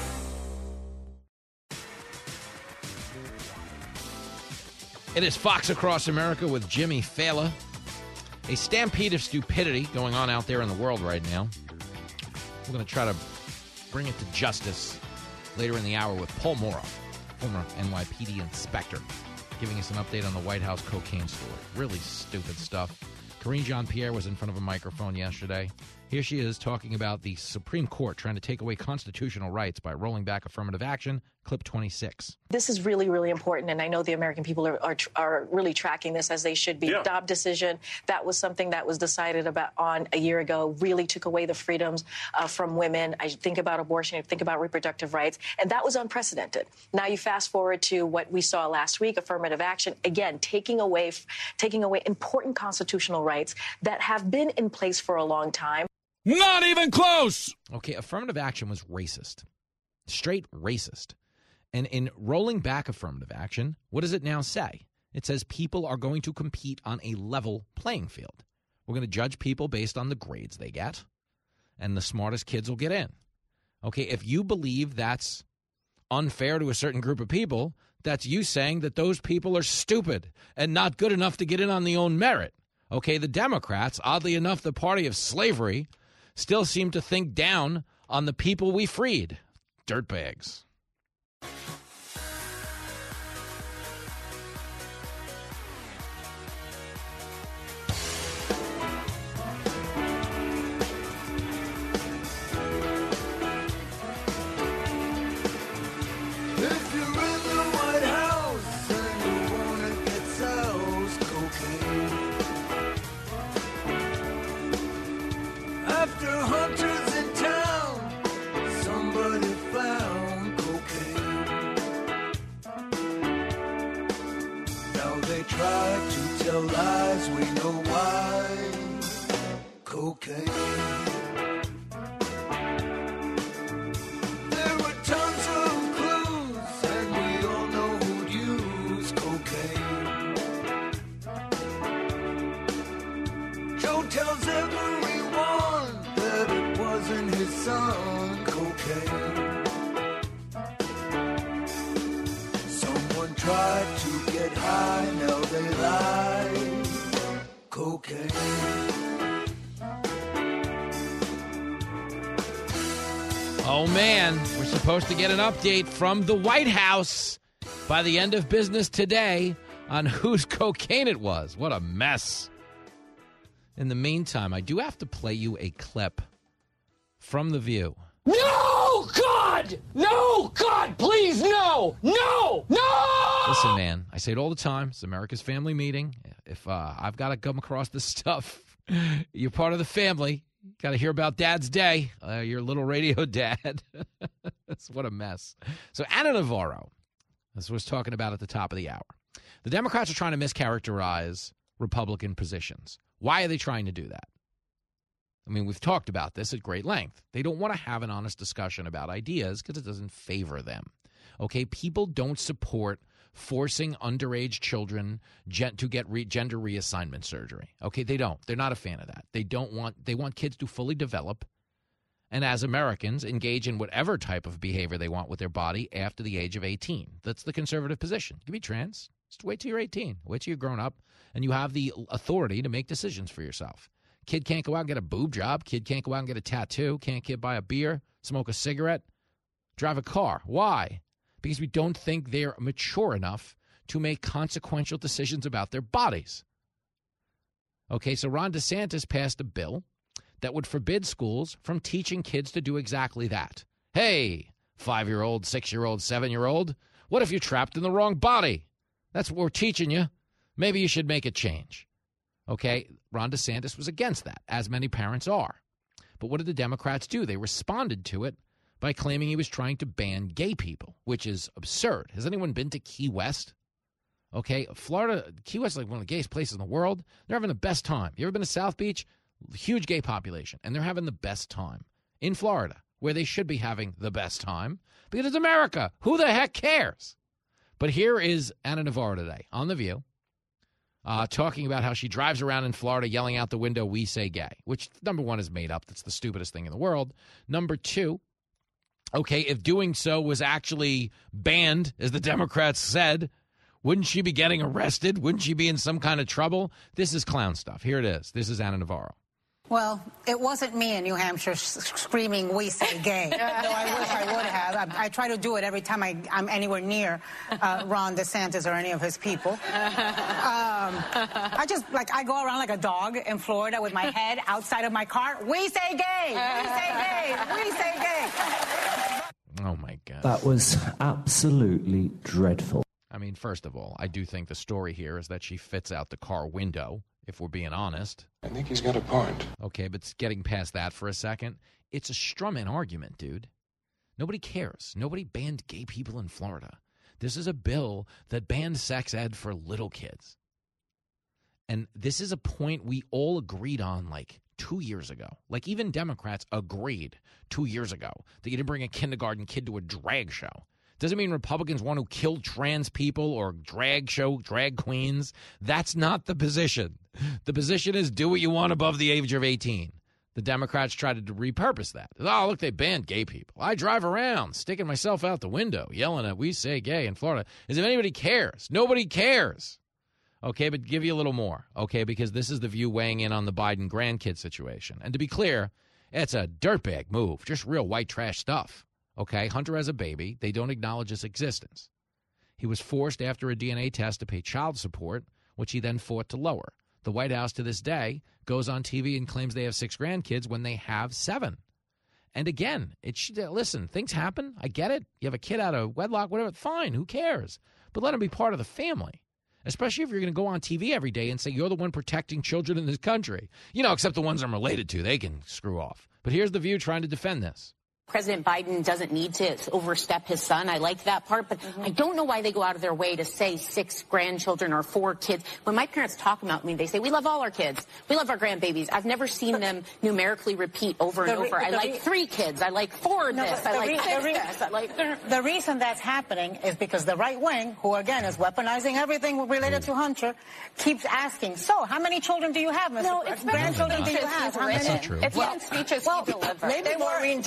Speaker 6: It is Fox Across America with Jimmy Fallon. A stampede of stupidity going on out there in the world right now. We're going to try to bring it to justice later in the hour with Paul Mora, former N Y P D inspector, giving us an update on the White House cocaine story. Really stupid stuff. Karine Jean-Pierre was in front of a microphone yesterday. Here she is talking about the Supreme Court trying to take away constitutional rights by rolling back affirmative action. Clip twenty-six.
Speaker 26: This is really, really important, and I know the American people are are, are really tracking this as they should be.
Speaker 27: Yeah.
Speaker 26: Dobbs decision, that was something that was decided about on a year ago, really took away the freedoms uh, from women. I think about abortion, I think about reproductive rights, and that was unprecedented. Now you fast forward to what we saw last week, affirmative action, again, taking away, taking away important constitutional rights that have been in place for a long time.
Speaker 6: Not even close! Okay, affirmative action was racist. Straight racist. And in rolling back affirmative action, what does it now say? It says people are going to compete on a level playing field. We're going to judge people based on the grades they get, and the smartest kids will get in. Okay, if you believe that's unfair to a certain group of people, that's you saying that those people are stupid and not good enough to get in on their own merit. Okay, the Democrats, oddly enough, the party of slavery, still seem to think down on the people we freed. Dirtbags.
Speaker 28: If you're in the White House and you wanna get sells cocaine, after hunters in town, somebody found cocaine. Now they try to tell lies, we know why. Cocaine. There were tons of clues, and we all know who'd use cocaine. Joe tells everyone that it wasn't his son, cocaine. tried to get high, now they lie. Cocaine.
Speaker 6: Oh, man, we're supposed to get an update from the White House by the end of business today on whose cocaine it was. What a mess. In the meantime, I do have to play you a clip from The View.
Speaker 4: No, God! No, God, please, no! No! No!
Speaker 6: Listen, man, I say it all the time. It's America's family meeting. If uh, I've got to come across this stuff, you're part of the family. Got to hear about Dad's day, uh, your little radio dad. What a mess. So Ana Navarro, this was talking about at the top of the hour. The Democrats are trying to mischaracterize Republican positions. Why are they trying to do that? I mean, we've talked about this at great length. They don't want to have an honest discussion about ideas because it doesn't favor them. Okay, people don't support forcing underage children gen- to get re- gender reassignment surgery. Okay, they don't. They're not a fan of that. They don't want. They want kids to fully develop, and as Americans, engage in whatever type of behavior they want with their body after the age of eighteen. That's the conservative position. You can be trans. Just wait till you're eighteen. Wait till you're grown up, and you have the authority to make decisions for yourself. Kid can't go out and get a boob job. Kid can't go out and get a tattoo. Can't kid buy a beer, smoke a cigarette, drive a car. Why? Because we don't think they're mature enough to make consequential decisions about their bodies. Okay, so Ron DeSantis passed a bill that would forbid schools from teaching kids to do exactly that. Hey, five-year-old, six-year-old, seven-year-old, what if you're trapped in the wrong body? That's what we're teaching you. Maybe you should make a change. Okay, Ron DeSantis was against that, as many parents are. But what did the Democrats do? They responded to it by claiming he was trying to ban gay people, which is absurd. Has anyone been to Key West? Okay, Florida, Key West is like one of the gayest places in the world. They're having the best time. You ever been to South Beach? Huge gay population, and they're having the best time in Florida, where they should be having the best time, because it's America. Who the heck cares? But here is Ana Navarro today on The View, uh, talking about how she drives around in Florida yelling out the window, "We say gay," which, number one, is made up. That's the stupidest thing in the world. Number two, okay, if doing so was actually banned, as the Democrats said, wouldn't she be getting arrested? Wouldn't she be in some kind of trouble? This is clown stuff. Here it is. This is Ana Navarro.
Speaker 9: Well, it wasn't me in New Hampshire screaming, "We say gay." Though I wish I would have. I, I try to do it every time I, I'm anywhere near uh, Ron DeSantis or any of his people. Um, I just, like, I go around like a dog in Florida with my head outside of my car. "We say gay! We say gay! We say gay!"
Speaker 6: Oh, my God.
Speaker 11: That was absolutely dreadful.
Speaker 6: I mean, first of all, I do think the story here is that she fits out the car window, if we're being honest.
Speaker 13: I think he's got a point.
Speaker 6: Okay, but getting past that for a second, it's a strawman argument, dude. Nobody cares. Nobody banned gay people in Florida. This is a bill that banned sex ed for little kids. And this is a point we all agreed on like two years ago. Like even Democrats agreed two years ago that you didn't bring a kindergarten kid to a drag show. Doesn't mean Republicans want to kill trans people or drag show drag queens. That's not the position. The position is do what you want above the age of eighteen. The Democrats tried to repurpose that. Oh, look, they banned gay people. I drive around sticking myself out the window, yelling at "We say gay" in Florida. As if anybody cares. Nobody cares. Okay, but give you a little more. Okay, because this is The View weighing in on the Biden grandkid situation. And to be clear, it's a dirtbag move. Just real white trash stuff. Okay, Hunter has a baby. They don't acknowledge his existence. He was forced after a D N A test to pay child support, which he then fought to lower. The White House to this day goes on T V and claims they have six grandkids when they have seven. And again, it should, listen, things happen. I get it. You have a kid out of wedlock, whatever, fine, who cares? But let him be part of the family, especially if you're going to go on T V every day and say you're the one protecting children in this country. You know, except the ones I'm related to. They can screw off. But here's The View trying to defend this.
Speaker 23: President Biden doesn't need to overstep his son. I like that part, but mm-hmm. I don't know why they go out of their way to say six grandchildren or four kids. When my parents talk about me, they say, we love all our kids. We love our grandbabies. I've never seen them numerically repeat over and
Speaker 9: re-
Speaker 23: over. I
Speaker 9: re-
Speaker 23: like three kids. I like four
Speaker 9: no,
Speaker 23: this. I like
Speaker 9: re-
Speaker 23: six
Speaker 9: re-
Speaker 23: this. I like...
Speaker 9: The reason that's happening is because the right wing, who again is weaponizing everything related to Hunter, keeps asking, so how many children do you have, Mister
Speaker 23: No, it's
Speaker 9: grandchildren do you have? How
Speaker 6: That's
Speaker 9: many?
Speaker 6: not true.
Speaker 23: It's well, been speeches
Speaker 9: well,
Speaker 23: he delivered.
Speaker 9: Maybe
Speaker 18: they
Speaker 9: Maureen
Speaker 18: Maureen Dowd should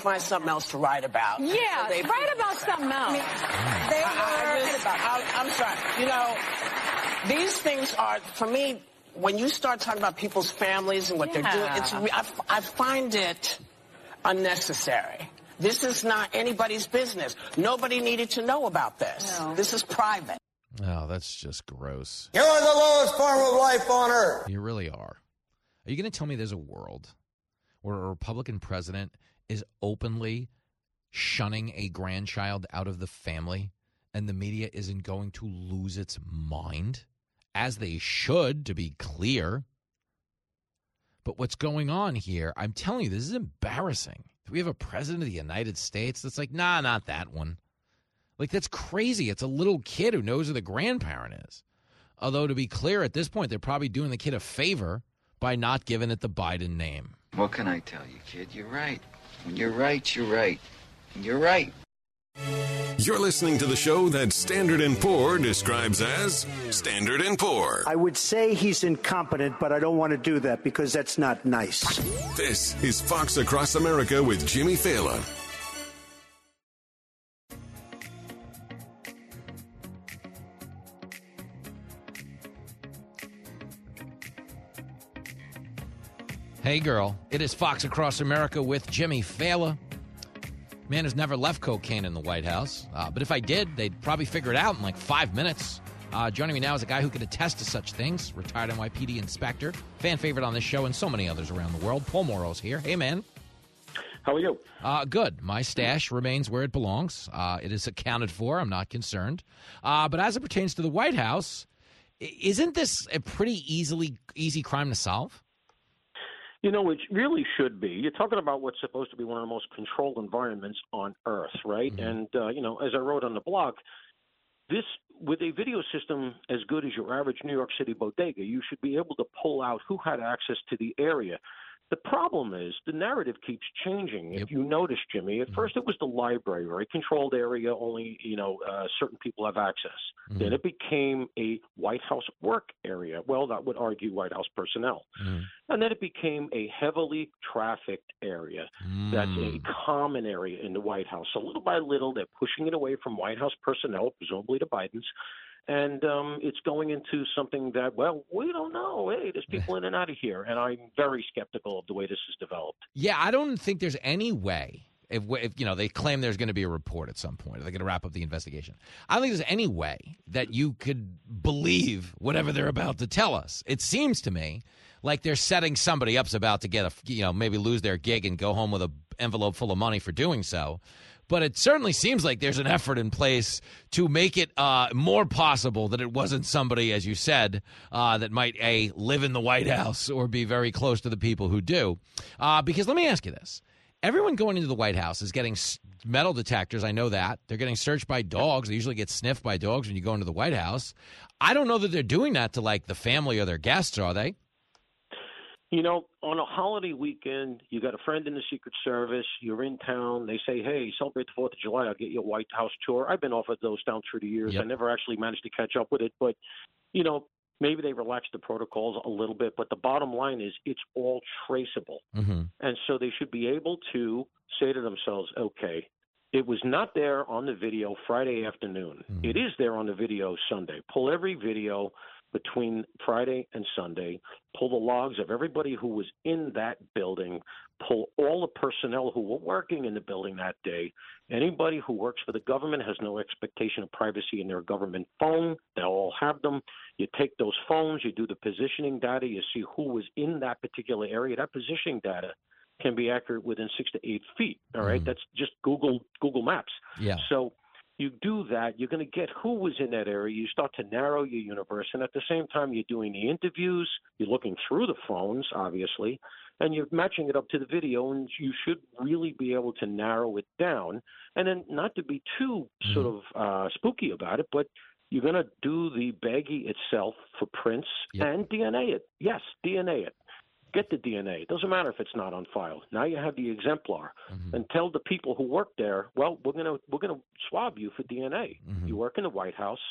Speaker 1: find something else to write about.
Speaker 2: Yeah,
Speaker 1: So they-
Speaker 2: write about something else.
Speaker 1: They
Speaker 2: I- I
Speaker 1: were.
Speaker 2: just-
Speaker 1: I, I'm sorry. You know, these things are, for me, when you start talking about people's families and what they're doing, it's, re- I, f- I find it unnecessary. This is not anybody's business. Nobody needed to know about this.
Speaker 2: No.
Speaker 1: This is private.
Speaker 6: Oh, that's just gross.
Speaker 12: You're the lowest form of life on earth.
Speaker 6: You really are. Are you going to tell me there's a world where a Republican president is openly shunning a grandchild out of the family and the media isn't going to lose its mind? As they should, to be clear. But what's going on here, I'm telling you, this is embarrassing. We have a president of the United States that's like, nah, not that one. Like, that's crazy. It's a little kid who knows who the grandparent is. Although, to be clear, at this point, they're probably doing the kid a favor by not giving it the Biden name.
Speaker 22: What can I tell you, kid? You're right. When you're right, you're right. And you're right.
Speaker 5: You're listening to the show that Standard and Poor describes as Standard and Poor.
Speaker 10: I would say he's incompetent, but I don't want to do that because that's not nice.
Speaker 5: This is Fox Across America with Jimmy Fallon.
Speaker 6: Hey, girl. It is Fox Across America with Jimmy Fallon. Man has never left cocaine in the White House. Uh, but if I did, they'd probably figure it out in like five minutes. Uh, joining me now is a guy who can attest to such things. Retired N Y P D inspector, fan favorite on this show and so many others around the world. Paul Morrow's here. Hey, man.
Speaker 13: How are you?
Speaker 6: Uh, good. My stash remains where it belongs. Uh, it is accounted for. I'm not concerned. Uh, but as it pertains to the White House, isn't this a pretty easily easy crime to solve?
Speaker 13: You know, it really should be. You're talking about what's supposed to be one of the most controlled environments on Earth, right? Mm-hmm. And, uh, you know, as I wrote on the blog, this, with a video system as good as your average New York City bodega, you should be able to pull out who had access to the area. The problem is the narrative keeps changing. If you notice, Jimmy, at first it was the library, right? Controlled area, only, you know, uh, certain people have access. Mm-hmm. Then it became a White House work area. Well, that would argue White House personnel. Mm-hmm. And then it became a heavily trafficked area. Mm. That's a common area in the White House. So little by little, they're pushing it away from White House personnel, presumably to Biden's. And um, it's going into something that, well, we don't know. Hey, there's people in and out of here. And I'm very skeptical of the way this is developed.
Speaker 6: Yeah, I don't think there's any way, if, if you know, they claim there's going to be a report at some point. They're going to wrap up the investigation. I don't think there's any way that you could believe whatever they're about to tell us. It seems to me like they're setting somebody up's about to get a, you know, maybe lose their gig and go home with an envelope full of money for doing so. But it certainly seems like there's an effort in place to make it uh, more possible that it wasn't somebody, as you said, uh, that might, A, live in the White House or be very close to the people who do. Uh, because let me ask you this. Everyone going into the White House is getting metal detectors. I know that. They're getting searched by dogs. They usually get sniffed by dogs when you go into the White House. I don't know that they're doing that to, like, the family or their guests, are they?
Speaker 13: You know, on a holiday weekend, you got a friend in the Secret Service, you're in town, they say, hey, celebrate the fourth of July, I'll get you a White House tour. I've been offered those down through the years. Yep. I never actually managed to catch up with it. But, you know, maybe they relaxed the protocols a little bit. But the bottom line is it's all traceable. Mm-hmm. And so they should be able to say to themselves, okay, it was not there on the video Friday afternoon. Mm-hmm. It is there on the video Sunday. Pull every video between Friday and Sunday, pull the logs of everybody who was in that building, pull all the personnel who were working in the building that day. Anybody who works for the government has no expectation of privacy in their government phone. They'll all have them. You take those phones, you do the positioning data, you see who was in that particular area. That positioning data can be accurate within six to eight feet. All right, mm-hmm. That's just Google Google Maps.
Speaker 6: Yeah.
Speaker 13: So you do that, you're going to get who was in that area. You start to narrow your universe. And at the same time, you're doing the interviews. You're looking through the phones, obviously, and you're matching it up to the video. And you should really be able to narrow it down. And then not to be too mm-hmm. sort of uh, spooky about it, but you're going to do the baggie itself for prints yep. and D N A it. Yes, D N A it. Get the D N A. It doesn't matter if it's not on file. Now you have the exemplar, mm-hmm. and tell the people who work there, well, we're gonna we're gonna swab you for D N A. Mm-hmm. You work in the White House.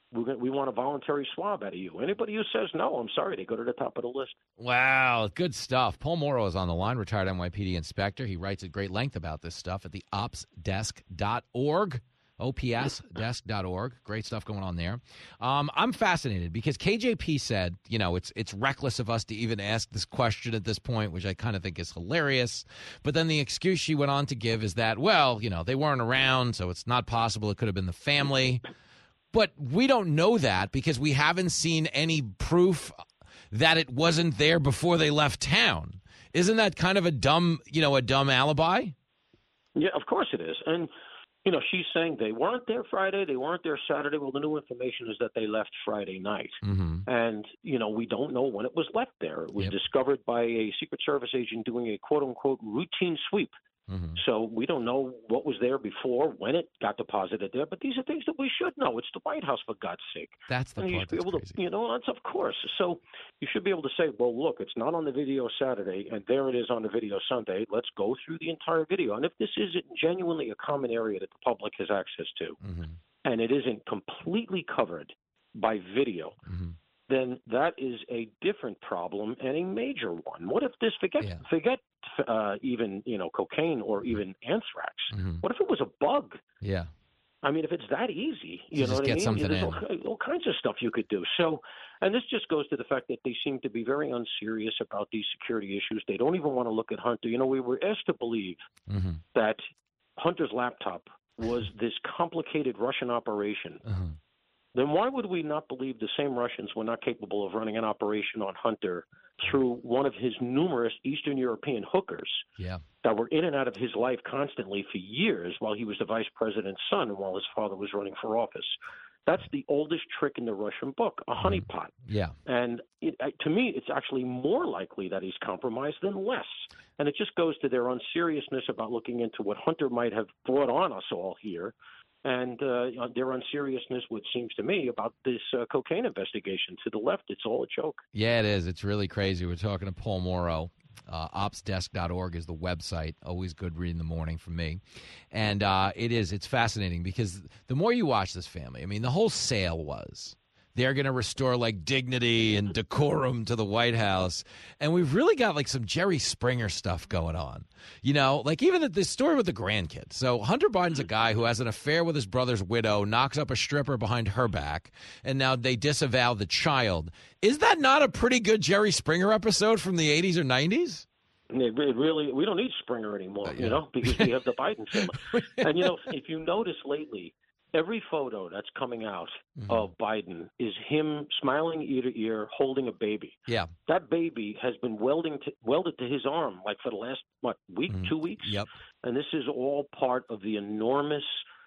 Speaker 13: we're gonna, we want a voluntary swab out of you. Anybody who says no, I'm sorry, they go to the top of the list.
Speaker 6: Wow, good stuff. Paul Morrow is on the line, retired N Y P D inspector. He writes at great length about this stuff at the ops desk dot org. O P S desk dot org. Great stuff going on there. Um, I'm fascinated because K J P said, you know, it's it's reckless of us to even ask this question at this point, which I kind of think is hilarious. But then the excuse she went on to give is that, well, you know, they weren't around, so it's not possible. It could have been the family. But we don't know that because we haven't seen any proof that it wasn't there before they left town. Isn't that kind of a dumb, you know, a dumb alibi?
Speaker 13: Yeah, of course it is. And you know, she's saying they weren't there Friday, they weren't there Saturday. Well, the new information is that they left Friday night.
Speaker 6: Mm-hmm.
Speaker 13: And, you know, we don't know when it was left there. It was
Speaker 6: Yep.
Speaker 13: discovered by a Secret Service agent doing a quote-unquote routine sweep.
Speaker 6: Mm-hmm.
Speaker 13: So we don't know what was there before, when it got deposited there. But these are things that we should know. It's the White House, for God's sake.
Speaker 6: That's the
Speaker 13: and you
Speaker 6: part
Speaker 13: should be
Speaker 6: that's
Speaker 13: able
Speaker 6: crazy.
Speaker 13: to, you know, that's of course. So you should be able to say, well, look, it's not on the video Saturday, and there it is on the video Sunday. Let's go through the entire video. And if this isn't genuinely a common area that the public has access to,
Speaker 6: Mm-hmm.
Speaker 13: and it isn't completely covered by video,
Speaker 6: Mm-hmm.
Speaker 13: then that is a different problem and a major one. What if this, forget, forget uh, even, you know, cocaine or even anthrax.
Speaker 6: Mm-hmm.
Speaker 13: What if it was a bug?
Speaker 6: Yeah.
Speaker 13: I mean, if it's that easy, you
Speaker 6: To
Speaker 13: know
Speaker 6: just
Speaker 13: what
Speaker 6: get
Speaker 13: I mean?
Speaker 6: something
Speaker 13: There's
Speaker 6: in.
Speaker 13: all, all kinds of stuff you could do. So, and this just goes to the fact that they seem to be very unserious about these security issues. They don't even want to look at Hunter. You know, we were asked to believe
Speaker 6: Mm-hmm.
Speaker 13: that Hunter's laptop was this complicated Russian operation.
Speaker 6: Uh-huh.
Speaker 13: Then why would we not believe the same Russians were not capable of running an operation on Hunter through one of his numerous Eastern European hookers
Speaker 6: Yeah.
Speaker 13: that were in and out of his life constantly for years while he was the vice president's son and while his father was running for office? That's the oldest trick in the Russian book, a honeypot.
Speaker 6: Yeah.
Speaker 13: And it, to me, it's actually more likely that he's compromised than less. And it just goes to their unseriousness about looking into what Hunter might have brought on us all here, and uh, their unseriousness, what seems to me, about this uh, cocaine investigation. To the left, it's all a joke.
Speaker 6: Yeah, it is. It's really crazy. We're talking to Paul Morrow. Uh, ops desk dot org is the website. Always good reading the morning from me. And uh, it is. It's fascinating because the more you watch this family, I mean, the whole sale was they're going to restore like dignity and decorum to the White House. And we've really got like some Jerry Springer stuff going on. You know, like even the, the story with the grandkids. So Hunter Biden's a guy who has an affair with his brother's widow, knocks up a stripper behind her back, and now they disavow the child. Is that not a pretty good Jerry Springer episode from the eighties or nineties?
Speaker 13: It really, we don't need Springer anymore,
Speaker 6: Uh, yeah.
Speaker 13: you know, because we have the Biden family. And, you know, if you notice lately, every photo that's coming out
Speaker 6: Mm-hmm.
Speaker 13: of Biden is him smiling ear to ear, holding a baby.
Speaker 6: Yeah.
Speaker 13: That baby has been welding to, welded to his arm like for the last, what, week,
Speaker 6: Mhm.
Speaker 13: two weeks?
Speaker 6: Yep.
Speaker 13: And this is all part of the enormous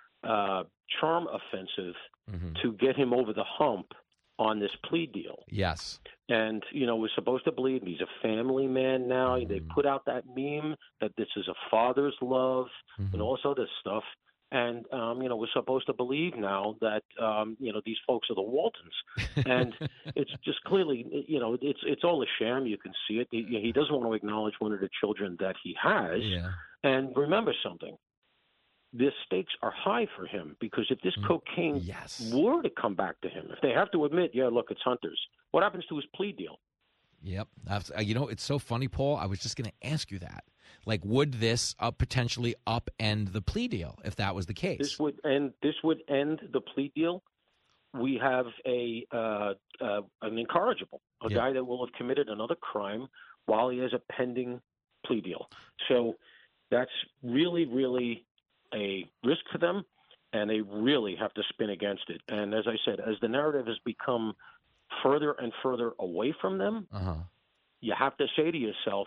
Speaker 13: uh, charm offensive
Speaker 6: Mhm.
Speaker 13: to get him over the hump on this plea deal.
Speaker 6: Yes.
Speaker 13: And, you know, we're supposed to believe he's a family man now.
Speaker 6: Mm-hmm.
Speaker 13: They put out that meme that this is a father's love
Speaker 6: Mm-hmm.
Speaker 13: and all this other stuff. And, um, you know, we're supposed to believe now that, um, you know, these folks are the Waltons. And it's just clearly, you know, it's it's all a sham. You can see it. He, he doesn't want to acknowledge one of the children that he has.
Speaker 6: Yeah.
Speaker 13: And remember something. The stakes are high for him because if this cocaine
Speaker 6: Yes.
Speaker 13: were to come back to him, if they have to admit, yeah, look, it's Hunter's, what happens to his plea deal?
Speaker 6: Yep. That's- uh, You know, it's so funny, Paul. I was just going to ask you that. Like, would this uh, potentially upend the plea deal if that was the case?
Speaker 13: This would end. This would end the plea deal. We have a uh, uh, an incorrigible, a
Speaker 6: Yeah.
Speaker 13: guy that will have committed another crime while he has a pending plea deal. So that's really, really a risk to them, and they really have to spin against it. And as I said, as the narrative has become further and further away from them,
Speaker 6: Uh-huh.
Speaker 13: you have to say to yourself,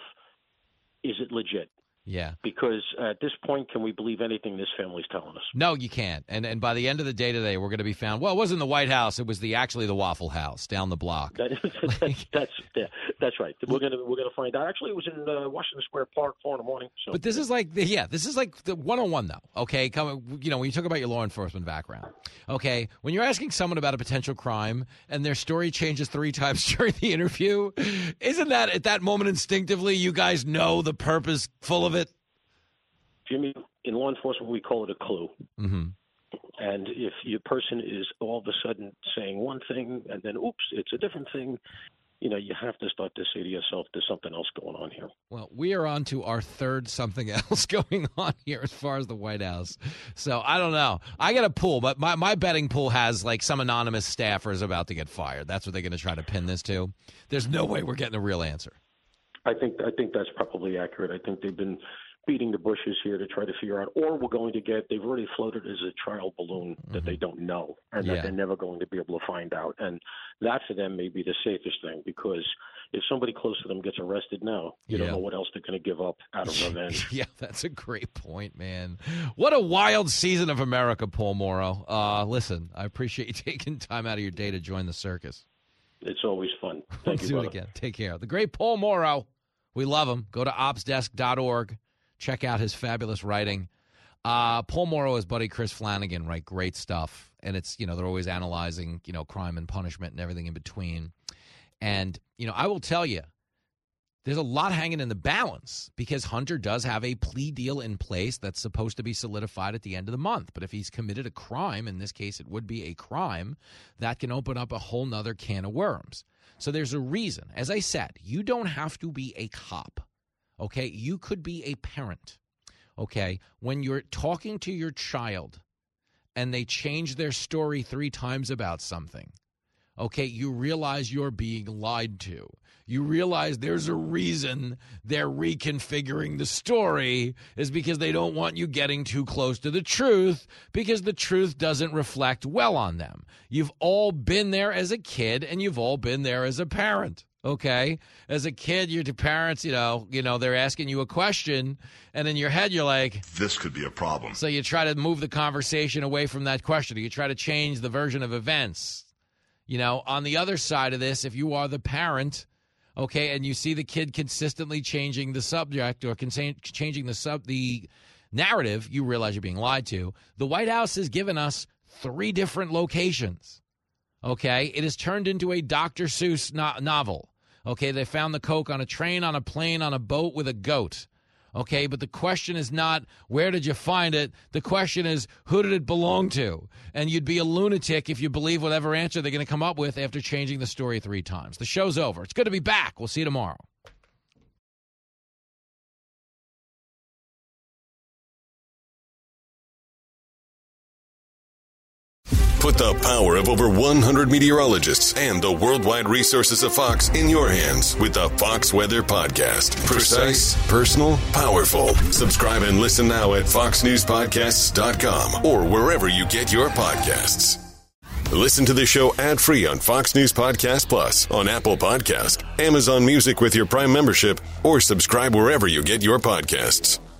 Speaker 13: is it legit?
Speaker 6: Yeah.
Speaker 13: Because at this point, can we believe anything this family's telling us?
Speaker 6: No, you can't. And and by the end of the day today, we're going to be found. Well, it wasn't the White House. It was the actually the Waffle House down the block.
Speaker 13: That, that's that's yeah, that's right. We're gonna we're gonna find out. Actually, it was in uh, Washington Square Park, four in the morning. So.
Speaker 6: But this is like, the, yeah, this is like the one-on-one, though, okay? Come, you know, when you talk about your law enforcement background, okay, when you're asking someone about a potential crime and their story changes three times during the interview, isn't that at that moment instinctively you guys know the purpose full of it?
Speaker 13: Jimmy, in law enforcement, we call it a clue.
Speaker 6: Mm-hmm.
Speaker 13: And if your person is all of a sudden saying one thing and then, oops, it's a different thing, you know, you have to start to say to yourself, there's something else going on here.
Speaker 6: Well, we are on to our third something else going on here as far as the White House. So I don't know. I got a pool, but my, my betting pool has like some anonymous staffer is about to get fired. That's what they're going to try to pin this to. There's no way we're getting a real answer.
Speaker 13: I think I think that's probably accurate. I think they've been beating the bushes here to try to figure out, or we're going to get, they've already floated as a trial balloon that mm-hmm. they don't know and
Speaker 6: yeah.
Speaker 13: that they're never going to be able to find out. And that for them may be the safest thing, because if somebody close to them gets arrested now, you yeah. don't know what else they're going to give up out of revenge.
Speaker 6: Yeah, that's a great point, man. What a wild season of America, Paul Mauro. Uh, listen, I appreciate you taking time out of your day to join the circus.
Speaker 13: It's always fun. Thank
Speaker 6: Let's
Speaker 13: you,
Speaker 6: do
Speaker 13: brother.
Speaker 6: it again. Take care. The great Paul Mauro. We love him. Go to ops desk dot org. Check out his fabulous writing. Uh, Paul Mauro, his buddy Chris Flanagan, write great stuff. And it's, you know, they're always analyzing, you know, crime and punishment and everything in between. And, you know, I will tell you, there's a lot hanging in the balance because Hunter does have a plea deal in place that's supposed to be solidified at the end of the month. But if he's committed a crime, in this case it would be a crime, that can open up a whole nother can of worms. So there's a reason. As I said, you don't have to be a cop. Okay, you could be a parent, okay? When you're talking to your child and they change their story three times about something, okay, you realize you're being lied to. You realize there's a reason they're reconfiguring the story is because they don't want you getting too close to the truth because the truth doesn't reflect well on them. You've all been there as a kid and you've all been there as a parent. Okay, as a kid, your parents, you know, you know, they're asking you a question, and in your head, you're like,
Speaker 7: this could be a problem.
Speaker 6: So you try to move the conversation away from that question. Or you try to change the version of events. You know, on the other side of this, if you are the parent, okay, and you see the kid consistently changing the subject or con- changing the sub the narrative, you realize you're being lied to. The White House has given us three different locations. Okay, it has turned into a Doctor Seuss no- novel. Okay, they found the coke on a train, on a plane, on a boat with a goat. Okay, but the question is not where did you find it? The question is who did it belong to? And you'd be a lunatic if you believe whatever answer they're going to come up with after changing the story three times. The show's over. It's good to be back. We'll see you tomorrow.
Speaker 5: Put the power of over one hundred meteorologists and the worldwide resources of Fox in your hands with the Fox Weather Podcast. Precise, personal, powerful. Subscribe and listen now at fox news podcasts dot com or wherever you get your podcasts. Listen to the show ad-free on Fox News Podcast Plus, on Apple Podcast, Amazon Music with your Prime membership, or subscribe wherever you get your podcasts.